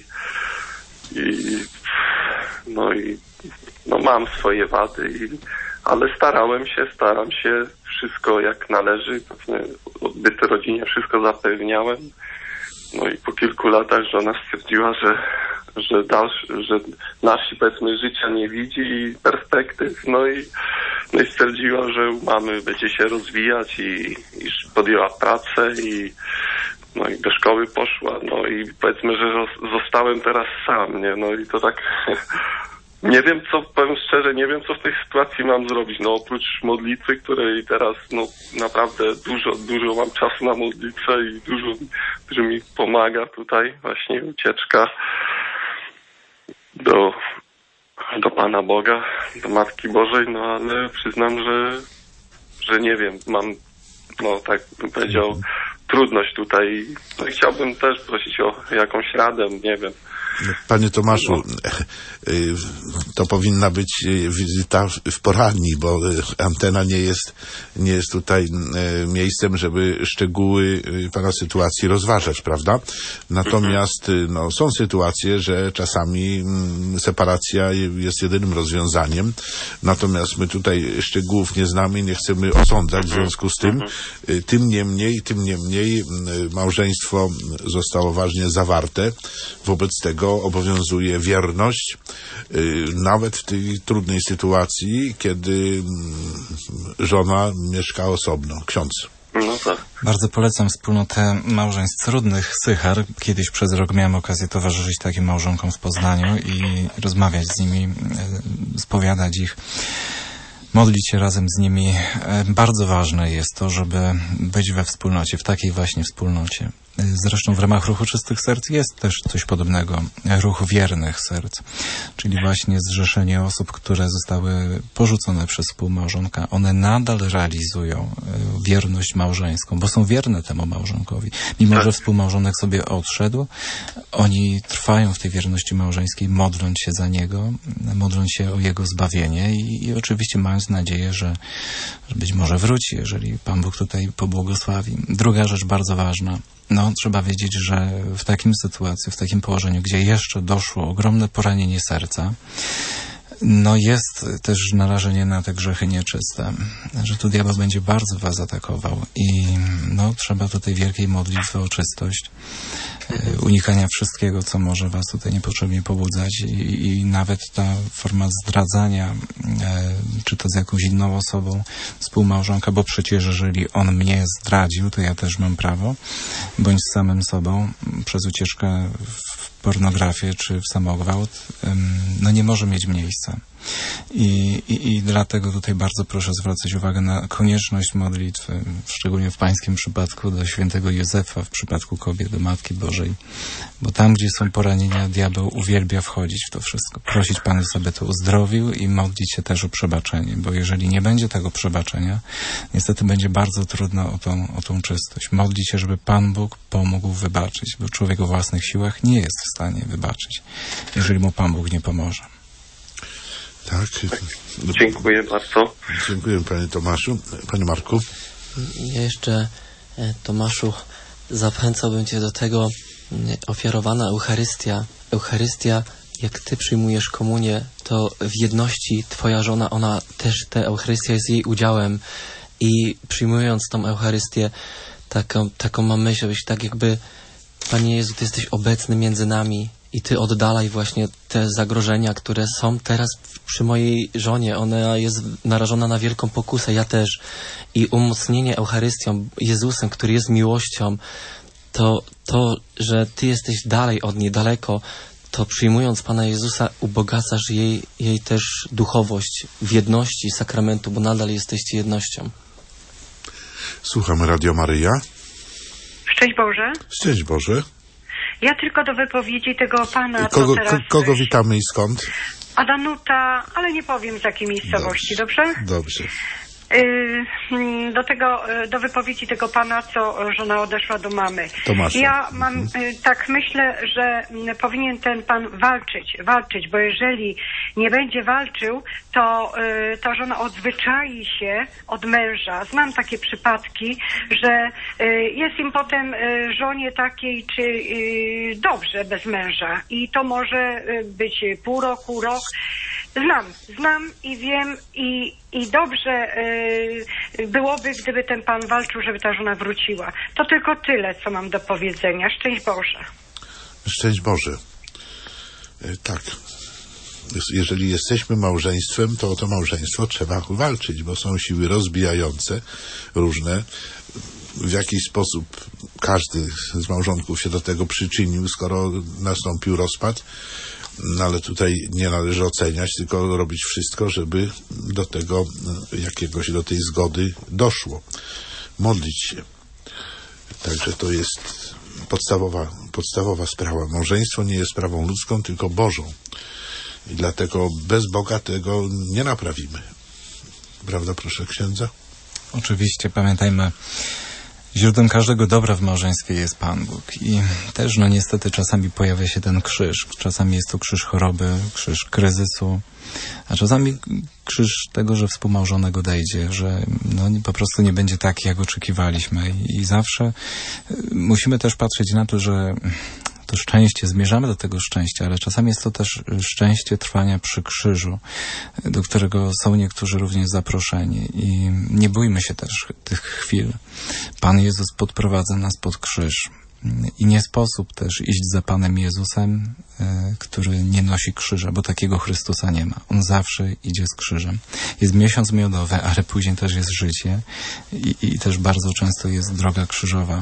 mam swoje wady, ale staram się wszystko jak należy, byty rodzinie wszystko zapewniałem. No i po kilku latach żona stwierdziła, że nasi, powiedzmy, życia nie widzi i perspektyw, no i stwierdziła, że u mamy będzie się rozwijać i podjęła pracę i do szkoły poszła, no i powiedzmy, że zostałem teraz sam, nie, no i to tak nie wiem powiem szczerze, nie wiem co w tej sytuacji mam zrobić, no oprócz modlitwy, której teraz naprawdę dużo mam czasu na modlitwę i dużo mi pomaga tutaj właśnie ucieczka do Pana Boga, do Matki Bożej, no ale przyznam, że nie wiem, mam, tak bym powiedział, trudność tutaj. No i chciałbym też prosić o jakąś radę, nie wiem.
Panie Tomaszu, to powinna być wizyta w poradni, bo antena nie jest tutaj miejscem, żeby szczegóły Pana sytuacji rozważać, prawda? Natomiast są sytuacje, że czasami separacja jest jedynym rozwiązaniem. Natomiast my tutaj szczegółów nie znamy i nie chcemy osądzać w związku z tym. Tym niemniej małżeństwo zostało ważnie zawarte. Wobec tego obowiązuje wierność, nawet w tej trudnej sytuacji, kiedy żona mieszka osobno. Ksiądz.
No tak.
Bardzo polecam wspólnotę małżeństw Rudnych Sychar. Kiedyś przez rok miałem okazję towarzyszyć takim małżonkom w Poznaniu i rozmawiać z nimi, spowiadać ich, modlić się razem z nimi. Bardzo ważne jest to, żeby być we wspólnocie, w takiej właśnie wspólnocie. Zresztą w ramach Ruchu Czystych Serc jest też coś podobnego, Ruch Wiernych Serc, czyli właśnie zrzeszenie osób, które zostały porzucone przez współmałżonka. One nadal realizują wierność małżeńską, bo są wierne temu małżonkowi. Mimo że współmałżonek sobie odszedł, oni trwają w tej wierności małżeńskiej, modląc się za niego, modląc się o jego zbawienie i oczywiście mając nadzieję, że być może wróci, jeżeli Pan Bóg tutaj pobłogosławi. Druga rzecz bardzo ważna. Trzeba wiedzieć, że w takim sytuacji, w takim położeniu, gdzie jeszcze doszło ogromne poranienie serca, jest też narażenie na te grzechy nieczyste, że tu diabeł będzie bardzo was atakował i trzeba tutaj wielkiej modlitwy o czystość, unikania wszystkiego, co może was tutaj niepotrzebnie pobudzać i nawet ta forma zdradzania, czy to z jakąś inną osobą, współmałżonka, bo przecież jeżeli on mnie zdradził, to ja też mam prawo, bądź z samym sobą, przez ucieczkę w pornografię czy w samogwałt, nie może mieć miejsca. I dlatego tutaj bardzo proszę zwracać uwagę na konieczność modlitwy, szczególnie w pańskim przypadku do świętego Józefa, w przypadku kobiet do Matki Bożej, bo tam, gdzie są poranienia, diabeł uwielbia wchodzić w to wszystko, prosić Pana, aby to uzdrowił i modlić się też o przebaczenie, bo jeżeli nie będzie tego przebaczenia, niestety będzie bardzo trudno o tą czystość. Modlić się, żeby Pan Bóg pomógł wybaczyć, bo człowiek o własnych siłach nie jest w stanie wybaczyć, jeżeli mu Pan Bóg nie pomoże.
Tak.
Dziękuję bardzo.
Dziękuję, panie Tomaszu. Panie Marku?
Ja jeszcze, Tomaszu, zachęcałbym cię do tego, ofiarowana Eucharystia, jak ty przyjmujesz komunię, to w jedności twoja żona, ona też, ta Eucharystia jest jej udziałem i przyjmując tą Eucharystię, taką mam myśl, żebyś tak jakby, Panie Jezu, Ty jesteś obecny między nami i Ty oddalaj właśnie te zagrożenia, które są teraz przy mojej żonie. Ona jest narażona na wielką pokusę, ja też. I umocnienie Eucharystią, Jezusem, który jest miłością, to, że Ty jesteś dalej od niej, daleko, to przyjmując Pana Jezusa ubogacasz jej też duchowość w jedności sakramentu, bo nadal jesteście jednością.
Słuchamy Radio Maryja.
Szczęść Boże.
Szczęść Boże.
Ja tylko do wypowiedzi tego pana,
Kogo witamy i skąd?
Adanuta, ale nie powiem z jakiej miejscowości, dobrze?
Dobrze.
Do wypowiedzi tego pana, co żona odeszła do mamy.
Tomasza.
Ja mam, tak myślę, że powinien ten pan walczyć, bo jeżeli nie będzie walczył, to ta żona odzwyczai się od męża. Znam takie przypadki, że jest im potem żonie takiej, czy dobrze bez męża i to może być pół roku, rok. Znam i wiem i dobrze byłoby, gdyby ten pan walczył, żeby ta żona wróciła. To tylko tyle, co mam do powiedzenia. Szczęść Boże.
Szczęść Boże. Tak. Jeżeli jesteśmy małżeństwem, to o to małżeństwo trzeba walczyć, bo są siły rozbijające, różne. W jakiś sposób każdy z małżonków się do tego przyczynił, skoro nastąpił rozpad. No ale tutaj nie należy oceniać, tylko robić wszystko, żeby do tego do tej zgody doszło. Modlić się. Także to jest podstawowa sprawa. Małżeństwo nie jest sprawą ludzką, tylko Bożą. I dlatego bez Boga tego nie naprawimy. Prawda, proszę księdza?
Oczywiście, pamiętajmy, źródłem każdego dobra w małżeństwie jest Pan Bóg. I też, niestety czasami pojawia się ten krzyż. Czasami jest to krzyż choroby, krzyż kryzysu, a czasami krzyż tego, że współmałżonek odejdzie, że po prostu nie będzie taki, jak oczekiwaliśmy. I zawsze musimy też patrzeć na to, że to szczęście, zmierzamy do tego szczęścia, ale czasami jest to też szczęście trwania przy krzyżu, do którego są niektórzy również zaproszeni. I nie bójmy się też tych chwil. Pan Jezus podprowadza nas pod krzyż. I nie sposób też iść za Panem Jezusem, który nie nosi krzyża, bo takiego Chrystusa nie ma. On zawsze idzie z krzyżem. Jest miesiąc miodowy, ale później też jest życie i też bardzo często jest droga krzyżowa.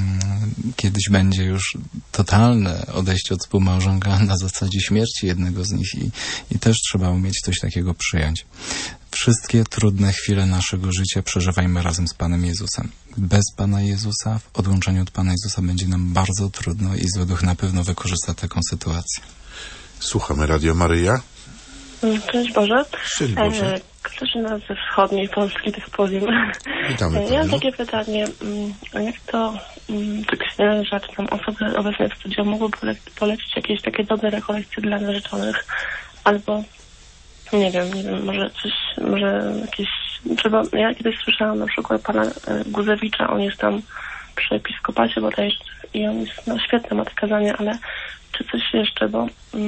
Kiedyś będzie już totalne odejście od współmałżonka na zasadzie śmierci jednego z nich i też trzeba umieć coś takiego przyjąć. Wszystkie trudne chwile naszego życia przeżywajmy razem z Panem Jezusem. Bez Pana Jezusa, w odłączeniu od Pana Jezusa będzie nam bardzo trudno i zły duch na pewno wykorzysta taką sytuację.
Słuchamy Radio Maryja.
Cześć Boże.
Szczęść Boże.
Katarzyna ze wschodniej Polski, tak powiem.
Witamy.
Ja mam takie pytanie, jak to księża, czy tam osoby obecne w studiu mogły polecić jakieś takie dobre rekolekcje dla narzeczonych, albo nie wiem, może jakieś, ja kiedyś słyszałam na przykład pana Guzewicza, on jest tam przy episkopacie bodajże i on jest, świetne ma te kazania, ale czy coś jeszcze, bo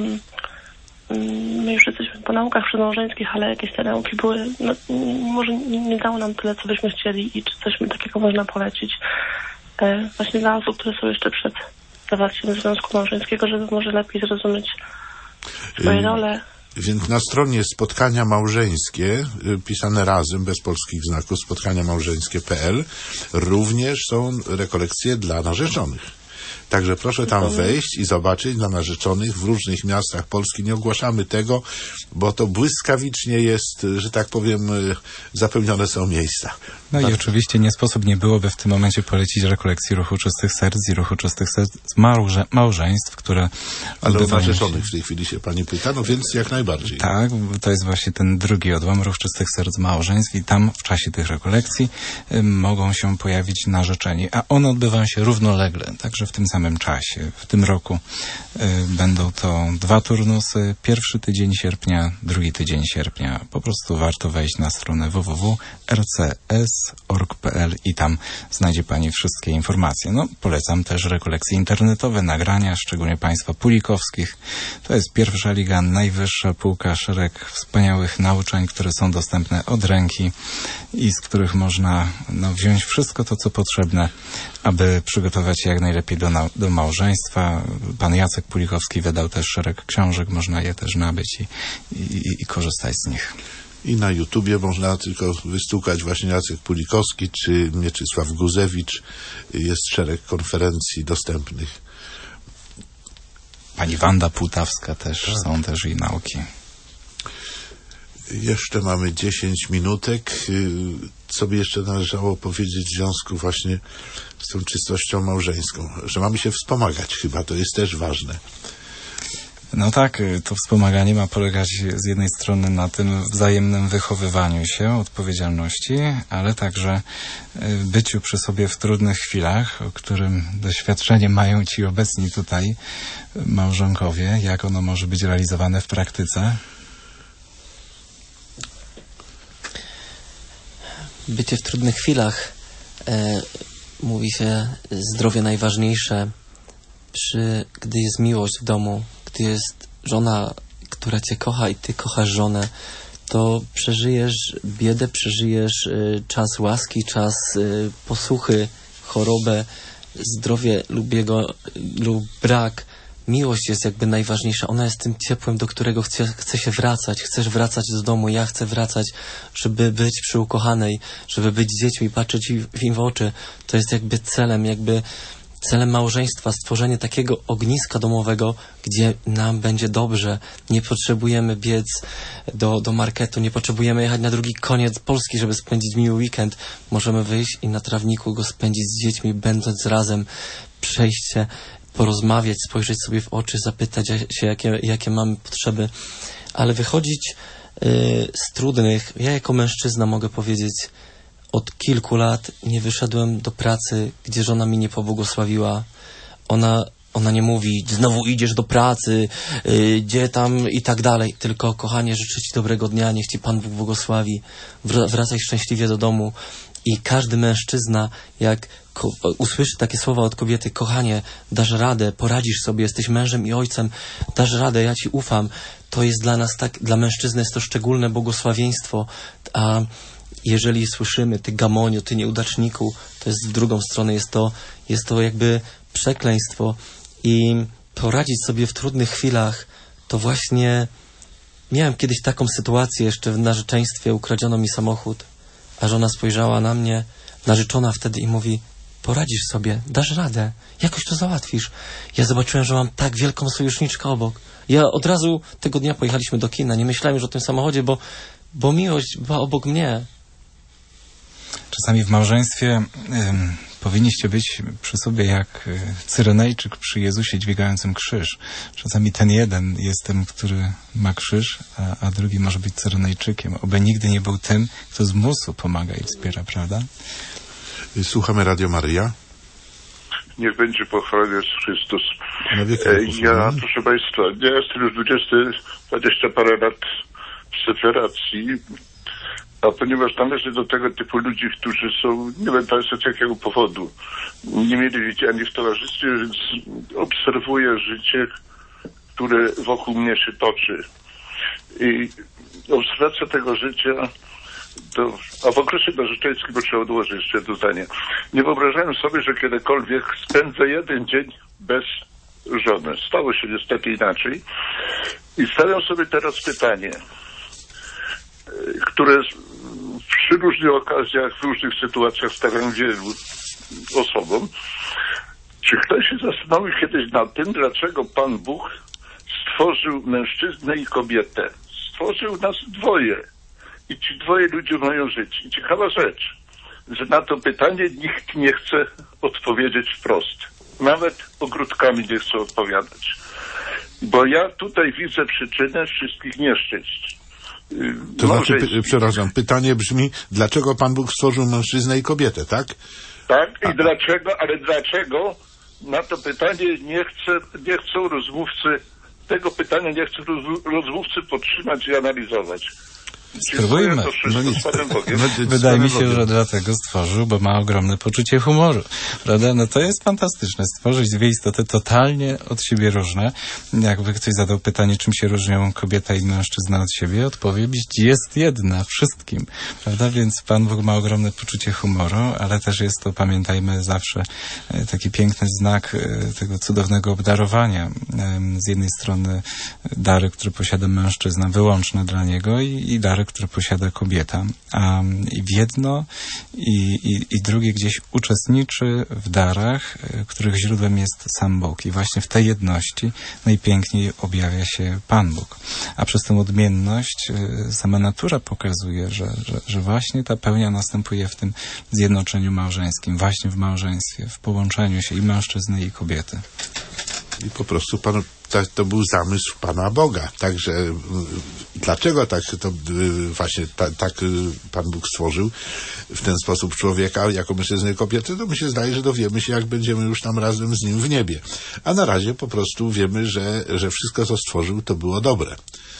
my już jesteśmy po naukach przedmałżeńskich, ale jakieś te nauki były, może nie dało nam tyle, co byśmy chcieli i czy coś takiego można polecić właśnie dla osób, które są jeszcze przed zawarciem związku małżeńskiego, żeby może lepiej zrozumieć swoje role.
Więc na stronie spotkania małżeńskie, pisane razem, bez polskich znaków, spotkaniamałżeńskie.pl, również są rekolekcje dla narzeczonych. Także proszę tam wejść i zobaczyć dla narzeczonych w różnych miastach Polski. Nie ogłaszamy tego, bo to błyskawicznie jest, że tak powiem, zapełnione są miejsca.
No i oczywiście nie sposób nie byłoby w tym momencie polecić rekolekcji Ruchu Czystych Serc i Ruchu Czystych Serc małżeństw, które
ale o narzeczonych w tej chwili się pani pyta, no więc jak najbardziej.
Tak, to jest właśnie ten drugi odłam, Ruch Czystych Serc małżeństw i tam w czasie tych rekolekcji mogą się pojawić narzeczeni, a one odbywają się równolegle, także w tym samym czasie. W tym roku będą to 2 turnusy, pierwszy tydzień sierpnia, drugi tydzień sierpnia. Po prostu warto wejść na stronę www.rcs.org.pl i tam znajdzie pani wszystkie informacje. Polecam też rekolekcje internetowe, nagrania, szczególnie państwa pulikowskich. To jest pierwsza liga, najwyższa półka, szereg wspaniałych nauczeń, które są dostępne od ręki i z których można wziąć wszystko to, co potrzebne, aby przygotować się jak najlepiej do małżeństwa. Pan Jacek Pulikowski wydał też szereg książek, można je też nabyć i korzystać z nich.
I na YouTubie można tylko wystukać właśnie Jacek Pulikowski czy Mieczysław Guzewicz. Jest szereg konferencji dostępnych.
Pani Wanda Płutawska też, tak. Są też i nauki.
Jeszcze mamy 10 minutek. Co by jeszcze należało powiedzieć w związku właśnie z tą czystością małżeńską? Że mamy się wspomagać chyba, to jest też ważne.
No tak, to wspomaganie ma polegać z jednej strony na tym wzajemnym wychowywaniu się, odpowiedzialności, ale także byciu przy sobie w trudnych chwilach, o którym doświadczenie mają ci obecni tutaj małżonkowie, jak ono może być realizowane w praktyce.
Bycie w trudnych chwilach, mówi się, zdrowie najważniejsze, gdy jest miłość w domu, gdy jest żona, która cię kocha i ty kochasz żonę, to przeżyjesz biedę, przeżyjesz czas łaski, czas posłuchy, chorobę, zdrowie lub brak. Miłość jest jakby najważniejsza. Ona jest tym ciepłem, do którego chce się wracać. Chcesz wracać do domu, ja chcę wracać, żeby być przy ukochanej, żeby być z dziećmi, patrzeć im w oczy. To jest jakby celem małżeństwa, stworzenie takiego ogniska domowego, gdzie nam będzie dobrze. Nie potrzebujemy biec do marketu, nie potrzebujemy jechać na drugi koniec Polski, żeby spędzić miły weekend. Możemy wyjść i na trawniku go spędzić z dziećmi, będąc razem, przejść się, porozmawiać, spojrzeć sobie w oczy, zapytać się, jakie mamy potrzeby. Ale wychodzić z trudnych, ja jako mężczyzna mogę powiedzieć, od kilku lat nie wyszedłem do pracy, gdzie żona mi nie pobłogosławiła. Ona nie mówi, znowu idziesz do pracy, gdzie tam i tak dalej. Tylko, kochanie, życzę ci dobrego dnia, niech ci Pan Bóg błogosławi. Wracaj szczęśliwie do domu. I każdy mężczyzna, jak usłyszy takie słowa od kobiety, kochanie, dasz radę, poradzisz sobie, jesteś mężem i ojcem, dasz radę, ja ci ufam. To jest dla nas dla mężczyzny jest to szczególne błogosławieństwo. A jeżeli słyszymy, ty gamonio, ty nieudaczniku, to jest w drugą stronę, jest to jakby przekleństwo. I poradzić sobie w trudnych chwilach, to właśnie miałem kiedyś taką sytuację, jeszcze w narzeczeństwie ukradziono mi samochód, a żona spojrzała na mnie, narzeczona wtedy, i mówi, poradzisz sobie, dasz radę, jakoś to załatwisz. Ja zobaczyłem, że mam tak wielką sojuszniczkę obok. Ja od razu tego dnia pojechaliśmy do kina, nie myślałem już o tym samochodzie, bo miłość była obok mnie.
Czasami w małżeństwie powinniście być przy sobie jak Cyrenejczyk przy Jezusie dźwigającym krzyż. Czasami ten jeden jest tym, który ma krzyż, a drugi może być Cyrenejczykiem. Oby nigdy nie był tym, kto z musu pomaga i wspiera, prawda?
Słuchamy Radio Maryja.
Niech będzie pochwalony Jezus Chrystus. Ja, proszę Państwa, ja jestem już 20 parę lat w separacji, a ponieważ należę do tego typu ludzi, którzy są, nie wiem Państwa z jakiego powodu, nie mieli życia ani w towarzystwie, więc obserwuję życie, które wokół mnie się toczy. I obserwacja tego życia, a w okresie narzeczeńskim, bo trzeba odłożyć jeszcze jedno zdanie, nie wyobrażałem sobie, że kiedykolwiek spędzę jeden dzień bez żony. Stało się niestety inaczej. I stawiam sobie teraz pytanie, które przy różnych okazjach, w różnych sytuacjach stawiam wielu osobom. Czy ktoś się zastanowił kiedyś nad tym, dlaczego Pan Bóg stworzył mężczyznę i kobietę? Stworzył nas dwoje. I ci dwoje ludzie mają żyć. I ciekawa rzecz, że na to pytanie nikt nie chce odpowiedzieć wprost. Nawet ogródkami nie chce odpowiadać. Bo ja tutaj widzę przyczynę wszystkich nieszczęść.
To znaczy, przepraszam, pytanie brzmi, dlaczego Pan Bóg stworzył mężczyznę i kobietę, tak?
Tak, i dlaczego, ale dlaczego na to pytanie nie chcą rozmówcy, tego pytania nie chcą rozmówcy podtrzymać i analizować.
Spróbujmy. Wydaje mi się, że dlatego stworzył, bo ma ogromne poczucie humoru. Prawda? No to jest fantastyczne. Stworzyć dwie istoty totalnie od siebie różne. Jakby ktoś zadał pytanie, czym się różnią kobieta i mężczyzna od siebie, odpowiedź jest jedna wszystkim. Prawda? Więc Pan Bóg ma ogromne poczucie humoru, ale też jest to, pamiętajmy, zawsze taki piękny znak tego cudownego obdarowania. Z jednej strony dary, które posiada mężczyzna, wyłączne dla niego, i dary, które posiada kobieta. I w jedno i drugie gdzieś uczestniczy w darach, których źródłem jest sam Bóg. I właśnie w tej jedności najpiękniej objawia się Pan Bóg. A przez tę odmienność sama natura pokazuje, że właśnie ta pełnia następuje w tym zjednoczeniu małżeńskim, właśnie w małżeństwie, w połączeniu się i mężczyzny, i kobiety.
I po prostu to był zamysł Pana Boga. Także dlaczego tak to właśnie tak Pan Bóg stworzył w ten sposób człowieka jako mężczyznę i kobiety, to mi się zdaje, że dowiemy się, jak będziemy już tam razem z Nim w niebie. A na razie po prostu wiemy, że wszystko, co stworzył, to było dobre.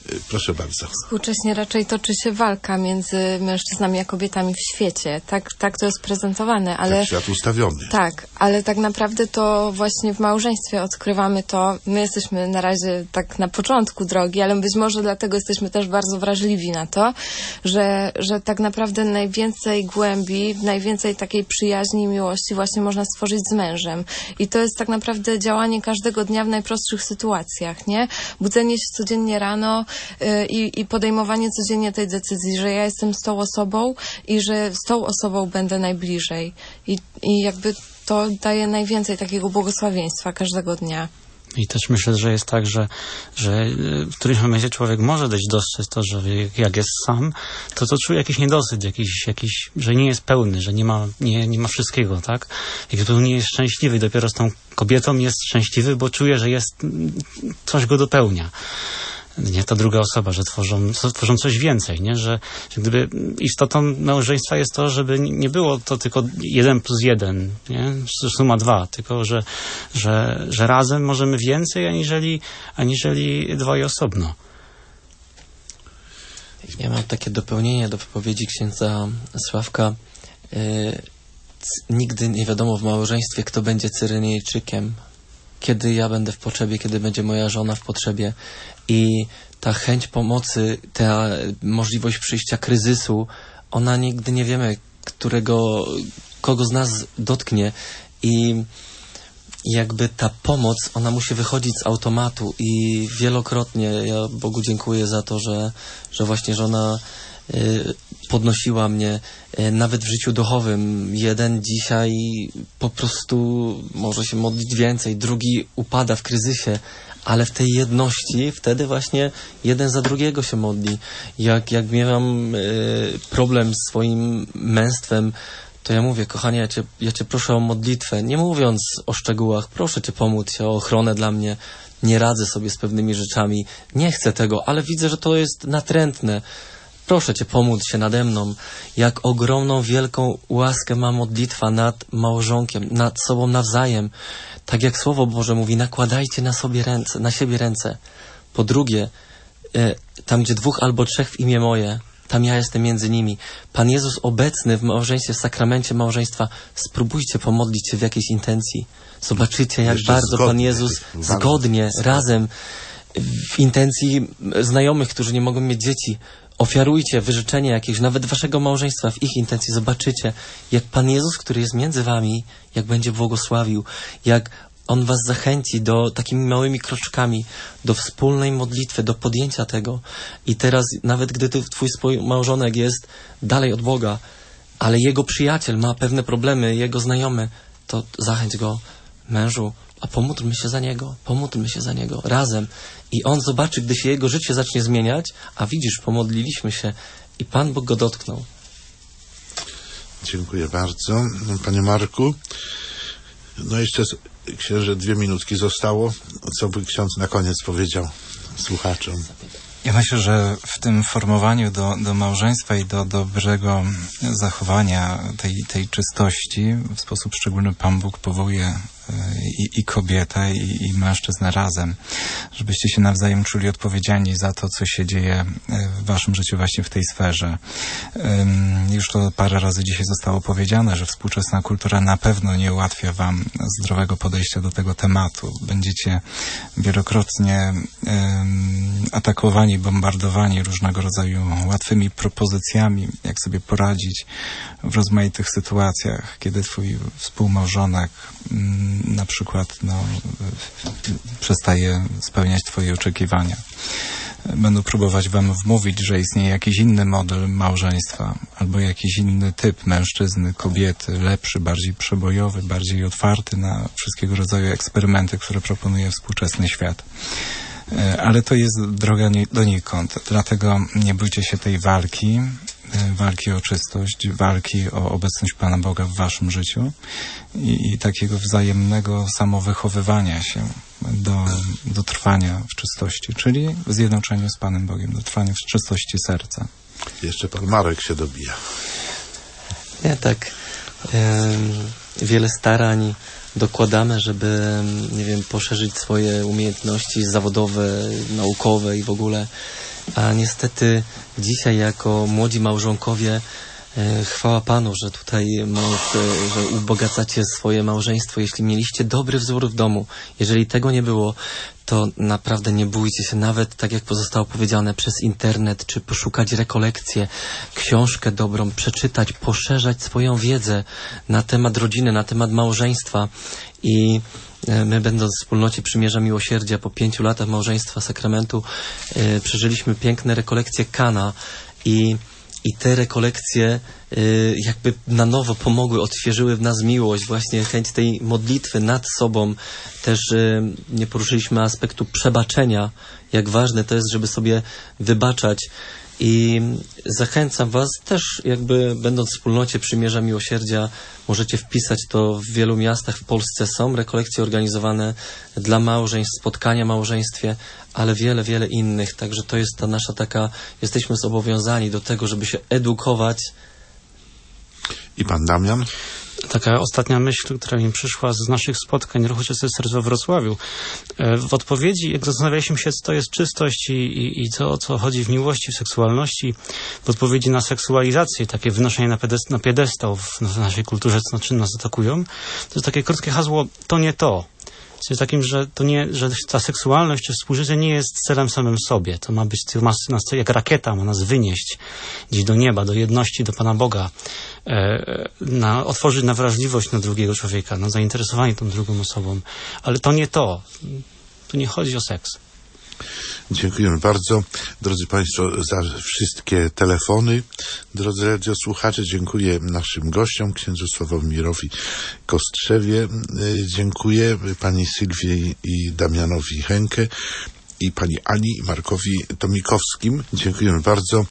Proszę bardzo.
Współcześnie raczej toczy się walka między mężczyznami a kobietami w świecie. Tak to jest prezentowane, ale...
Tak świat ustawiony.
Tak, ale tak naprawdę to właśnie w małżeństwie odkrywamy to. My jesteśmy na razie tak na początku drogi, ale być może dlatego jesteśmy też bardzo wrażliwi na to, że tak naprawdę najwięcej głębi, najwięcej takiej przyjaźni i miłości właśnie można stworzyć z mężem. I to jest tak naprawdę działanie każdego dnia w najprostszych sytuacjach, nie? Budzenie się codziennie rano i podejmowanie codziennie tej decyzji, że ja jestem z tą osobą i że z tą osobą będę najbliżej. I jakby to daje najwięcej takiego błogosławieństwa każdego dnia.
I też myślę, że jest tak, że w którymś momencie człowiek może dostrzec to, że jak jest sam, to czuje jakiś niedosyt, jakiś, że nie jest pełny, że nie ma wszystkiego, tak? Jakby nie jest szczęśliwy, dopiero z tą kobietą jest szczęśliwy, bo czuje, że coś go dopełnia. Nie ta druga osoba, że tworzą coś więcej, nie? Że gdyby istotą małżeństwa jest to, żeby nie było to tylko 1+1, nie? Suma 2, tylko że razem możemy więcej aniżeli dwoje osobno.
Ja mam takie dopełnienie do wypowiedzi księdza Sławka. Nigdy nie wiadomo w małżeństwie, kto będzie Cyrenejczykiem. Kiedy ja będę w potrzebie, kiedy będzie moja żona w potrzebie. I ta chęć pomocy, ta możliwość przyjścia kryzysu, ona nigdy nie wiemy, kogo z nas dotknie. I jakby ta pomoc, ona musi wychodzić z automatu. I wielokrotnie ja Bogu dziękuję za to, że właśnie żona podnosiła mnie, nawet w życiu duchowym. Jeden dzisiaj po prostu może się modlić więcej, drugi upada w kryzysie, ale w tej jedności wtedy właśnie jeden za drugiego się modli. Jak miałam problem z swoim męstwem, to ja mówię, kochanie, ja cię proszę o modlitwę, nie mówiąc o szczegółach, proszę cię pomóc się o ochronę dla mnie, nie radzę sobie z pewnymi rzeczami, nie chcę tego, ale widzę, że to jest natrętne. Proszę cię, pomóc się nade mną. Jak ogromną, wielką łaskę ma modlitwa nad małżonkiem, nad sobą nawzajem. Tak jak Słowo Boże mówi, nakładajcie na siebie ręce. Po drugie, tam gdzie 2 albo 3 w imię moje, tam ja jestem między nimi. Pan Jezus obecny w małżeństwie, w sakramencie małżeństwa, spróbujcie pomodlić się w jakiejś intencji. Zobaczycie, jak bardzo Pan Jezus zgodnie, razem, w intencji znajomych, którzy nie mogą mieć dzieci, ofiarujcie wyrzeczenie jakieś, nawet waszego małżeństwa, w ich intencji. Zobaczycie, jak Pan Jezus, który jest między wami, jak będzie błogosławił, jak On was zachęci do takimi małymi kroczkami, do wspólnej modlitwy, do podjęcia tego. I teraz, nawet gdy twój małżonek jest dalej od Boga, ale jego przyjaciel ma pewne problemy, jego znajomy, to zachęć go, mężu, a pomódlmy się za niego razem. I on zobaczy, gdy się jego życie zacznie zmieniać, a widzisz, pomodliliśmy się i Pan Bóg go dotknął.
Dziękuję bardzo. Panie Marku, no jeszcze księże 2 minutki zostało. Co by ksiądz na koniec powiedział słuchaczom?
Ja myślę, że w tym formowaniu do małżeństwa i do dobrego zachowania tej czystości w sposób szczególny Pan Bóg powołuje i kobietę, i mężczyznę razem, żebyście się nawzajem czuli odpowiedzialni za to, co się dzieje w waszym życiu właśnie w tej sferze. Już to parę razy dzisiaj zostało powiedziane, że współczesna kultura na pewno nie ułatwia wam zdrowego podejścia do tego tematu. Będziecie wielokrotnie atakowani, bombardowani różnego rodzaju łatwymi propozycjami, jak sobie poradzić w rozmaitych sytuacjach, kiedy twój współmałżonek na przykład przestaje spełniać twoje oczekiwania. Będą próbować wam wmówić, że istnieje jakiś inny model małżeństwa albo jakiś inny typ mężczyzny, kobiety, lepszy, bardziej przebojowy, bardziej otwarty na wszystkiego rodzaju eksperymenty, które proponuje współczesny świat. Ale to jest droga donikąd. Dlatego nie bójcie się tej walki o czystość, walki o obecność Pana Boga w waszym życiu i takiego wzajemnego samowychowywania się do trwania w czystości, czyli w zjednoczeniu z Panem Bogiem, do trwania w czystości serca.
Jeszcze Pan Marek się dobija.
Ja tak wiele starań dokładamy, żeby, nie wiem, poszerzyć swoje umiejętności zawodowe, naukowe i w ogóle. A niestety dzisiaj jako młodzi małżonkowie chwała Panu, że tutaj że ubogacacie swoje małżeństwo. Jeśli mieliście dobry wzór w domu, jeżeli tego nie było, to naprawdę nie bójcie się, nawet tak jak zostało powiedziane, przez internet, czy poszukać rekolekcje, książkę dobrą, przeczytać, poszerzać swoją wiedzę na temat rodziny, na temat małżeństwa. I my, będąc w wspólnocie Przymierza Miłosierdzia po 5 latach małżeństwa sakramentu, przeżyliśmy piękne rekolekcje Kana i te rekolekcje jakby na nowo pomogły, odświeżyły w nas miłość, właśnie chęć tej modlitwy nad sobą. Też nie poruszyliśmy aspektu przebaczenia, jak ważne to jest, żeby sobie wybaczać. I zachęcam Was też, jakby będąc w wspólnocie Przymierza Miłosierdzia, możecie wpisać to w wielu miastach w Polsce. Są rekolekcje organizowane dla małżeństw, spotkania w małżeństwie, ale wiele, wiele innych. Także to jest ta nasza taka, jesteśmy zobowiązani do tego, żeby się edukować.
I pan Damian?
Taka ostatnia myśl, która mi przyszła z naszych spotkań Ruchu Czystych Serc we Wrocławiu. W odpowiedzi, jak zastanawialiśmy się, co to jest czystość i o co chodzi w miłości, w seksualności, w odpowiedzi na seksualizację, takie wynoszenie na piedestał w naszej kulturze, co czym nas atakują, to jest takie krótkie hasło, to nie to. Jest takim, że to nie, że ta seksualność czy współżycie nie jest celem samym sobie. To ma być, jak rakieta, ma nas wynieść gdzieś do nieba, do jedności, do Pana Boga, otworzyć na wrażliwość na drugiego człowieka, na zainteresowanie tą drugą osobą. Ale to nie to. Tu nie chodzi o seks.
Dziękujemy bardzo, drodzy Państwo, za wszystkie telefony. Drodzy radiosłuchacze, dziękuję naszym gościom, księdzu Sławomirowi Kostrzewie. Dziękuję pani Sylwie i Damianowi Henke i pani Ani i Markowi Tomikowskim. Dziękujemy bardzo.